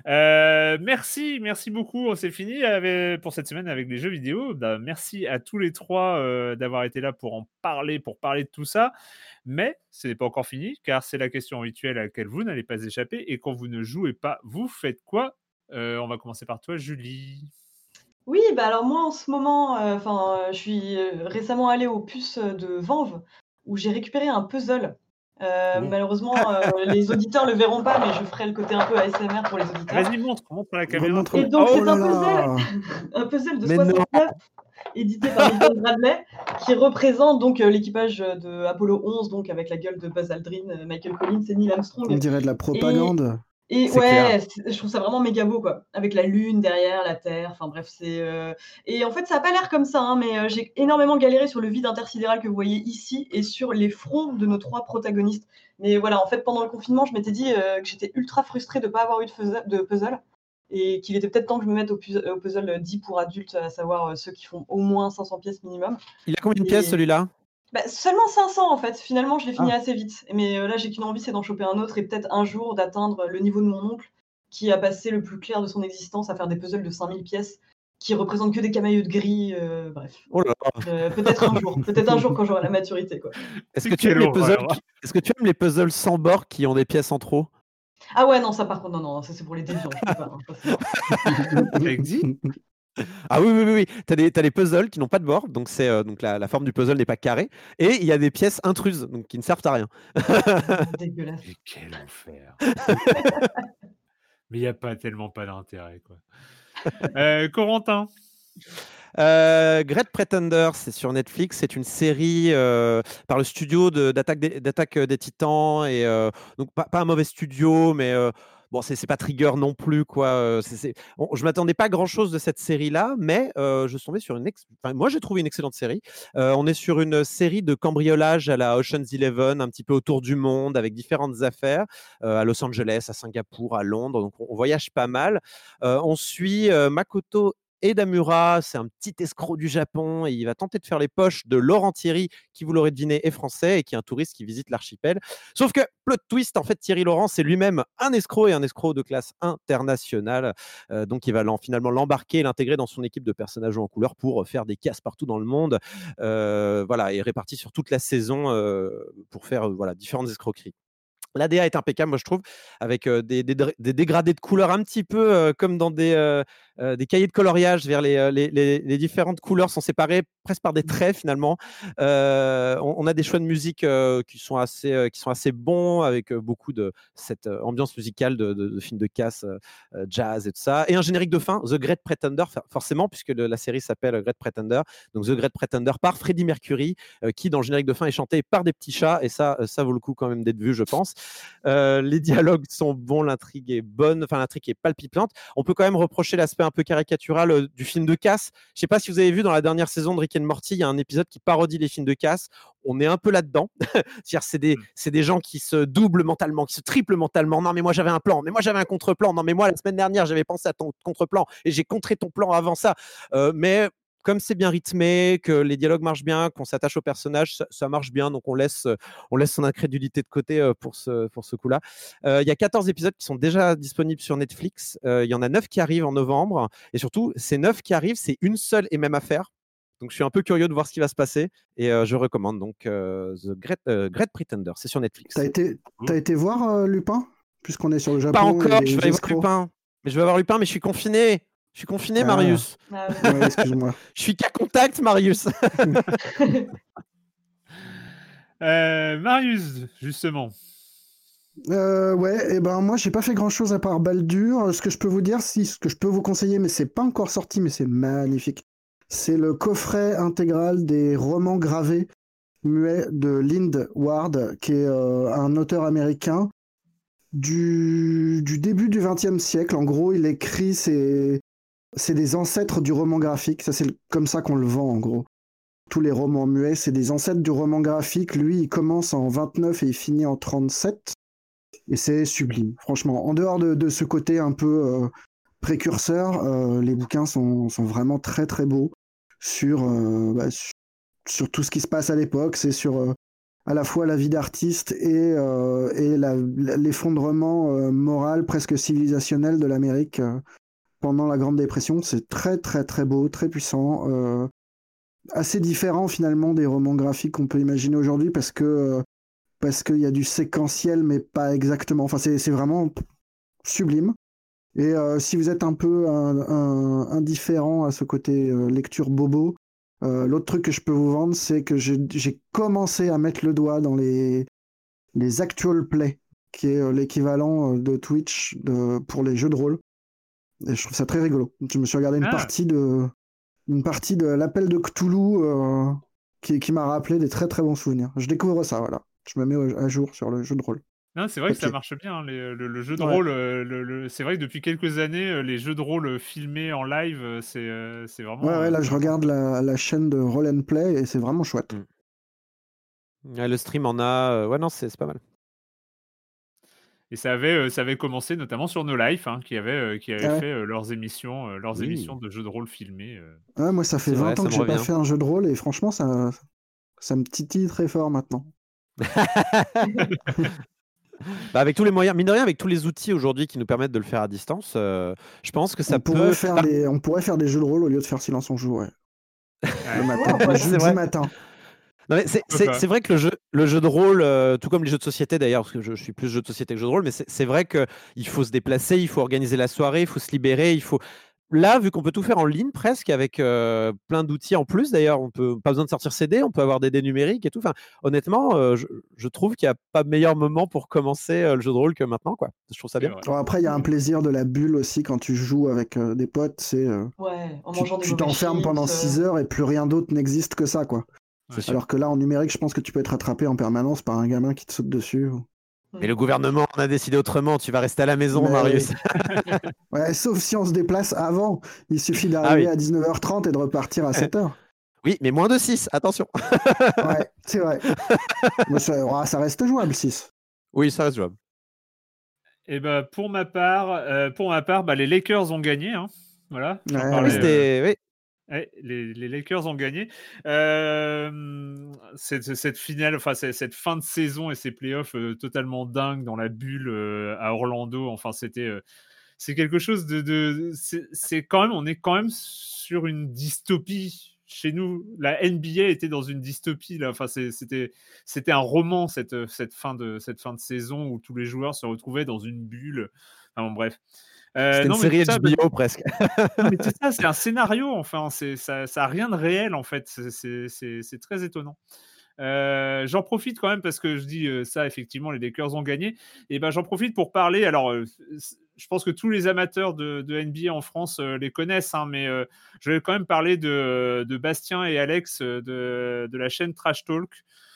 Merci beaucoup. C'est fini pour cette semaine avec les jeux vidéo. Merci à tous les trois d'avoir été là pour en parler, pour parler de tout ça. Mais ce n'est pas encore fini, car c'est la question rituelle à laquelle vous n'allez pas échapper. Et quand vous ne jouez pas, vous faites quoi ? On va commencer par toi, Julie.
Oui, alors moi en ce moment, je suis récemment allée aux puces de Vanves où j'ai récupéré un puzzle. Malheureusement, les auditeurs le verront pas, mais je ferai le côté un peu ASMR pour les auditeurs.
Vas-y, montre à la caméra.
Et donc c'est un puzzle de 69 édité par Milton Bradley qui représente donc l'équipage de Apollo 11, donc avec la gueule de Buzz Aldrin, Michael Collins et Neil Armstrong.
On dirait de la propagande.
Et ouais, je trouve ça vraiment méga beau, quoi. Avec la lune derrière, la Terre, enfin bref, Et en fait, ça n'a pas l'air comme ça, hein, mais j'ai énormément galéré sur le vide intersidéral que vous voyez ici et sur les fronts de nos 3 protagonistes. Mais voilà, en fait, pendant le confinement, je m'étais dit que j'étais ultra frustrée de ne pas avoir eu de puzzle et qu'il était peut-être temps que je me mette au puzzle dit pour adultes, à savoir ceux qui font au moins 500 pièces minimum.
Il a combien de pièces, celui-là ?
Seulement 500 en fait. Finalement, je l'ai fini assez vite. Mais là, j'ai qu'une envie, c'est d'en choper un autre et peut-être un jour d'atteindre le niveau de mon oncle qui a passé le plus clair de son existence à faire des puzzles de 5000 pièces qui représentent que des camaïeux de gris. Bref.
Oh là là.
Peut-être un jour quand j'aurai la maturité, quoi.
Est-ce que tu aimes les puzzles sans bord qui ont des pièces en trop?
Ah ouais, non, ça par contre, non, ça c'est pour les déviants. Je peux pas,
Ça existe?
Ah oui. T'as des puzzles qui n'ont pas de bord, donc donc la forme du puzzle n'est pas carrée, et il y a des pièces intruses, donc qui ne servent à rien.
Dégueulasse.
Mais quel enfer. Mais il n'y a tellement pas d'intérêt, quoi. Corentin.
Great Pretender, c'est sur Netflix. C'est une série par le studio d'Attaque des Titans, et donc pas un mauvais studio, mais bon, c'est pas Trigger non plus, quoi. Je m'attendais pas à grand chose de cette série-là, mais je suis tombé sur moi j'ai trouvé une excellente série. On est sur une série de cambriolage à la Ocean's 11, un petit peu autour du monde, avec différentes affaires, à Los Angeles, à Singapour, à Londres. Donc on voyage pas mal. On suit Makoto Edamura, c'est un petit escroc du Japon, et il va tenter de faire les poches de Laurent Thierry, qui, vous l'aurez deviné, est français et qui est un touriste qui visite l'archipel. Sauf que, plot twist, en fait, Thierry Laurent, c'est lui-même un escroc, et un escroc de classe internationale. Donc il va finalement l'embarquer et l'intégrer dans son équipe de personnages en couleur pour faire des casses partout dans le monde. Voilà, et réparti sur toute la saison pour faire différentes escroqueries. L'ADA est impeccable, moi je trouve, avec des dégradés de couleurs un petit peu comme dans des cahiers de coloriage, vers les différentes couleurs sont séparées presque par des traits finalement. On a des choix de musique qui sont assez bons, avec beaucoup de cette ambiance musicale de films de casse, jazz et tout ça. Et un générique de fin, The Great Pretender, forcément, puisque la série s'appelle Great Pretender. Donc The Great Pretender par Freddie Mercury, qui dans le générique de fin est chanté par des petits chats, et ça vaut le coup quand même d'être vu, je pense. Les dialogues sont bons, l'intrigue est bonne, enfin l'intrigue est palpitante. On peut quand même reprocher l'aspect un peu caricatural du film de casse. Je sais pas si vous avez vu dans la dernière saison de Rick and Morty, il y a un épisode qui parodie les films de casse. On est un peu là-dedans. C'est-à-dire c'est des gens qui se doublent mentalement, qui se triplent mentalement. Non mais moi j'avais un plan, mais moi j'avais un contre-plan. Non mais moi la semaine dernière j'avais pensé à ton contre-plan et j'ai contré ton plan avant ça. Mais comme c'est bien rythmé, que les dialogues marchent bien, qu'on s'attache au personnage, ça marche bien. Donc on laisse son incrédulité de côté pour ce coup-là. Il y a 14 épisodes qui sont déjà disponibles sur Netflix. Il y en a 9 qui arrivent en novembre. Et surtout, ces 9 qui arrivent, c'est une seule et même affaire. Donc je suis un peu curieux de voir ce qui va se passer. Et je recommande donc The Great Pretender. C'est sur Netflix.
T'as été voir Lupin, puisqu'on est sur le Japon?
Pas encore, je vais voir Lupin. Mais je vais avoir Lupin, mais je suis confiné. Je suis confiné, Marius.
Ouais, excuse-moi.
Je suis qu'à contact, Marius.
Marius, justement.
Ouais, et ben moi j'ai pas fait grand chose à part Baldur. Ce que je peux vous dire, ce que je peux vous conseiller, mais c'est pas encore sorti, mais c'est magnifique. C'est le coffret intégral des romans gravés muets de Lind Ward, qui est un auteur américain du début du XXe siècle. En gros, il écrit c'est des ancêtres du roman graphique. Ça, c'est comme ça qu'on le vend, en gros. Tous les romans muets, c'est des ancêtres du roman graphique. Lui, il commence en 29 et il finit en 37. Et c'est sublime, franchement. En dehors de ce côté un peu précurseur, les bouquins sont vraiment très, très beaux sur tout ce qui se passe à l'époque. C'est sur à la fois la vie d'artiste et l'effondrement moral, presque civilisationnel de l'Amérique pendant la Grande Dépression. C'est très très très beau, très puissant, assez différent finalement des romans graphiques qu'on peut imaginer aujourd'hui, parce qu'il y a du séquentiel, mais pas exactement. Enfin, c'est vraiment sublime. Et si vous êtes un peu indifférent à ce côté lecture bobo, l'autre truc que je peux vous vendre, c'est que j'ai commencé à mettre le doigt dans les actual play, qui est l'équivalent de Twitch pour les jeux de rôle. Et je trouve ça très rigolo. Je me suis regardé une partie de l'appel de Cthulhu qui m'a rappelé des très très bons souvenirs. Je découvre ça, voilà. Je me mets à jour sur le jeu de rôle.
Non, c'est vrai que ça marche bien, hein, le jeu de rôle. C'est vrai que depuis quelques années, les jeux de rôle filmés en live, c'est vraiment...
Ouais, là je regarde la chaîne de Roll and Play et c'est vraiment chouette.
Le stream en a... Ouais, non, c'est pas mal.
Et ça avait commencé notamment sur No Life, hein, qui avait fait leurs émissions de jeux de rôle filmés.
Ouais, moi ça fait 20 ans que j'ai pas fait un jeu de rôle et franchement ça Ça me titille très fort maintenant.
Bah, avec tous les moyens, mine de rien, avec tous les outils aujourd'hui qui nous permettent de le faire à distance, je pense que ça
On pourrait
peut.
on pourrait faire des jeux de rôle au lieu de faire Silence on joue, ouais. Le matin,
Ouais,
le
c'est
jeudi
vrai.
matin.
Non, mais c'est vrai que le jeu de rôle, tout comme les jeux de société d'ailleurs, parce que je suis plus jeu de société que jeu de rôle, mais c'est vrai qu'il faut se déplacer, il faut organiser la soirée, il faut se libérer, il faut. Là, vu qu'on peut tout faire en ligne presque, avec plein d'outils en plus d'ailleurs, on peut pas besoin de sortir CD, on peut avoir des dés numériques et tout. Enfin, honnêtement, je trouve qu'il n'y a pas meilleur moment pour commencer le jeu de rôle que maintenant, quoi. Je trouve ça bien.
Bon, après, il y a un plaisir de la bulle aussi quand tu joues avec des potes.
Ouais, en mangeant des
Tu
mauvais
t'enfermes pendant
chips,
6 heures et plus rien d'autre n'existe que ça, quoi.
C'est sûr.
Alors que là, en numérique, je pense que tu peux être attrapé en permanence par un gamin qui te saute dessus.
Mais le gouvernement en a décidé autrement. Tu vas rester à la maison,
Mais
Marius.
Ouais, sauf si on se déplace avant. Il suffit
Ah
d'arriver
oui.
à 19h30 et de repartir à 7h.
Oui, mais moins de 6, attention.
Ouais, c'est vrai. Mais ça reste jouable, 6.
Oui, ça reste jouable.
Et ben pour ma part, bah, les Lakers ont gagné. Hein. Voilà. J'en
Ouais,
parlais,
c'était. Oui.
Ouais, les Lakers ont gagné. Cette finale, enfin cette fin de saison et ces playoffs totalement dingues dans la bulle à Orlando. Enfin, c'est quelque chose c'est quand même, on est quand même sur une dystopie. Chez nous, la NBA était dans une dystopie là. Enfin, c'était un roman cette fin de saison où tous les joueurs se retrouvaient dans une bulle. Enfin, bon, bref.
C'était une
Non, mais
série
tout ça,
HBO presque.
non, mais c'est ça, c'est un scénario. Enfin, ça a rien de réel en fait. C'est très étonnant. J'en profite quand même parce que je dis ça, effectivement, les Lakers ont gagné. Et ben, j'en profite pour parler. Alors, je pense que tous les amateurs de NBA en France les connaissent, hein, mais je vais quand même parler de Bastien et Alex de la chaîne Trash Talk.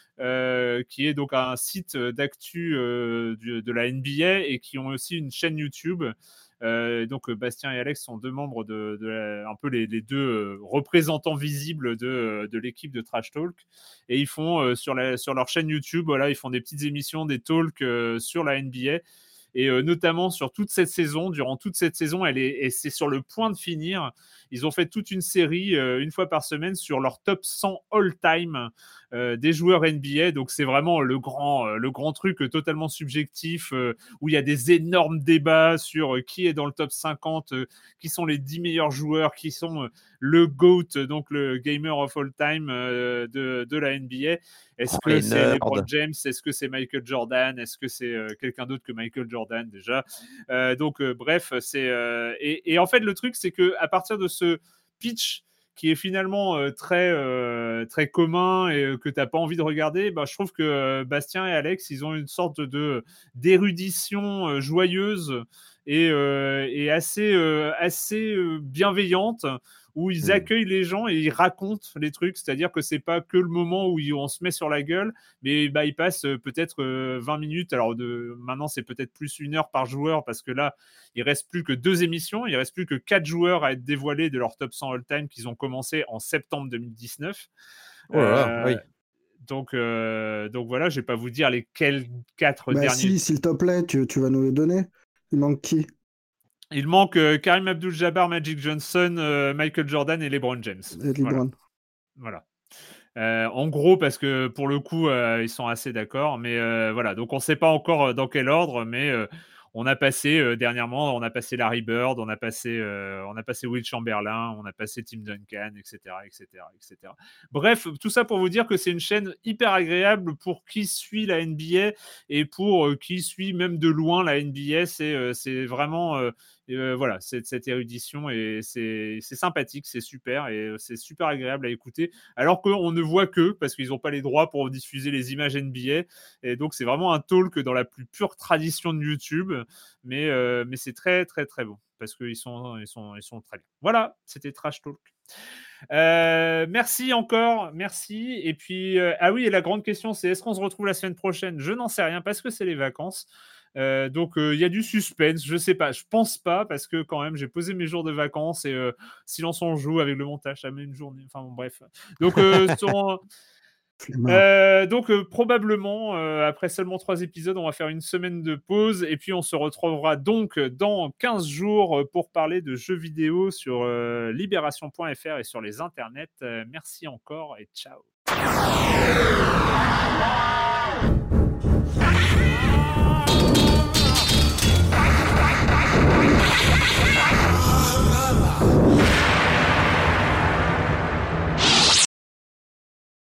Qui est donc un site d'actu de la NBA et qui ont aussi une chaîne YouTube. Donc Bastien et Alex sont deux membres un peu les deux représentants visibles de l'équipe de Trash Talk, et ils font sur leur chaîne YouTube, voilà, ils font des petites émissions, des talks sur la NBA, et notamment sur toute cette saison. Durant toute cette saison, et c'est sur le point de finir. Ils ont fait toute une série une fois par semaine sur leur top 100 all-time des joueurs NBA. Donc c'est vraiment le grand truc totalement subjectif où il y a des énormes débats sur qui est dans le top 50, qui sont les 10 meilleurs joueurs, qui sont le GOAT, donc le Gamer of All Time de la NBA. Est-ce que c'est LeBron James? Est-ce que c'est Michael Jordan? Est-ce que c'est quelqu'un d'autre que Michael Jordan déjà? Bref, et en fait le truc c'est que à partir de ce pitch qui est finalement très commun et que tu n'as pas envie de regarder, bah, je trouve que Bastien et Alex, ils ont une sorte d'érudition joyeuse et assez bienveillante, où ils accueillent les gens et ils racontent les trucs. C'est-à-dire que c'est pas que le moment où on se met sur la gueule, mais bah, ils passent peut-être 20 minutes. Alors maintenant, c'est peut-être plus 1 heure par joueur, parce que là, il reste plus que 2 émissions. Il reste plus que 4 joueurs à être dévoilés de leur top 100 all-time qu'ils ont commencé en septembre 2019.
Oh là là, oui.
Donc voilà, je vais pas vous dire lesquels 4
Bah
derniers.
si, s'il te plaît, tu vas nous les donner. Il manque qui?
Il manque Karim Abdul-Jabbar, Magic Johnson, Michael Jordan et LeBron James.
Et LeBron.
Voilà. En gros, parce que pour le coup, ils sont assez d'accord. Mais voilà, donc on ne sait pas encore dans quel ordre, mais on a passé dernièrement, on a passé Larry Bird, on a passé Will Chamberlain, on a passé Tim Duncan, etc., etc., etc. Bref, tout ça pour vous dire que c'est une chaîne hyper agréable pour qui suit la NBA et pour qui suit même de loin la NBA. C'est vraiment voilà, cette érudition, et c'est sympathique, c'est super, et c'est super agréable à écouter, alors qu'on ne voit que, parce qu'ils n'ont pas les droits pour diffuser les images NBA, et donc c'est vraiment un talk dans la plus pure tradition de YouTube, mais c'est très très très bon, parce qu'ils sont très bien. Voilà, c'était Trash Talk. Merci encore, merci. Et puis, ah oui, et la grande question, c'est est-ce qu'on se retrouve la semaine prochaine? Je n'en sais rien, parce que c'est les vacances. Donc il y a du suspense, je sais pas, je pense pas, parce que quand même j'ai posé mes jours de vacances, et Silence on joue avec le montage, ça met une journée, enfin bon, bref. Donc probablement après seulement 3 épisodes, on va faire une semaine de pause, et puis on se retrouvera donc dans 15 jours pour parler de jeux vidéo sur libération.fr et sur les internets. Merci encore et ciao.